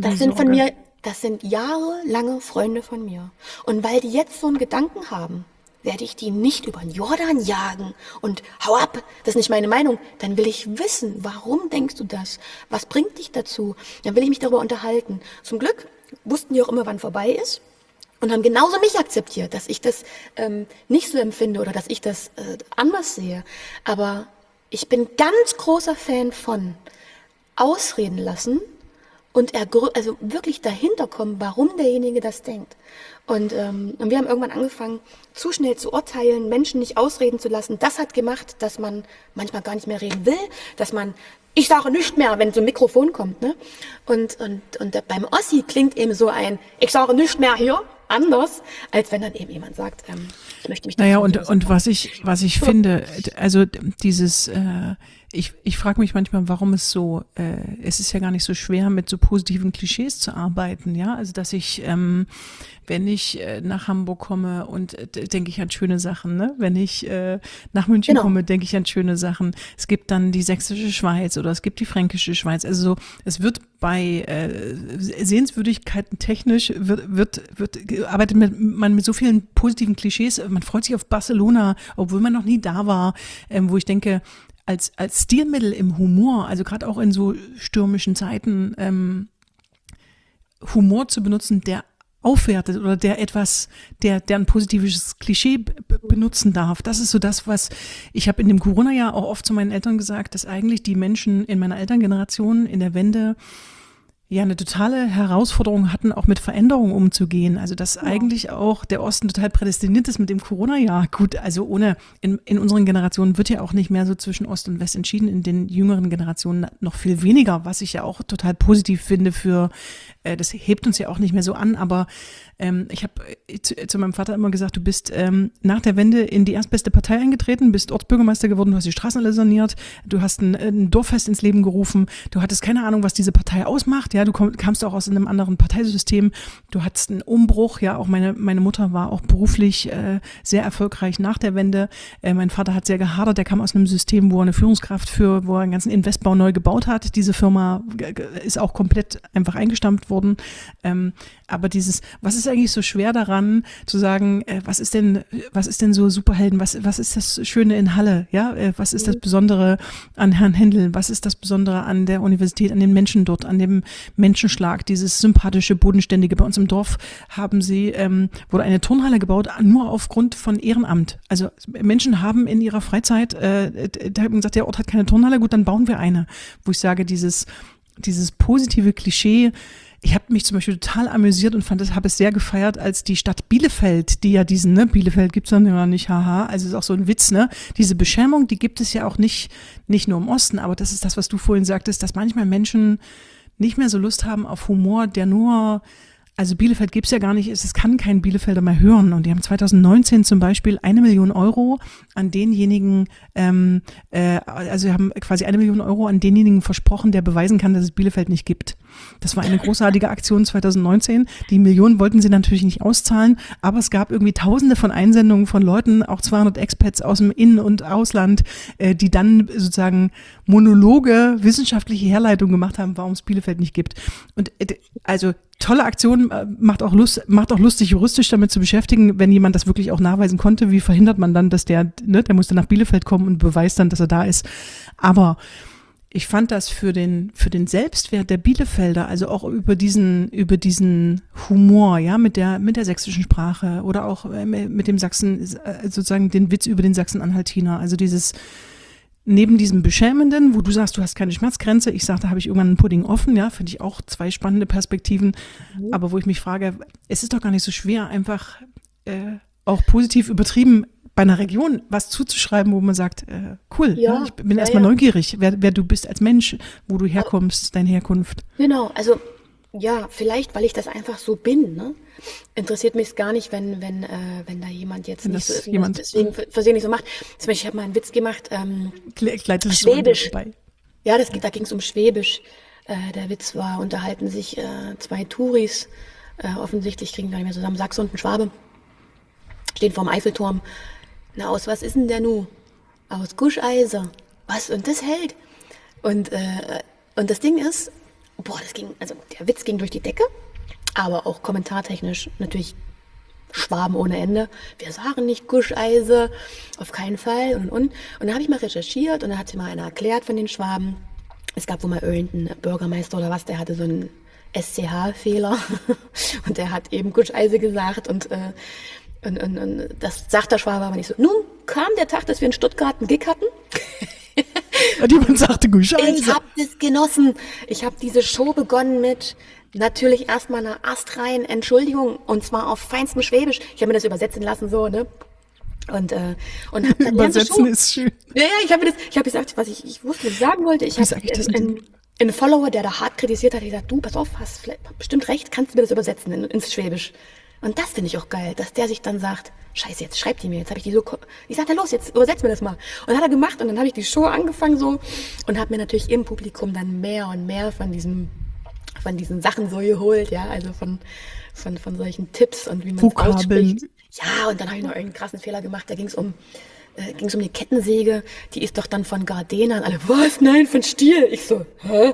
Das sind jahrelange Freunde von mir. Und weil die jetzt so einen Gedanken haben, werde ich die nicht über den Jordan jagen und hau ab, das ist nicht meine Meinung. Dann will ich wissen, warum denkst du das? Was bringt dich dazu? Dann will ich mich darüber unterhalten. Zum Glück wussten die auch immer, wann vorbei ist. Und haben genauso mich akzeptiert, dass ich das nicht so empfinde oder dass ich das anders sehe. Aber ich bin ganz großer Fan von ausreden lassen und also wirklich dahinter kommen, warum derjenige das denkt. Und wir haben irgendwann angefangen, zu schnell zu urteilen, Menschen nicht ausreden zu lassen. Das hat gemacht, dass man manchmal gar nicht mehr reden will, dass man, ich sage nicht mehr, wenn so ein Mikrofon kommt, ne? Und beim Ossi klingt eben so ein, ich sage nicht mehr hier, anders, als wenn dann eben jemand sagt, ich möchte mich. Naja, und was ich finde, also dieses, ich frage mich manchmal, warum es ist ja gar nicht so schwer, mit so positiven Klischees zu arbeiten, ja, also dass ich, wenn ich nach Hamburg komme und denke ich an schöne Sachen, ne? Wenn ich nach München komme, denke ich an schöne Sachen. Es gibt dann die sächsische Schweiz oder es gibt die fränkische Schweiz. Also so, es wird bei Sehenswürdigkeiten technisch arbeitet man mit so vielen positiven Klischees. Man freut sich auf Barcelona, obwohl man noch nie da war, wo ich denke, als Stilmittel im Humor, also gerade auch in so stürmischen Zeiten, Humor zu benutzen, der aufwertet oder der ein positives Klischee benutzen darf. Das ist so das, was ich habe in dem Corona-Jahr auch oft zu meinen Eltern gesagt, dass eigentlich die Menschen in meiner Elterngeneration in der Wende ja eine totale Herausforderung hatten, auch mit Veränderungen umzugehen. Also dass eigentlich auch der Osten total prädestiniert ist mit dem Corona-Jahr. Gut, also in unseren Generationen wird ja auch nicht mehr so zwischen Ost und West entschieden, in den jüngeren Generationen noch viel weniger, was ich ja auch total positiv finde das hebt uns ja auch nicht mehr so an, aber ich habe zu meinem Vater immer gesagt, du bist nach der Wende in die erstbeste Partei eingetreten, bist Ortsbürgermeister geworden, du hast die Straßen alle saniert, du hast ein Dorffest ins Leben gerufen, du hattest keine Ahnung, was diese Partei ausmacht, ja, du kamst auch aus einem anderen Parteisystem, du hattest einen Umbruch, ja, auch meine Mutter war auch beruflich sehr erfolgreich nach der Wende, mein Vater hat sehr gehadert, der kam aus einem System, wo er eine Führungskraft wo er einen ganzen Investbau neu gebaut hat, diese Firma ist auch komplett einfach eingestampft worden, aber was ist eigentlich so schwer daran, zu sagen, was ist denn so Superhelden, was ist das Schöne in Halle, ja, was ist das Besondere an Herrn Händel, was ist das Besondere an der Universität, an den Menschen dort, an dem Menschenschlag, dieses sympathische, bodenständige. Bei uns im Dorf wurde eine Turnhalle gebaut, nur aufgrund von Ehrenamt. Also Menschen haben in ihrer Freizeit, da haben gesagt, der Ort hat keine Turnhalle, gut, dann bauen wir eine. Wo ich sage, dieses positive Klischee, ich habe mich zum Beispiel total amüsiert und habe es sehr gefeiert, als die Stadt Bielefeld, die ja Bielefeld gibt's dann ja nicht, haha, also ist auch so ein Witz, ne? Diese Beschämung, die gibt es ja auch nicht nur im Osten, aber das ist das, was du vorhin sagtest, dass manchmal Menschen nicht mehr so Lust haben auf Humor, der nur, also Bielefeld gibt's ja gar nicht, es kann kein Bielefelder mehr hören. Und die haben 2019 zum Beispiel 1 Million Euro an denjenigen, also sie haben quasi 1 Million Euro an denjenigen versprochen, der beweisen kann, dass es Bielefeld nicht gibt. Das war eine großartige Aktion 2019. Die Millionen wollten sie natürlich nicht auszahlen, aber es gab irgendwie Tausende von Einsendungen von Leuten, auch 200 Expats aus dem In- und Ausland, die dann sozusagen Monologe, wissenschaftliche Herleitung gemacht haben, warum es Bielefeld nicht gibt. Und also tolle Aktion, macht auch lustig, juristisch damit zu beschäftigen, wenn jemand das wirklich auch nachweisen konnte. Wie verhindert man dann, dass der musste nach Bielefeld kommen und beweist dann, dass er da ist. Aber ich fand das für den Selbstwert der Bielefelder, also auch über diesen Humor, ja, mit der sächsischen Sprache oder auch mit dem Sachsen, sozusagen den Witz über den Sachsen-Anhaltiner, also dieses neben diesem Beschämenden, wo du sagst, du hast keine Schmerzgrenze, ich sage, da habe ich irgendwann einen Pudding offen, ja, finde ich auch 2 spannende Perspektiven, aber wo ich mich frage, es ist doch gar nicht so schwer, einfach auch positiv übertrieben bei einer Region was zuzuschreiben, wo man sagt, cool, Ja, ich bin ja, erstmal ja. neugierig, wer du bist als Mensch, wo du herkommst, deine Herkunft. Genau, also ja, vielleicht, weil ich das einfach so bin, ne? Interessiert mich es gar nicht, wenn da jemand jetzt Wenn nicht so das ist und jemand- das deswegen versehentlich so macht. Zum Beispiel, ich habe mal einen Witz gemacht, Ich leite es so an dir Schwäbisch. vorbei. Ja, da ging es um Schwäbisch. Der Witz war, unterhalten sich 2 Touris, offensichtlich kriegen gar nicht mehr zusammen, Sachse und ein Schwabe, stehen vorm Eiffelturm. Na, aus was ist denn der nu? Aus Guscheiser. Was? Und das hält? Und das Ding ist, also der Witz ging durch die Decke, aber auch kommentartechnisch natürlich Schwaben ohne Ende. Wir sagen nicht Guscheise, auf keinen Fall und. Und dann habe ich mal recherchiert und dann hat mir mal einer erklärt von den Schwaben. Es gab wohl mal irgendeinen Bürgermeister oder was, der hatte so einen SCH-Fehler und der hat eben Guscheise gesagt und das sagt der Schwabe aber nicht so. Nun kam der Tag, dass wir in Stuttgart einen Gig hatten. Und jemand sagte, Ich Guscheiße. habe das genossen. Ich habe diese Show begonnen mit natürlich erstmal einer astreinen Entschuldigung und zwar auf feinstem Schwäbisch. Ich habe mir das übersetzen lassen so, ne? Und hab dann die ganze Übersetzen Show, ist schön. ja, ich habe gesagt, was ich wusste, was ich sagen wollte. Ich Wie sag habe ich das denn? einen Follower, der da hart kritisiert hat, gesagt, du, pass auf, hast vielleicht bestimmt recht, kannst du mir das übersetzen ins Schwäbisch. Und das finde ich auch geil, dass der sich dann sagt, scheiße, jetzt schreibt die mir, jetzt habe ich die so, ich sagte, los, jetzt übersetz mir das mal. Und dann hat er gemacht und dann habe ich die Show angefangen so und habe mir natürlich im Publikum dann mehr und mehr von diesen Sachen so geholt, ja, also von solchen Tipps und wie man es Vokabeln. ausspricht. Ja, und dann habe ich noch irgendeinen krassen Fehler gemacht, da ging es um die Kettensäge, die ist doch dann von Gardena und alle, was? Nein, von Stihl. Ich so, hä?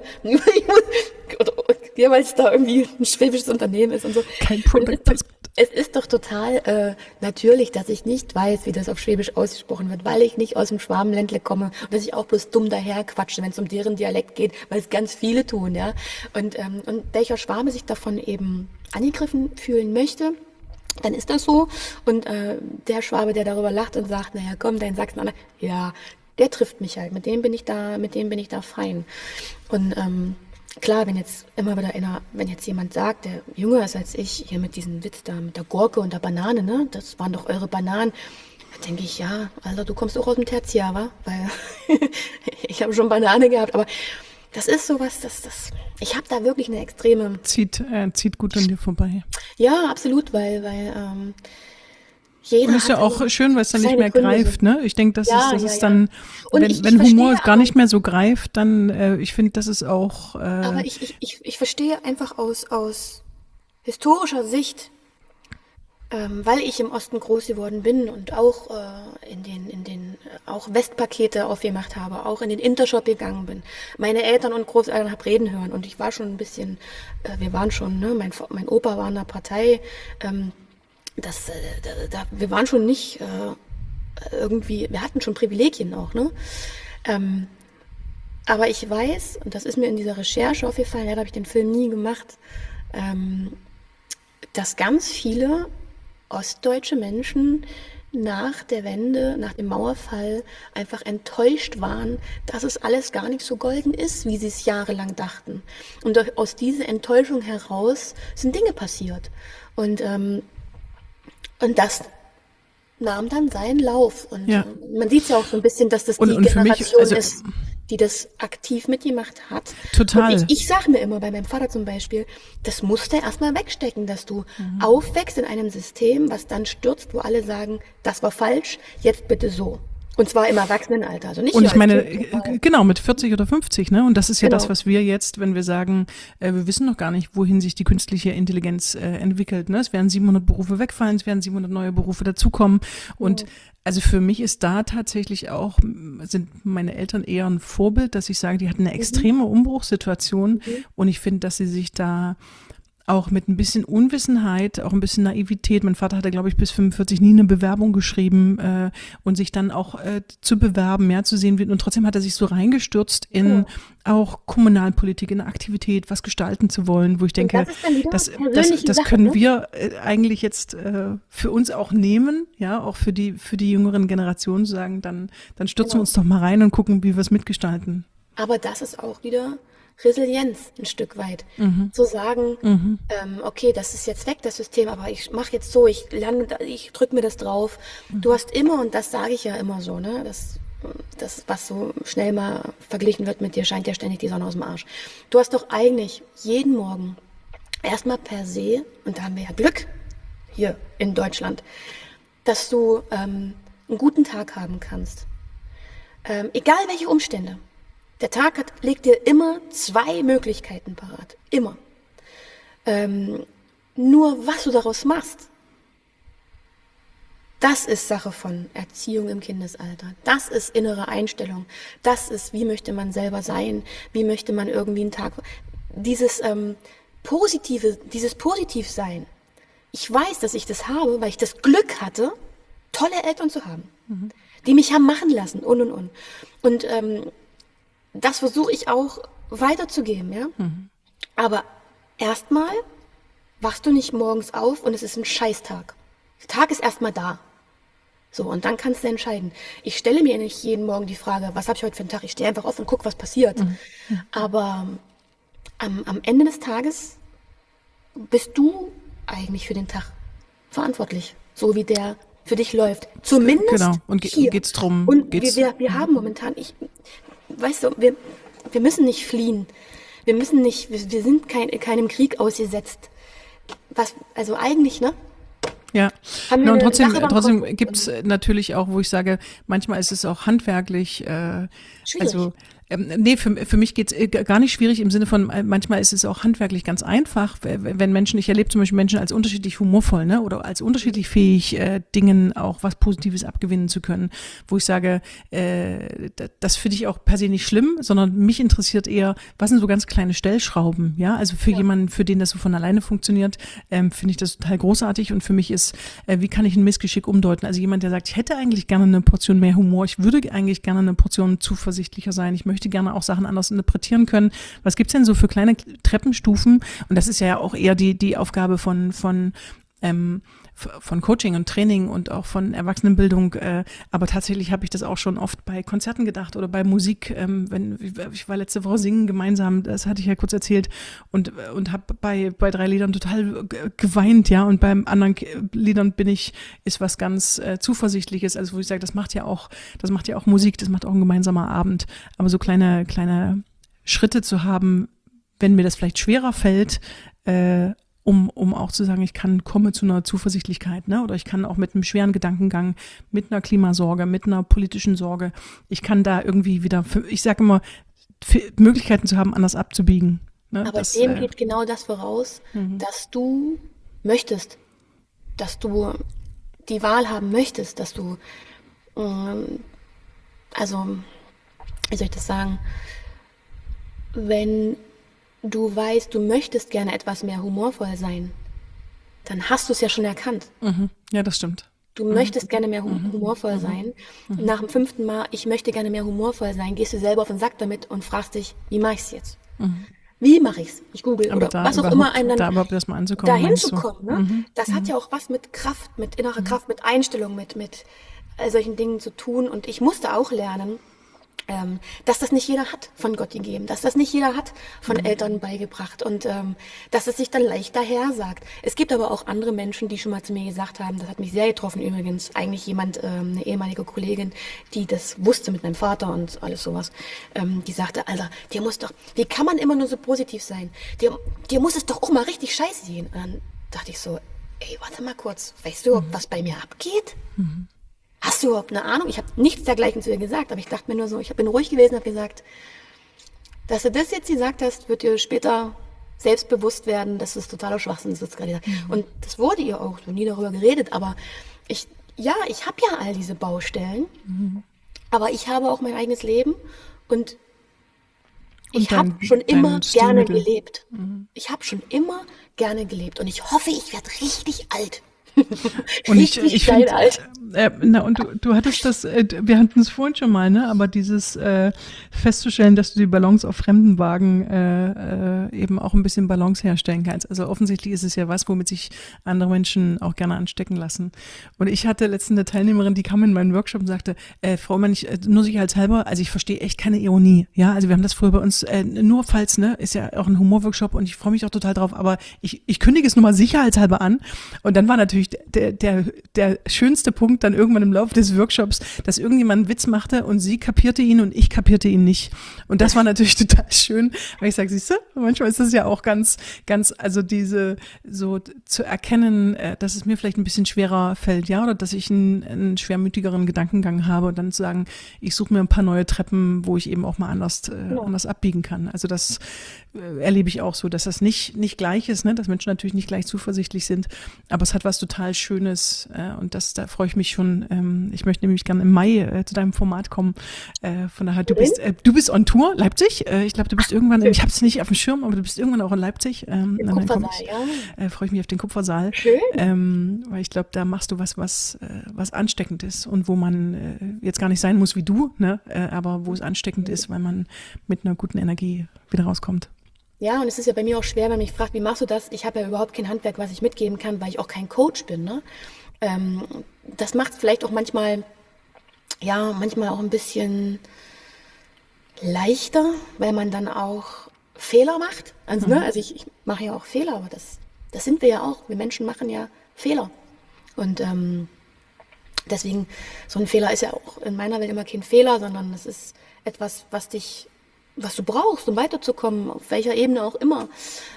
Ja, weil es da irgendwie ein schwäbisches Unternehmen ist und so. Kein Product Placement. Es ist doch total natürlich, dass ich nicht weiß, wie das auf Schwäbisch ausgesprochen wird, weil ich nicht aus dem Schwabenländle komme und dass ich auch bloß dumm daher quatsche, wenn es um deren Dialekt geht, weil es ganz viele tun, ja. Und welcher Schwabe sich davon eben angegriffen fühlen möchte, dann ist das so. Und der Schwabe, der darüber lacht und sagt, naja, komm, dein Sachsen, ja, der trifft mich halt. Mit dem bin ich da fein. Und klar, wenn jetzt jemand sagt, der jünger ist als ich, hier mit diesem Witz da, mit der Gurke und der Banane, ne, das waren doch eure Bananen, dann denke ich, ja, Alter, du kommst auch aus dem Tertiär, wa? Weil ich habe schon Banane gehabt, aber das ist sowas, ich habe da wirklich eine extreme, Zieht gut an dir vorbei. ja, absolut, weil jeder Und ist ja hat auch schön, weil es dann nicht seine mehr Gründe. greift, ne? Ich denke, das Ja, ist ja, ja. dann, Und wenn ich Humor verstehe gar auch- nicht mehr so greift, dann, ich finde, das ist auch, Aber ich verstehe einfach aus historischer Sicht, weil ich im Osten groß geworden bin und auch in den auch Westpakete aufgemacht habe, auch in den Intershop gegangen bin, meine Eltern und Großeltern hab reden hören und ich war schon ein bisschen, wir waren schon, ne, mein Opa war in der Partei, wir waren schon nicht irgendwie, wir hatten schon Privilegien auch, ne? Aber ich weiß, und das ist mir in dieser Recherche aufgefallen, ja, da habe ich den Film nie gemacht, dass ganz viele ostdeutsche Menschen nach der Wende, nach dem Mauerfall einfach enttäuscht waren, dass es alles gar nicht so golden ist, wie sie es jahrelang dachten. Und aus dieser Enttäuschung heraus sind Dinge passiert. Und das nahm dann seinen Lauf. Und Ja. man sieht ja auch so ein bisschen, dass das die und für mich, Generation also, ist. die das aktiv mitgemacht hat. Total. Und ich sage mir immer, bei meinem Vater zum Beispiel, das musst du erstmal wegstecken, dass du aufwächst in einem System, was dann stürzt, wo alle sagen, das war falsch, jetzt bitte so. Und zwar im Erwachsenenalter, also nicht Und nur ich meine, als Kind. genau, mit 40 oder 50, ne? Und das ist ja Genau. das, was wir jetzt, wenn wir sagen, wir wissen noch gar nicht, wohin sich die künstliche Intelligenz entwickelt, ne? Es werden 700 Berufe wegfallen, es werden 700 neue Berufe dazukommen. Und also für mich ist da tatsächlich auch, sind meine Eltern eher ein Vorbild, dass ich sage, die hatten eine extreme Umbruchssituation. Und ich finde, dass sie sich da auch mit ein bisschen Unwissenheit, auch ein bisschen Naivität. Mein Vater hatte, glaube ich, bis 45 nie eine Bewerbung geschrieben und sich dann auch zu bewerben, ja, zu sehen. Und trotzdem hat er sich so reingestürzt in auch Kommunalpolitik, in eine Aktivität, was gestalten zu wollen, wo ich denke, das ist dann wieder das persönliche Sache, können ne? wir eigentlich jetzt für uns auch nehmen, ja, auch für die jüngeren Generationen zu sagen, dann stürzen wir uns doch mal rein und gucken, wie wir es mitgestalten. Aber das ist auch wieder Resilienz ein Stück weit. Zu sagen, okay, das ist jetzt weg, das System, aber ich mache jetzt so, ich drücke mir das drauf. Du hast immer, und das sage ich ja immer so, ne, das, was so schnell mal verglichen wird mit dir, scheint ja ständig die Sonne aus dem Arsch. Du hast doch eigentlich jeden Morgen erstmal per se, und da haben wir ja Glück hier in Deutschland, dass du einen guten Tag haben kannst. Egal welche Umstände. Der Tag legt dir immer 2 Möglichkeiten parat. Immer. Nur was du daraus machst, das ist Sache von Erziehung im Kindesalter. Das ist innere Einstellung. Das ist, wie möchte man selber sein? Wie möchte man irgendwie einen Tag... Dieses Positivsein. Ich weiß, dass ich das habe, weil ich das Glück hatte, tolle Eltern zu haben, die mich haben machen lassen und. Und das versuche ich auch weiterzugeben, ja. Aber erstmal wachst du nicht morgens auf und es ist ein Scheißtag. Der Tag ist erstmal da. So, und dann kannst du entscheiden. Ich stelle mir nicht jeden Morgen die Frage, was habe ich heute für einen Tag? Ich stehe einfach auf und gucke, was passiert. Aber am Ende des Tages bist du eigentlich für den Tag verantwortlich, so wie der für dich läuft. Zumindest Genau. Und hier. geht's drum? Und wir haben momentan, weißt du, wir müssen nicht fliehen. Wir sind keinem Krieg ausgesetzt. Also eigentlich, ne? Ja, Haben wir und eine trotzdem, Sache beim trotzdem Kopf. gibt's natürlich auch, wo ich sage, manchmal ist es auch handwerklich, Schwierig. also nee, für mich geht's gar nicht schwierig im Sinne von, manchmal ist es auch handwerklich ganz einfach, wenn Menschen, ich erlebe zum Beispiel Menschen als unterschiedlich humorvoll, ne, oder als unterschiedlich fähig, Dingen auch was Positives abgewinnen zu können, wo ich sage, das finde ich auch per se nicht schlimm, sondern mich interessiert eher, was sind so ganz kleine Stellschrauben, ja, also für jemanden, für den das so von alleine funktioniert, finde ich das total großartig und für mich ist, wie kann ich ein Missgeschick umdeuten, also jemand, der sagt, ich hätte eigentlich gerne eine Portion mehr Humor, ich würde eigentlich gerne eine Portion zuversichtlicher sein, ich möchte gerne auch Sachen anders interpretieren können. Was gibt's denn so für kleine Treppenstufen? Und das ist ja auch eher die Aufgabe von Coaching und Training und auch von Erwachsenenbildung. Aber tatsächlich habe ich das auch schon oft bei Konzerten gedacht oder bei Musik. Ich war letzte Woche singen gemeinsam, das hatte ich ja kurz erzählt und habe bei 3 Liedern total geweint, ja. Und beim anderen Liedern ist was ganz Zuversichtliches. Also wo ich sage, das macht ja auch Musik, das macht auch ein gemeinsamer Abend. Aber so kleine Schritte zu haben, wenn mir das vielleicht schwerer fällt, um auch zu sagen, ich komme zu einer Zuversichtlichkeit, ne? Oder ich kann auch mit einem schweren Gedankengang, mit einer Klimasorge, mit einer politischen Sorge, ich kann da irgendwie wieder, ich sage immer, Möglichkeiten zu haben, anders abzubiegen. Ne? Aber dem geht genau das voraus, dass du möchtest, dass du die Wahl haben möchtest, dass du, also, wie soll ich das sagen, wenn du weißt, du möchtest gerne etwas mehr humorvoll sein, dann hast du es ja schon erkannt. Ja, das stimmt. Du möchtest gerne mehr humorvoll sein. Und nach dem 5. Mal, ich möchte gerne mehr humorvoll sein, gehst du selber auf den Sack damit und fragst dich, wie mache ich es jetzt? Wie mache ich es? Ich google Aber oder was auch immer einen da überhaupt erstmal anzukommen. dahin zu kommen. Ne? Das hat ja auch was mit Kraft, mit innerer Kraft, mit Einstellung, mit solchen Dingen zu tun. Und ich musste auch lernen, dass das nicht jeder hat von Gott gegeben, dass das nicht jeder hat von Eltern beigebracht und dass es sich dann leicht daher sagt. Es gibt aber auch andere Menschen, die schon mal zu mir gesagt haben, das hat mich sehr getroffen übrigens, eigentlich jemand, eine ehemalige Kollegin, die das wusste mit meinem Vater und alles sowas, die sagte, Alter, dir muss doch, wie kann man immer nur so positiv sein? Dir muss es doch auch mal richtig scheiße gehen. Und dann dachte ich so, ey, warte mal kurz, weißt du überhaupt, was bei mir abgeht? Hast du überhaupt eine Ahnung? Ich habe nichts dergleichen zu ihr gesagt, aber ich dachte mir nur so, bin ruhig gewesen und habe gesagt, dass du das jetzt gesagt hast, wird dir später selbstbewusst werden, dass es totaler Schwachsinn ist, was du gerade gesagt hast. Und das wurde ihr auch, so nie darüber geredet, aber ich habe ja all diese Baustellen, aber ich habe auch mein eigenes Leben und ich habe schon immer gerne gelebt. Ich habe schon immer gerne gelebt und ich hoffe, ich werde richtig alt. Und ich finde, und du hattest das, wir hatten es vorhin schon mal, ne, aber dieses festzustellen, dass du die Balance auf fremden Wagen eben auch ein bisschen Balance herstellen kannst. Also offensichtlich ist es ja was, womit sich andere Menschen auch gerne anstecken lassen. Und ich hatte letztens eine Teilnehmerin, die kam in meinen Workshop und sagte, Frau Mann, nur sicherheitshalber, also ich verstehe echt keine Ironie. Ja, also wir haben das früher bei uns, nur falls, ne, ist ja auch ein Humorworkshop und ich freue mich auch total drauf, aber ich kündige es nur mal sicherheitshalber an. Und dann war natürlich der schönste Punkt dann irgendwann im Laufe des Workshops, dass irgendjemand einen Witz machte und sie kapierte ihn und ich kapierte ihn nicht. Und das war natürlich total schön, weil ich sage, siehst du, manchmal ist das ja auch ganz, also diese, so zu erkennen, dass es mir vielleicht ein bisschen schwerer fällt, ja, oder dass ich einen schwermütigeren Gedankengang habe und dann zu sagen, ich suche mir ein paar neue Treppen, wo ich eben auch mal anders abbiegen kann. Also das erlebe ich auch so, dass das nicht gleich ist, ne, dass Menschen natürlich nicht gleich zuversichtlich sind, aber es hat was total Schönes und da freue ich mich schon. Ich möchte nämlich gerne im Mai zu deinem Format kommen. Von daher, du bist on Tour, Leipzig. Ich glaube, du bist irgendwann, ich habe es nicht auf dem Schirm, aber du bist irgendwann auch in Leipzig. Im Kupfersaal, ja. Freue ich mich auf den Kupfersaal. Schön. Weil ich glaube, da machst du was ansteckend ist und wo man jetzt gar nicht sein muss wie du, ne, aber wo es ansteckend ist, weil man mit einer guten Energie wieder rauskommt. Ja, und es ist ja bei mir auch schwer, wenn man mich fragt, wie machst du das? Ich habe ja überhaupt kein Handwerk, was ich mitgeben kann, weil ich auch kein Coach bin. Ne? Das macht es vielleicht auch manchmal auch ein bisschen leichter, weil man dann auch Fehler macht. Also, ne? Also ich mache ja auch Fehler, aber das sind wir ja auch. Wir Menschen machen ja Fehler. Und deswegen, so ein Fehler ist ja auch in meiner Welt immer kein Fehler, sondern es ist etwas, was du brauchst, um weiterzukommen, auf welcher Ebene auch immer.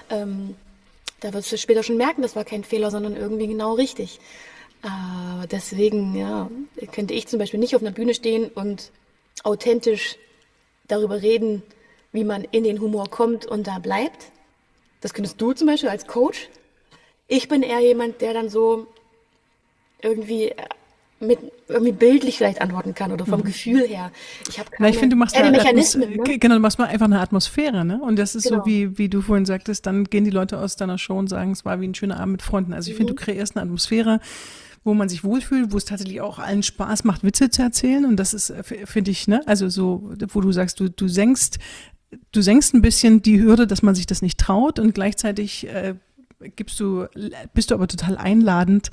Da wirst du später schon merken, das war kein Fehler, sondern irgendwie genau richtig. Deswegen, ja, könnte ich zum Beispiel nicht auf einer Bühne stehen und authentisch darüber reden, wie man in den Humor kommt und da bleibt. Das könntest du zum Beispiel als Coach. Ich bin eher jemand, der dann so irgendwie bildlich vielleicht antworten kann oder vom Gefühl her. Ich habe ich finde, du machst Mechanismen. Genau, du machst mal einfach eine Atmosphäre, ne? Und das ist Genau. so, wie du vorhin sagtest, dann gehen die Leute aus deiner Show und sagen, es war wie ein schöner Abend mit Freunden. Also ich finde, du kreierst eine Atmosphäre, wo man sich wohlfühlt, wo es tatsächlich auch allen Spaß macht, Witze zu erzählen. Und das ist, finde ich, ne? Also so, wo du sagst, du senkst ein bisschen die Hürde, dass man sich das nicht traut und gleichzeitig bist du aber total einladend,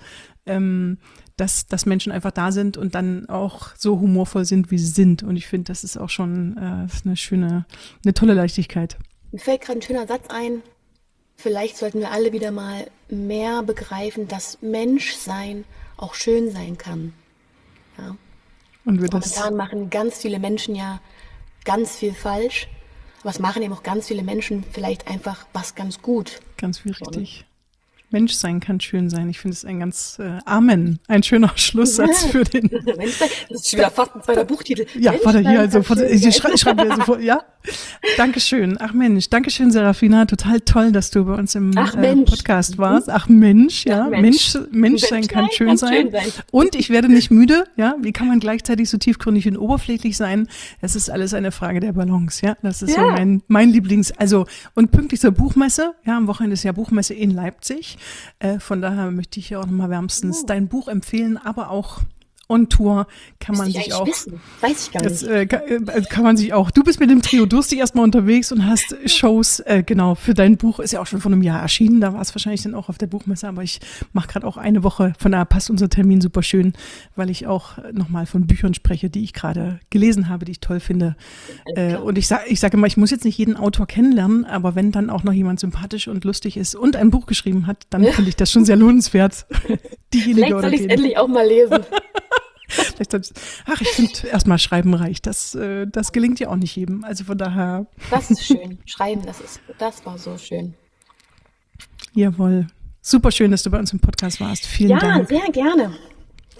dass Menschen einfach da sind und dann auch so humorvoll sind, wie sie sind. Und ich finde, das ist auch schon eine tolle Leichtigkeit. Mir fällt gerade ein schöner Satz ein. Vielleicht sollten wir alle wieder mal mehr begreifen, dass Menschsein auch schön sein kann. Ja. Und Momentan machen ganz viele Menschen ja ganz viel falsch. Aber es machen eben auch ganz viele Menschen vielleicht einfach was ganz gut. Ganz viel richtig. Mensch sein kann schön sein. Ich finde es ein ganz Amen, ein schöner Schlusssatz für den. Das ist schon wieder fast ein zweiter Buchtitel. Ja, warte, hier also ich schreibe mir sofort, ja. Dankeschön. Ach Mensch, Dankeschön, Serafina. Total toll, dass du bei uns im Podcast warst. Ach Mensch, ja. Mensch sein kann schön sein. Und ich werde nicht müde, ja. Wie kann man gleichzeitig so tiefgründig und oberflächlich sein? Es ist alles eine Frage der Balance, ja. Das ist so mein Lieblings, und pünktlich zur Buchmesse, ja, am Wochenende ist ja Buchmesse in Leipzig. Von daher möchte ich ja auch nochmal wärmstens dein Buch empfehlen, aber auch on Tour kann man Müsste ich sich eigentlich auch. wissen. Weiß ich gar Das nicht. kann man sich auch. Du bist mit dem Trio Dursti erstmal unterwegs und hast Shows, genau, für dein Buch. Ist ja auch schon vor einem Jahr erschienen. Da war es wahrscheinlich dann auch auf der Buchmesse. Aber ich mache gerade auch eine Woche. Von daher passt unser Termin super schön, weil ich auch nochmal von Büchern spreche, die ich gerade gelesen habe, die ich toll finde. Und ich sage immer, ich muss jetzt nicht jeden Autor kennenlernen, aber wenn dann auch noch jemand sympathisch und lustig ist und ein Buch geschrieben hat, dann finde ich das schon sehr lohnenswert. Diejenige Vielleicht oder soll ich es den. endlich auch mal lesen. Ach, ich finde erstmal Schreiben reicht. Das gelingt ja auch nicht jedem. Also von daher, Das ist schön. Schreiben, das war so schön. jawohl. Super schön, dass du bei uns im Podcast warst. Vielen Ja, Dank. sehr gerne.